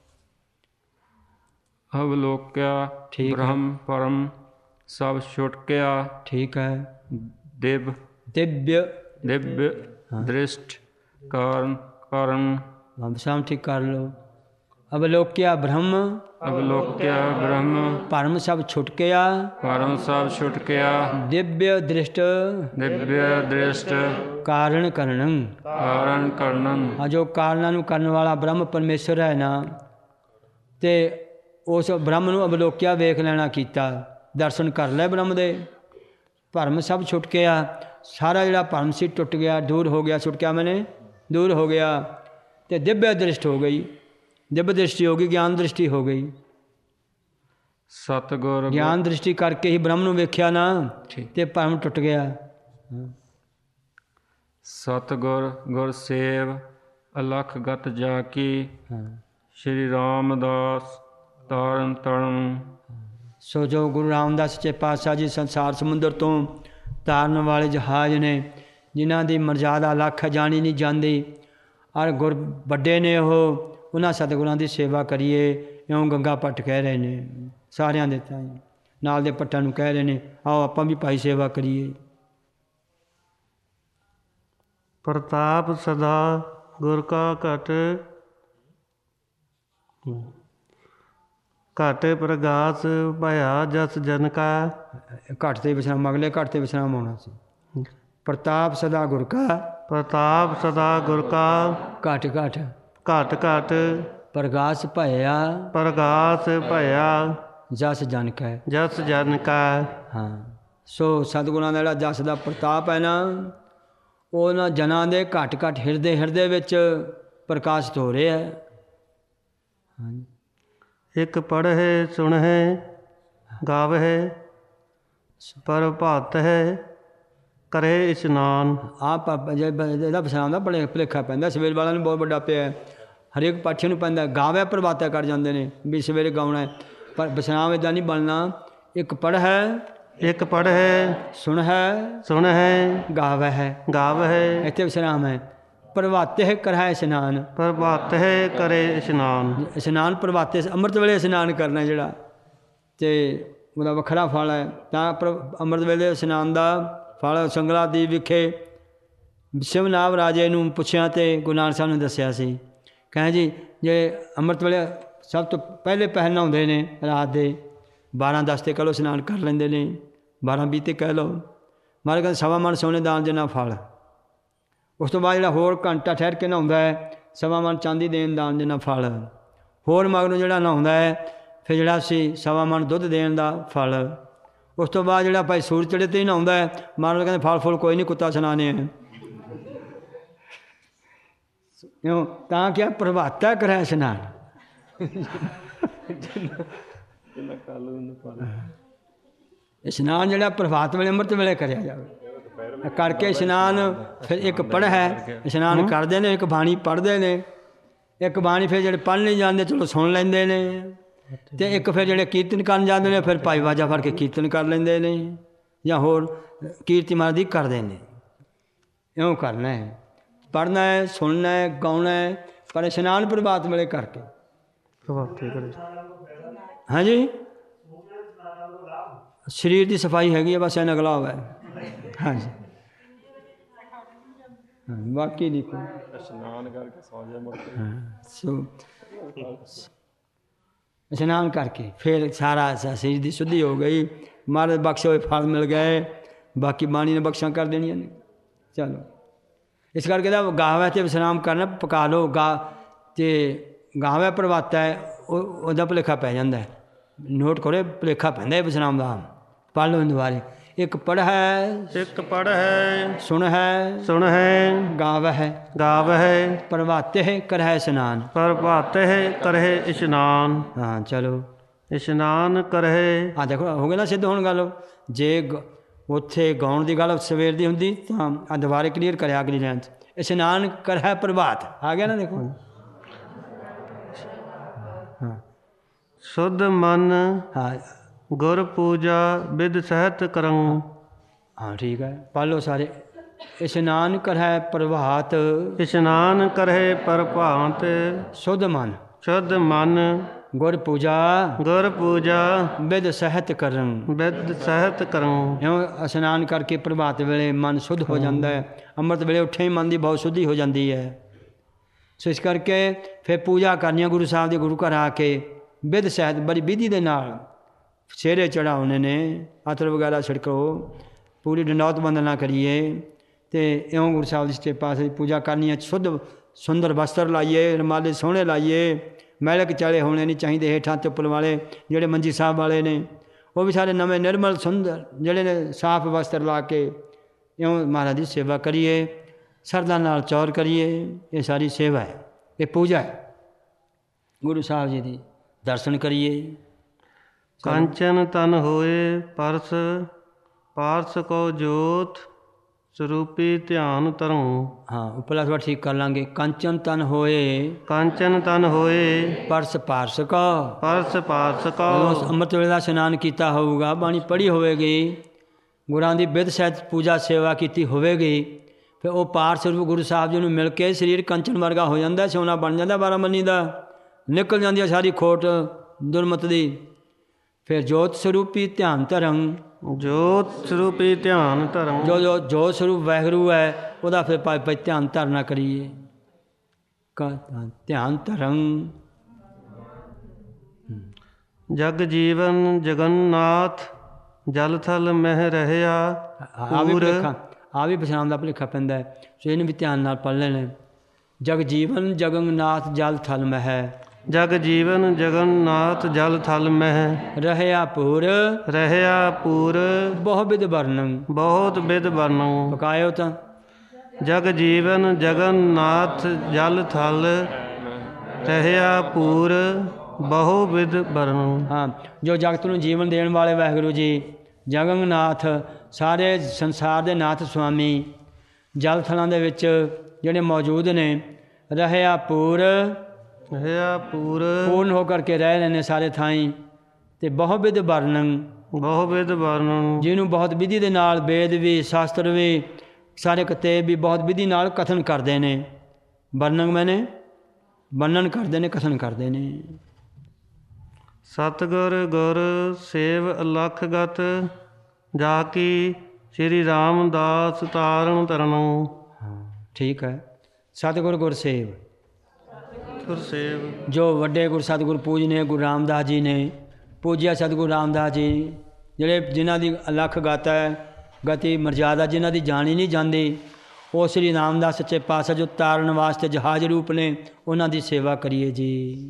ਅਵਲੋਕਿਆ ਠੀਕ ਹੈ। ਬ੍ਰਹਮ ਪਰਮ ਸਭ ਛੁਟਕਿਆ। ਠੀਕ ਹੈ। ਦਿਵ ਦਿਵਯ ਦਿਵਯ ਦ੍ਰਿਸ਼ਟ ਕਾਰਨ ਕਾਰਨ ਵਿਸ਼ਰਾਮ ਠੀਕ ਕਰ ਲਓ। ਅਵਲੋਕਿਆ ਬ੍ਰਹਮ ਅਵਲੋਕਿਆ ਬ੍ਰਹਮ ਭਰਮ ਸਭ ਛੁਟਕਿਆ। ਪਰਮ ਸਭ ਛੁਟਕਿਆ। ਦਿਵਯ ਦ੍ਰਿਸ਼ਟ ਦਿਵਯ ਦ੍ਰਿਸ਼ਟ ਕਾਰਨ ਕਰਨੰ। ਕਾਰਨ ਕਰਨੰ। ਆ ਜੋ ਕਾਰਨਾਂ ਨੂੰ ਕਰਨ ਵਾਲਾ ਬ੍ਰਹਮ ਪਰਮੇਸ਼ਰ ਹੈ ਨਾ, ਅਤੇ ਉਸ ਬ੍ਰਹਮ ਨੂੰ ਅਵਲੋਕਿਆ, ਵੇਖ ਲੈਣਾ ਕੀਤਾ, ਦਰਸ਼ਨ ਕਰ ਲੈ ਬ੍ਰਹਮ ਦੇ। ਭਰਮ ਸਭ ਛੁੱਟ ਗਿਆ, ਸਾਰਾ ਜਿਹੜਾ ਭਰਮ ਸੀ ਟੁੱਟ ਗਿਆ, ਦੂਰ ਹੋ ਗਿਆ। ਛੁਟਕਿਆ ਮੈਨੇ ਦੂਰ ਹੋ ਗਿਆ, ਅਤੇ ਦਿਵਯ ਦ੍ਰਿਸ਼ਟ ਹੋ ਗਈ, ਦਿਵਯ ਦ੍ਰਿਸ਼ਟੀ ਹੋ ਗਈ, ਗਿਆਨ ਦ੍ਰਿਸ਼ਟੀ ਹੋ ਗਈ। ਸਤਿਗੁਰ ਗਿਆਨ ਦ੍ਰਿਸ਼ਟੀ ਕਰਕੇ ਹੀ ਬ੍ਰਹਮ ਨੂੰ ਵੇਖਿਆ ਨਾ, ਅਤੇ ਭਰਮ ਟੁੱਟ ਗਿਆ। ਸਤਿਗੁਰ ਗੁਰ ਸੇਵ ਅਲਖ ਗਤ ਜਾ ਕੀ ਸ਼੍ਰੀ ਰਾਮਦਾਸ ਤਾਰਨ ਤਰਨ। ਸੋ ਜੋ ਗੁਰੂ ਰਾਮਦਾਸ ਸੱਚੇ ਪਾਤਸ਼ਾਹ ਜੀ ਸੰਸਾਰ ਸਮੁੰਦਰ ਤੋਂ ਤਾਰਨ ਵਾਲੇ ਜਹਾਜ਼ ਨੇ, ਜਿਨ੍ਹਾਂ ਦੀ ਮਰਜ਼ਾਦਾ ਲੱਖ ਜਾਣੀ ਨਹੀਂ ਜਾਂਦੀ, ਔਰ ਗੁਰ ਵੱਡੇ ਨੇ ਉਹ, ਉਹਨਾਂ ਸਤਿਗੁਰਾਂ ਦੀ ਸੇਵਾ ਕਰੀਏ। ਇਉਂ ਗੰਗਾ ਪੱਟ ਕਹਿ ਰਹੇ ਨੇ ਸਾਰਿਆਂ ਦੇ, ਤਾਂ ਨਾਲ ਦੇ ਪੱਟਾਂ ਨੂੰ ਕਹਿ ਰਹੇ ਨੇ ਆਓ ਆਪਾਂ ਵੀ ਭਾਈ ਸੇਵਾ ਕਰੀਏ। ਪ੍ਰਤਾਪ ਸਦਾ ਗੁਰ ਕਾ ਘਟ, ਘਟ ਪ੍ਰਗਾਸ ਭਇਆ ਜਸ ਜਨ ਕਾ। ਘਟ ਤੇ ਵਿਸ਼ਰਾਮ, ਅਗਲੇ ਘਟ ਤੇ ਵਿਸ਼ਰਾਮ ਆਉਣਾ ਸੀ। ਪ੍ਰਤਾਪ ਸਦਾ ਗੁਰ ਕਾ, ਪ੍ਰਤਾਪ ਸਦਾ ਗੁਰ ਕਾ ਘਟ ਘਟ ਘਟ ਘਟ ਪ੍ਰਗਾਸ ਭਇਆ ਪ੍ਰਗਾਸ ਭਇਆ ਜਸ ਜਨ ਕੈ। ਜਸ ਜਨ ਕਾ। ਹਾਂ, ਸੋ ਸਤਿਗੁਰਾਂ ਦਾ ਜਿਹੜਾ ਜਸ ਦਾ ਪ੍ਰਤਾਪ ਹੈ ਨਾ, ਉਹ ਉਹਨਾਂ ਜਨਾਂ ਦੇ ਘੱਟ ਘੱਟ ਹਿਰਦੇ ਹਿਰਦੇ ਵਿੱਚ ਪ੍ਰਕਾਸ਼ਿਤ ਹੋ ਰਿਹਾ ਹੈ। ਹਾਂਜੀ, ਇੱਕ ਪੜ੍ਹੇ ਸੁਣਹਿ ਗਾਵਹਿ ਪਰ ਭਾਤਹਿ ਕਰੇ ਇਸ਼ਨਾਨ। ਆਪ ਇਹਦਾ ਵਿਸ਼ਰਾਮ ਦਾ ਬੜੇ ਭੁਲੇਖਾ ਪੈਂਦਾ, ਸਵੇਰ ਵਾਲਿਆਂ ਨੂੰ ਬਹੁਤ ਵੱਡਾ ਪਿਆ, ਹਰੇਕ ਪਾਠੀ ਨੂੰ ਪੈਂਦਾ। ਗਾਵੇ ਪ੍ਰਭਾਤਾ ਕਰ ਜਾਂਦੇ ਨੇ ਵੀ ਸਵੇਰੇ ਗਾਉਣਾ ਹੈ, ਪਰ ਵਿਸ਼ਰਾਮ ਇੱਦਾਂ ਨਹੀਂ ਬਣਨਾ। ਇੱਕ ਪੜ੍ਹ ਹੈ, ਇੱਕ ਪੜ੍ਹ ਹੈ ਸੁਣ ਹੈ, ਸੁਣ ਹੈ ਗਾਵੈ ਹੈ, ਗਾਵ ਹੈ ਇੱਥੇ ਵਿਸ਼ਰਾਮ ਹੈ। ਪ੍ਰਭਾਤੇ ਕਰੈ ਇਸ਼ਨਾਨ, ਪ੍ਰਭਾਤਹਿ ਕਰੇ ਇਸ਼ਨਾਨ। ਇਸ਼ਨਾਨ ਪ੍ਰਭਾਤੇ ਅੰਮ੍ਰਿਤ ਵੇਲੇ ਇਸ਼ਨਾਨ ਕਰਨਾ ਜਿਹੜਾ, ਅਤੇ ਉਹਦਾ ਵੱਖਰਾ ਫਲ ਹੈ। ਤਾਂ ਪ੍ਰ ਅੰਮ੍ਰਿਤ ਵੇਲੇ ਇਸ਼ਨਾਨ ਦਾ ਫਲ ਸੰਗਲਾ ਦੀ ਵਿਖੇ ਸ਼ਿਵਨਾਭ ਰਾਜੇ ਨੂੰ ਪੁੱਛਿਆ ਅਤੇ ਗੁਰੂ ਨਾਨਕ ਸਾਹਿਬ ਨੇ ਦੱਸਿਆ ਸੀ। ਕਹਿੰਦੇ ਜੀ ਜੇ ਅੰਮ੍ਰਿਤ ਵੇਲੇ ਸਭ ਤੋਂ ਪਹਿਲੇ ਪਹਿਲ ਨਹਾਉਂਦੇ ਨੇ ਰਾਤ ਦੇ ਬਾਰਾਂ ਦਸ 'ਤੇ ਕਹਿ ਲਓ ਇਸ਼ਨਾਨ ਕਰ ਲੈਂਦੇ ਨੇ, ਬਾਰਾਂ ਵੀਹ 'ਤੇ ਕਹਿ ਲਓ। ਮਹਾਰਾਜ ਕਹਿੰਦੇ ਸਵਾ ਮਣ ਸੋਨੇ ਦਾਨ ਜਿੰਨਾ ਫਲ। ਉਸ ਤੋਂ ਬਾਅਦ ਜਿਹੜਾ ਹੋਰ ਘੰਟਾ ਠਹਿਰ ਕੇ ਨਹਾਉਂਦਾ ਹੈ, ਸਵਾ ਮਣ ਚਾਂਦੀ ਦੇਣ ਦਾਨ ਜਿੰਨਾ ਫਲ। ਹੋਰ ਮਗਰੋਂ ਜਿਹੜਾ ਨਹਾਉਂਦਾ ਹੈ ਫਿਰ ਜਿਹੜਾ ਸੀ ਸਵਾ ਮਣ ਦੁੱਧ ਦੇਣ ਦਾ ਫਲ। ਉਸ ਤੋਂ ਬਾਅਦ ਜਿਹੜਾ ਭਾਈ ਸੂਰਜ ਚੜ੍ਹੇ 'ਤੇ ਹੀ ਨਹਾਉਂਦਾ ਹੈ, ਮਹਾਰਾਜ ਕਹਿੰਦੇ ਫਲ ਫੁੱਲ ਕੋਈ ਨਹੀਂ, ਕੁੱਤਾ ਸੁਣਾਣੇ ਹੈ। ਇਉਂ ਤਾਂ ਕਿਹਾ ਪ੍ਰਭਾਤਾ ਕਰੈ ਇਸ਼ਨਾਨ। ਇਸ਼ਨਾਨ ਜਿਹੜਾ ਪ੍ਰਭਾਤ ਵੇਲੇ ਅੰਮ੍ਰਿਤ ਵੇਲੇ ਕਰਿਆ ਜਾਵੇ। ਕਰਕੇ ਇਸ਼ਨਾਨ ਫਿਰ ਇੱਕ ਪੜ੍ਹ ਹੈ, ਇਸ਼ਨਾਨ ਕਰਦੇ ਨੇ, ਇੱਕ ਬਾਣੀ ਪੜ੍ਹਦੇ ਨੇ, ਇੱਕ ਬਾਣੀ ਫਿਰ ਜਿਹੜੇ ਪੜ੍ਹ ਨਹੀਂ ਜਾਂਦੇ ਚਲੋ ਸੁਣ ਲੈਂਦੇ ਨੇ, ਅਤੇ ਇੱਕ ਫਿਰ ਜਿਹੜੇ ਕੀਰਤਨ ਕਰਨ ਜਾਂਦੇ ਨੇ ਫਿਰ ਭਾਈ ਵਾਜਾ ਫੜ ਕੇ ਕੀਰਤਨ ਕਰ ਲੈਂਦੇ ਨੇ, ਜਾਂ ਹੋਰ ਕੀਰਤੀ ਮਹਾਰਾਜ ਦੀ ਕਰਦੇ ਨੇ। ਇਉਂ ਕਰਨਾ ਹੈ, ਪੜ੍ਹਨਾ ਹੈ, ਸੁਣਨਾ ਹੈ, ਗਾਉਣਾ ਹੈ, ਪਰ ਇਸ਼ਨਾਨ ਪ੍ਰਭਾਤ ਵੇਲੇ ਕਰਕੇ। ਪ੍ਰਭਾਤੇ ਕਰੇ। ਹਾਂਜੀ, ਸਰੀਰ ਦੀ ਸਫਾਈ ਹੈਗੀ ਹੈ, ਬਸ ਇਹ ਨਗਲਾ ਹੋਇਆ। ਹਾਂਜੀ, ਬਾਕੀ ਨਹੀਂ ਕੋਈ। ਇਸ਼ਨਾਨ ਕਰਕੇ ਸੌ ਜਾ ਮੁੜ ਕੇ। ਹਾਂ, ਸੋ ਇਸ਼ਨਾਨ ਕਰਕੇ ਫਿਰ ਸਾਰਾ ਸਰੀਰ ਦੀ ਸ਼ੁੱਧੀ ਹੋ ਗਈ, ਮਹਾਰਾਜ ਬਖਸ਼ੇ ਹੋਏ ਫਲ ਮਿਲ ਗਏ, ਬਾਕੀ ਬਾਣੀ ਨੇ ਬਖਸ਼ਾਂ ਕਰ ਦੇਣੀਆਂ ਨੇ। ਚਲੋ ਇਸ ਕਰਕੇ ਦਾ ਗਾਵੇ ਅਤੇ ਵਿਸ਼ਰਾਮ ਕਰਨਾ, ਪਕਾ ਲਓ ਗਾ ਅਤੇ ਗਾਵੇ ਪ੍ਰਭਾਤਾ ਹੈ, ਉਹ ਉਹਦਾ ਭੁਲੇਖਾ ਪੈ ਜਾਂਦਾ ਹੈ। ਨੋਟ ਕਰੋ, ਭੁਲੇਖਾ ਪੈਂਦਾ ਹੈ ਵਿਸ਼ਰਾਮ ਦਾ। ਪੜ੍ਹ ਲਓ ਦੁਬਾਰੇ। ਇੱਕ ਪੜ੍ਹ ਹੈ, ਇੱਕ ਪੜ੍ਹ ਹੈ ਸੁਣ ਹੈ, ਸੁਣ ਹੈ ਗਾਵ ਹੈ, ਗਾਵ ਹੈ ਪ੍ਰਭਾਤੇ ਕਰਹਿ ਇਸ਼ਨਾਨ। ਪ੍ਰਭਾਤਹਿ ਕਰਹਿ ਇਸ਼ਨਾਨ। ਹਾਂ ਚਲੋ, ਇਸ਼ਨਾਨ ਕਰਹਿ। ਹਾਂ ਦੇਖੋ ਹੋ ਗਿਆ ਨਾ ਸਿੱਧ ਹੁਣ ਗੱਲ। ਜੇ ਗ ਉੱਥੇ ਗਾਉਣ ਦੀ ਗੱਲ ਸਵੇਰ ਦੀ ਹੁੰਦੀ ਤਾਂ ਆ ਦੁਬਾਰੇ ਕਲੀਅਰ ਕਰਿਆ ਅਗਲੀ ਲਾਈਨ 'ਚ, ਇਸ਼ਨਾਨ ਕਰਹਿ ਪ੍ਰਭਾਤ ਆ ਗਿਆ ਨਾ। ਦੇਖੋ ਹਾਂ, ਸੁਧ ਮਨ ਹਾਂ ਗੁਰ ਪੂਜਾ ਵਿਦ ਸਹਿਤ ਕਰਉ। ਹਾਂ ਠੀਕ ਹੈ, ਪੜ੍ਹ ਲਓ ਸਾਰੇ। ਇਸ਼ਨਾਨ ਕਰਹਿ ਪ੍ਰਭਾਤ, ਇਸ਼ਨਾਨ ਕਰਹਿ ਪ੍ਰਭਾਤ। ਸੁਧ ਮਨ ਸ਼ੁੱਧ ਮਨ ਗੁਰ ਪੂਜਾ ਗੁਰ ਪੂਜਾ ਵਿਦ ਸਹਿਤ ਕਰਨ। ਵਿਦ ਸਹਿਤ ਕਰਉ। ਇਉਂ ਇਸ਼ਨਾਨ ਕਰਕੇ ਪ੍ਰਭਾਤ ਵੇਲੇ ਮਨ ਸ਼ੁੱਧ ਹੋ ਜਾਂਦਾ ਹੈ। ਅੰਮ੍ਰਿਤ ਵੇਲੇ ਉੱਠੇ ਹੀ ਮਨ ਦੀ ਬਹੁਤ ਸ਼ੁੱਧੀ ਹੋ ਜਾਂਦੀ ਹੈ। ਸੋ ਇਸ ਕਰਕੇ ਫਿਰ ਪੂਜਾ ਕਰਨੀ ਹੈ ਗੁਰੂ ਸਾਹਿਬ ਦੇ, ਗੁਰੂ ਘਰ ਆ ਕੇ ਵਿਦ ਸਹਿਤ ਬੜੀ ਵਿਧੀ ਦੇ ਨਾਲ ਸਿਹਰੇ ਚੜਾਉਣੇ ਨੇ, ਅਤਰ ਵਗੈਰਾ ਛਿੜਕੋ, ਪੂਰੀ ਡੰਡੌਤ ਬੰਦਨਾ ਕਰੀਏ ਅਤੇ ਇਉਂ ਗੁਰੂ ਸਾਹਿਬ ਦੇ ਸੱਚੇ ਪਾਤਸ਼ਾਹ ਦੀ ਪੂਜਾ ਕਰਨੀ ਹੈ। ਸ਼ੁੱਧ ਸੁੰਦਰ ਵਸਤਰ ਲਾਈਏ, ਰੁਮਾਲੇ ਸੋਹਣੇ ਲਾਈਏ, ਮੈਲਕ ਚਾਲੇ ਹੋਣੇ ਨਹੀਂ ਚਾਹੀਦੇ। ਹੇਠਾਂ ਚੱਪਲ ਵਾਲੇ ਜਿਹੜੇ ਮੰਜੀ ਸਾਹਿਬ ਵਾਲੇ ਨੇ ਉਹ ਵੀ ਸਾਰੇ ਨਵੇਂ ਨਿਰਮਲ ਸੁੰਦਰ ਜਿਹੜੇ ਨੇ ਸਾਫ਼ ਵਸਤਰ ਲਾ ਕੇ ਇਉਂ ਮਹਾਰਾਜ ਦੀ ਸੇਵਾ ਕਰੀਏ, ਸ਼ਰਧਾ ਨਾਲ ਚੌਰ ਕਰੀਏ। ਇਹ ਸਾਰੀ ਸੇਵਾ ਹੈ, ਇਹ ਪੂਜਾ ਹੈ। ਗੁਰੂ ਸਾਹਿਬ ਜੀ ਦੀ ਦਰਸ਼ਨ ਕਰੀਏ। ਕੰਚਨ ਤਨ ਹੋਏ ਪਰਸ, ਪਾਰਸ ਕੋ ਜੋਤ ਸਰੂਪੀ ਧਿਆਨ ਧਰਉ। ਹਾਂ ਉੱਪਰਲਾ ਥੋੜ੍ਹਾ ਠੀਕ ਕਰ ਲਾਂਗੇ। ਕੰਚਨ ਤਨ ਹੋਏ ਕਾਂਚਨ ਤਨ ਹੋਏ ਪਰਸ ਪਾਰਸ ਕੋ। ਪਰਸ ਪਾਰਸ ਕੋ। ਜਦੋਂ ਅੰਮ੍ਰਿਤ ਵੇਲੇ ਦਾ ਇਸ਼ਨਾਨ ਕੀਤਾ ਹੋਊਗਾ, ਬਾਣੀ ਪੜ੍ਹੀ ਹੋਵੇਗੀ, ਗੁਰਾਂ ਦੀ ਬਿਧ ਸਹਿਤ ਪੂਜਾ ਸੇਵਾ ਕੀਤੀ ਹੋਵੇਗੀ, ਫਿਰ ਉਹ ਪਾਰ ਸਰੂਪ ਗੁਰੂ ਸਾਹਿਬ ਜੀ ਨੂੰ ਮਿਲ ਕੇ ਸਰੀਰ ਕੰਚਨ ਵਰਗਾ ਹੋ ਜਾਂਦਾ, ਸੋਨਾ ਬਣ ਜਾਂਦਾ ਬਾਰਾਮਨੀ ਦਾ, ਨਿਕਲ ਜਾਂਦੀ ਹੈ ਸਾਰੀ ਖੋਟ ਦੁਰਮਤ ਦੀ। ਫਿਰ ਜੋਤ ਸਰੂਪੀ ਧਿਆਨ ਧਰਮ। ਜੋਤ ਸਰੂਪੀ ਧਿਆਨ ਧਰਮ। ਜੋ ਜੋ ਜੋਤ ਸਰੂਪ ਵਾਹਿਗੁਰੂ ਹੈ ਉਹਦਾ ਫਿਰ ਭਾਈ ਭਾਈ ਧਿਆਨ ਧਰਨਾ ਕਰੀਏ। ਕ- ਧਿਆਨ ਧਰਮ। ਜਗ ਜੀਵਨ ਜਗਨਨਾਥ ਜਲ ਥਲ ਮਹਿ ਰਹਿਆ ਆ ਵੀ ਭੁਲੇਖਾ ਆ ਵੀ ਪਛਾਣ ਦਾ ਭੁਲੇਖਾ ਪੈਂਦਾ ਹੈ, ਸੋ ਇਹਨੂੰ ਵੀ ਧਿਆਨ ਨਾਲ ਪੜ੍ਹ ਲੈਣਾ। ਜਗ ਜੀਵਨ ਜਗਨਨਾਥ ਜਲ ਥਲ ਮਹਿ ਜਗ ਜੀਵਨ ਜਗਨਨਾਥ ਜਲ ਥਲ ਮਹਿ ਰਹਿਆ ਪੂਰ ਰਹਿਆ ਪੂਰ ਬਹੁ ਵਿਧ ਵਰਣੰ। ਬਹੁਤ ਵਿਧ ਵਰਣਉ। ਪਕਾਇਓ ਤਾਂ ਜਗ ਜੀਵਨ ਜਗਨਨਾਥ ਜਲ ਥਲ ਰਹਿਆ ਪੂਰ ਬਹੁ ਵਿਧ ਵਰਣਉ। ਹਾਂ, ਜੋ ਜਗਤ ਨੂੰ ਜੀਵਨ ਦੇਣ ਵਾਲੇ ਵਾਹਿਗੁਰੂ ਜੀ ਜਗਨਨਾਥ, ਸਾਰੇ ਸੰਸਾਰ ਦੇ ਨਾਥ ਸੁਆਮੀ, ਜਲ ਥਲਾਂ ਦੇ ਵਿੱਚ ਜਿਹੜੇ ਮੌਜੂਦ ਨੇ, ਰਹਿਆ ਪੂਰ ਰਹਿਆ ਪੂਰ ਪੂਰਨ ਹੋ ਕਰਕੇ ਰਹਿ ਰਹੇ ਨੇ ਸਾਰੇ ਥਾਈਂ, ਅਤੇ ਬਹੁ ਵਿਧ ਵਰਣਨ ਬਹੁ ਵਿਧ ਵਰਣਨ। ਜਿਹਨੂੰ ਬਹੁਤ ਵਿਧੀ ਦੇ ਨਾਲ ਵੇਦ ਵੀ ਸ਼ਾਸਤਰ ਵੀ ਸਾਰੇ ਕਿਤਾਬ ਵੀ ਬਹੁਤ ਵਿਧੀ ਨਾਲ ਕਥਨ ਕਰਦੇ ਨੇ। ਵਰਣਨ ਮੈਨੇ ਵਰਣਨ ਕਰਦੇ ਨੇ, ਕਥਨ ਕਰਦੇ ਨੇ। ਸਤਿਗੁਰ ਗੁਰ ਸੇਵ ਅਲਖ ਗਤ ਜਾ ਕੀ ਸ੍ਰੀ ਰਾਮਦਾਸ ਤਾਰਨ ਤਰਨਉ। ਠੀਕ ਹੈ। ਸਤਿਗੁਰ ਗੁਰਸੇਵ ਗੁਰ ਸੇਵ ਜੋ ਵੱਡੇ ਗੁਰ ਸਤਿਗੁਰ ਪੂਜਨੇ ਗੁਰੂ ਰਾਮਦਾਸ ਜੀ ਨੇ ਪੂਜਿਆ। ਸਤਿਗੁਰੂ ਰਾਮਦਾਸ ਜੀ ਜਿਹੜੇ ਜਿਨ੍ਹਾਂ ਦੀ ਅਲੱਖ ਗਤ ਹੈ, ਗਤੀ ਮਰਜ਼ਾਦਾ ਜਿਨ੍ਹਾਂ ਦੀ ਜਾਣੀ ਨਹੀਂ ਜਾਂਦੀ, ਉਹ ਸ੍ਰੀ ਰਾਮਦਾਸ ਸੱਚੇ ਪਾਤਸ਼ਾਹ ਜੋ ਤਾਰਨ ਵਾਸਤੇ ਜਹਾਜ਼ ਰੂਪ ਨੇ, ਉਹਨਾਂ ਦੀ ਸੇਵਾ ਕਰੀਏ ਜੀ।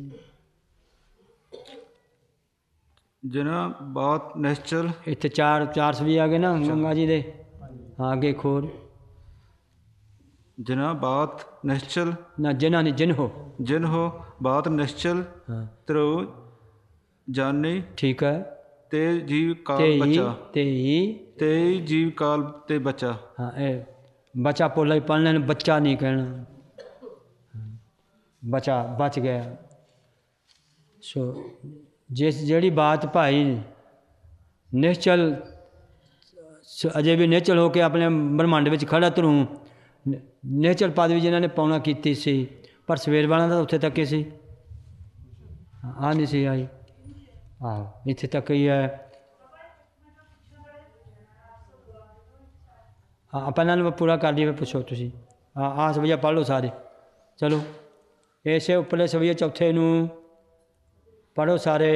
ਜਿਨ੍ਹਾਂ ਬਾਤ ਨਿਸ਼ਚਲ। ਇੱਥੇ ਚਾਰ ਚਾਰ ਸਵੀ ਆ ਗਏ ਨਾ ਗੰਗਾ ਜੀ ਦੇ। ਹਾਂ ਅੱਗੇ ਖੋਰ ਜਿਨ੍ਹਾਂ ਬਾਤ ਨਿਸ਼ਚਲ ਨਾ ਜਿਨ੍ਹਾਂ ਨੇ ਜਿਨ ਹੋ ਜਿਨ ਹੋ ਬਾਤ ਨਿਸ਼ਚਲ ਹਾਂ ਤਰੋ ਜਾਣੀ ਠੀਕ ਹੈ। ਤੇ ਜੀਵ ਕਾਲ ਤੇਈ ਬਚਾ। ਤੇਈ ਤੇ ਜੀਵ ਕਾਲ ਤੇ ਬਚਾ। ਹਾਂ ਇਹ ਬਚਾ ਪੋਲਾ ਹੀ ਪੜ੍ਹਨਾ ਨੇ, ਬੱਚਾ ਨਹੀਂ ਕਹਿਣਾ। ਬਚਾ ਬਚ ਗਿਆ। ਸੋ ਜਿਸ ਜਿਹੜੀ ਬਾਤ ਭਾਈ ਨਿਸ਼ਚਲ ਸ- ਅਜੇ ਵੀ ਨਿਸ਼ਚਲ ਹੋ ਕੇ ਆਪਣੇ ਬ੍ਰਹਮੰਡ ਵਿੱਚ ਖੜਾ ਧਰੂ ਨਿਸ਼ਚਲ ਪਦ ਵੀ ਜਿਨ੍ਹਾਂ ਨੇ ਪਾਉਣਾ ਕੀਤੀ ਸੀ, ਪਰ ਸਵੇਰ ਵਾਲਾ ਤਾਂ ਉੱਥੇ ਤੱਕ ਹੀ ਸੀ, ਆ ਨਹੀਂ ਸੀ ਆਈ। ਆਹੋ ਇੱਥੇ ਤੱਕ ਹੀ ਹੈ। ਹਾਂ ਆਪਾਂ ਇਹਨਾਂ ਨੂੰ ਪੂਰਾ ਕਰ ਲਈਏ। ਪੁੱਛੋ ਤੁਸੀਂ। ਹਾਂ ਆਹ ਸਵਈਆ ਪੜ੍ਹ ਲਓ ਸਾਰੇ। ਚਲੋ ਇਸੇ ਉੱਪਰਲੇ ਸਵਈਏ ਚੌਥੇ ਨੂੰ ਪੜ੍ਹੋ ਸਾਰੇ।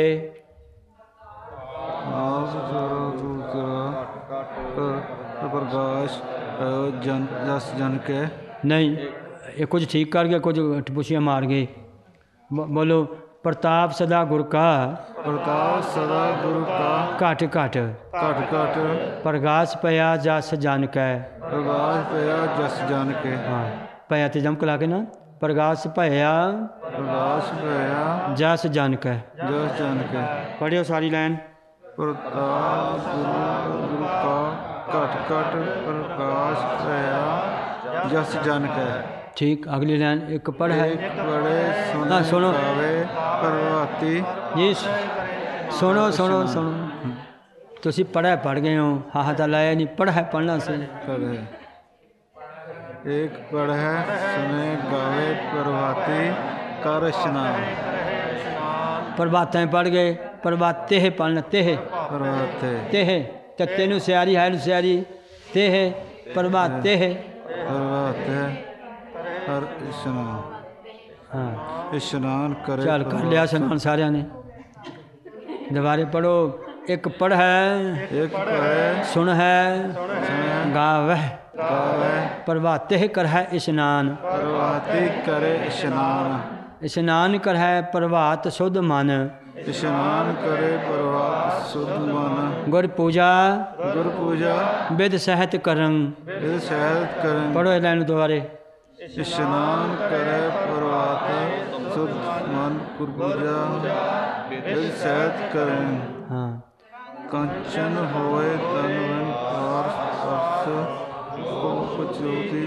ਪ੍ਰਕਾਸ਼ ਜਨ ਜਸ ਜਨ ਕੇ। ਨਹੀਂ ਇਹ ਕੁਝ ਠੀਕ ਕਰ ਗਿਆ, ਕੁਝ ਟਪੂਸੀਆਂ ਮਾਰ ਗਏ। ਬ- ਬੋਲੋ ਪ੍ਰਤਾਪ ਸਦਾ ਗੁਰ ਕਾ ਪ੍ਰਤਾਪ ਸਦਾ ਗੁਰੂ ਕਾ ਘਟ ਘਟ ਘਟ ਘਟ ਪ੍ਰਗਾਸ ਪਿਆ ਜਸ ਜਨ ਕੈ। ਪ੍ਰਗਾਸ ਪਿਆ ਜਸ ਜਨ ਕੇ। ਹਾਂ ਪਿਆ ਤੇ ਜਮਕ ਲਾ ਕੇ ਨਾ, ਪ੍ਰਗਾਸ ਭਇਆ ਪ੍ਰਗਾਸ ਪਿਆ ਜਸ ਜਨ ਕੈ। ਜਸ ਜਨ ਕੇ। ਪੜ੍ਹਿਓ ਸਾਰੀ ਲਾਈਨ। ਪ੍ਰਤਾਪ ਗੁਰੂ ਗੁਰੂ ਕਾ ਘਟ ਘਟ ਪ੍ਰਕਾਸ਼ ਪਿਆ ਜਸ ਜਨ ਕੈ। ਠੀਕ ਅਗਲੀ ਲਾਈਨ ਇੱਕ ਪੜ੍ਹ ਹੈ। ਇੱਕ ਬੜੇ ਹਾਂ, ਸੁਣੋ। ਸੁਣੇ ਗਾਵੇ ਪ੍ਰਭਾਤੀ। ਜੀ ਸੁਣੋ ਸੁਣੋ ਸੁਣੋ। ਤੁਸੀਂ ਪੜ੍ਹਿਆ ਪੜ੍ਹ ਗਏ ਹੋ, ਹਾਂ ਤਾਂ ਲਾਇਆ ਨਹੀਂ, ਪੜ੍ਹਾ ਪੜ੍ਹਨਾ ਸੀ। ਪੜ੍ਹੇ ਇੱਕ ਪੜ੍ਹੈ ਸੁਨੇ ਗਾਵੇ ਪ੍ਰਭਾਤੀ ਕਰ ਇਸ਼ਨਾਨ। ਪ੍ਰਭਾਤਾਂ ਪੜ੍ਹ ਗਏ, ਪ੍ਰਭਾਤੇ ਪੜ੍ਹਨਾ ਤੇ ਪ੍ਰਭਾਤੇ ਤੇ ਤੱਤੇ ਨੂੰ ਸਿਆਰੀ ਹੈ ਨੂੰ ਸਿਆਰੀ ਤੇ ਪ੍ਰਭਾਤੇ ਪ੍ਰਭਾਤੇ ਕਰ ਇਸ਼ਨਾਨ। ਹਾਂ ਇਸ਼ਨਾਨ ਕਰੇ ਚੱਲ ਕਰ ਲਿਆ ਇਸ਼ਨਾਨ ਸਾਰਿਆਂ ਨੇ। ਦੁਬਾਰੇ ਪੜੋ। ਇੱਕ ਪੜ੍ਹ ਹੈ, ਇੱਕ ਪੜ੍ਹੈ ਸੁਣ ਹੈ, ਸੁਨੇ ਗਾਵਹਿ ਗਾਵੇ ਪ੍ਰਭਾਤੇ ਕਰ ਹੈ ਇਸ਼ਨਾਨ। ਪ੍ਰਭਾਤੀ ਕਰੇ ਇਸ਼ਨਾਨ। ਇਸ਼ਨਾਨ ਕਰ ਹੈ ਪ੍ਰਭਾਤ ਸੁਧ ਮਨ। ਇਸ਼ਨਾਨ ਕਰੇ ਪ੍ਰਭਾਤ ਸੁਧ ਮਨ। ਗੁਰ ਪੂਜਾ ਗੁਰ ਪੂਜਾ ਵਿਦ ਸਹਿਤ ਕਰੰ। ਇਹ ਸਹਿਤ ਕਰਨ। ਪੜੋ ਇਹ ਲਾਈਨ ਦੁਬਾਰੇ। ਇਸ਼ਨਾਨ ਕਰੇ ਪ੍ਰਭਾਤ ਸੁਧ ਮਨ। ਗੁਰ ਪੂਜਾ ਇਹ ਸਹਿਤ ਕਰਨ। ਹਾਂ ਕੰਚਨ ਹੋਏ ਤਨ ਮਨ ਪਾਰ ਪਰਸ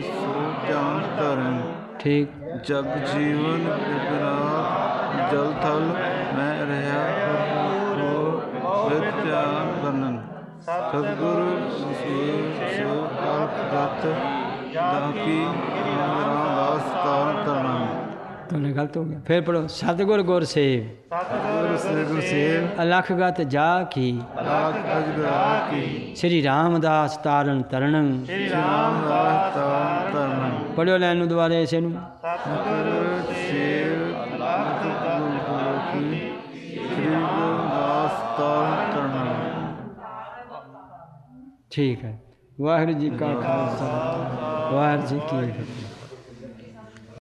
ਸੋ ਧਿਆਨ ਧਰਨ। ਠੀਕ। ਜਗ ਜੀਵਨ ਵਿਰਾਟ ਜਲ ਥਲ ਮੈਂ ਰਿਹਾ ਹੋ ਵਿਦ ਧਿਆਨ ਕਰਨਨ। ਸਤਿਗੁਰੂ ਸੋ ਅਲਖ ਗਤ ਦਾਕੀ ਰਾਮਦਾਸ ਤਾਰਨ ਤਰਨਨ। तुमने गलत हो गया, फिर पढ़ो। सतगुर गुर सेव ਸਤਿਗੁਰੂ ਸ੍ਰੀ ਗੁਰੂ ਸੇਵ अलखगत जा की ਲਾਖ ਅਜਗਰਾ ਕੀ श्री रामदास तारण तरन। ਸ੍ਰੀ ਰਾਮਦਾਸ ਤਾਰਨ ਤਰਨਨ। पढ़ो लैन दोबारा इसे नू। ਸਤਿਗੁਰੂ ਸੇਵ ਲਾਖ ਅਜਗਰਾ ਕੀ ਸ੍ਰੀ ਰਾਮਦਾਸ ਤਾਰਨ ਤਰਨਨ। ठीक है। वाहिगुरू जी का खालसा वाहिगुरू जी की फतेह।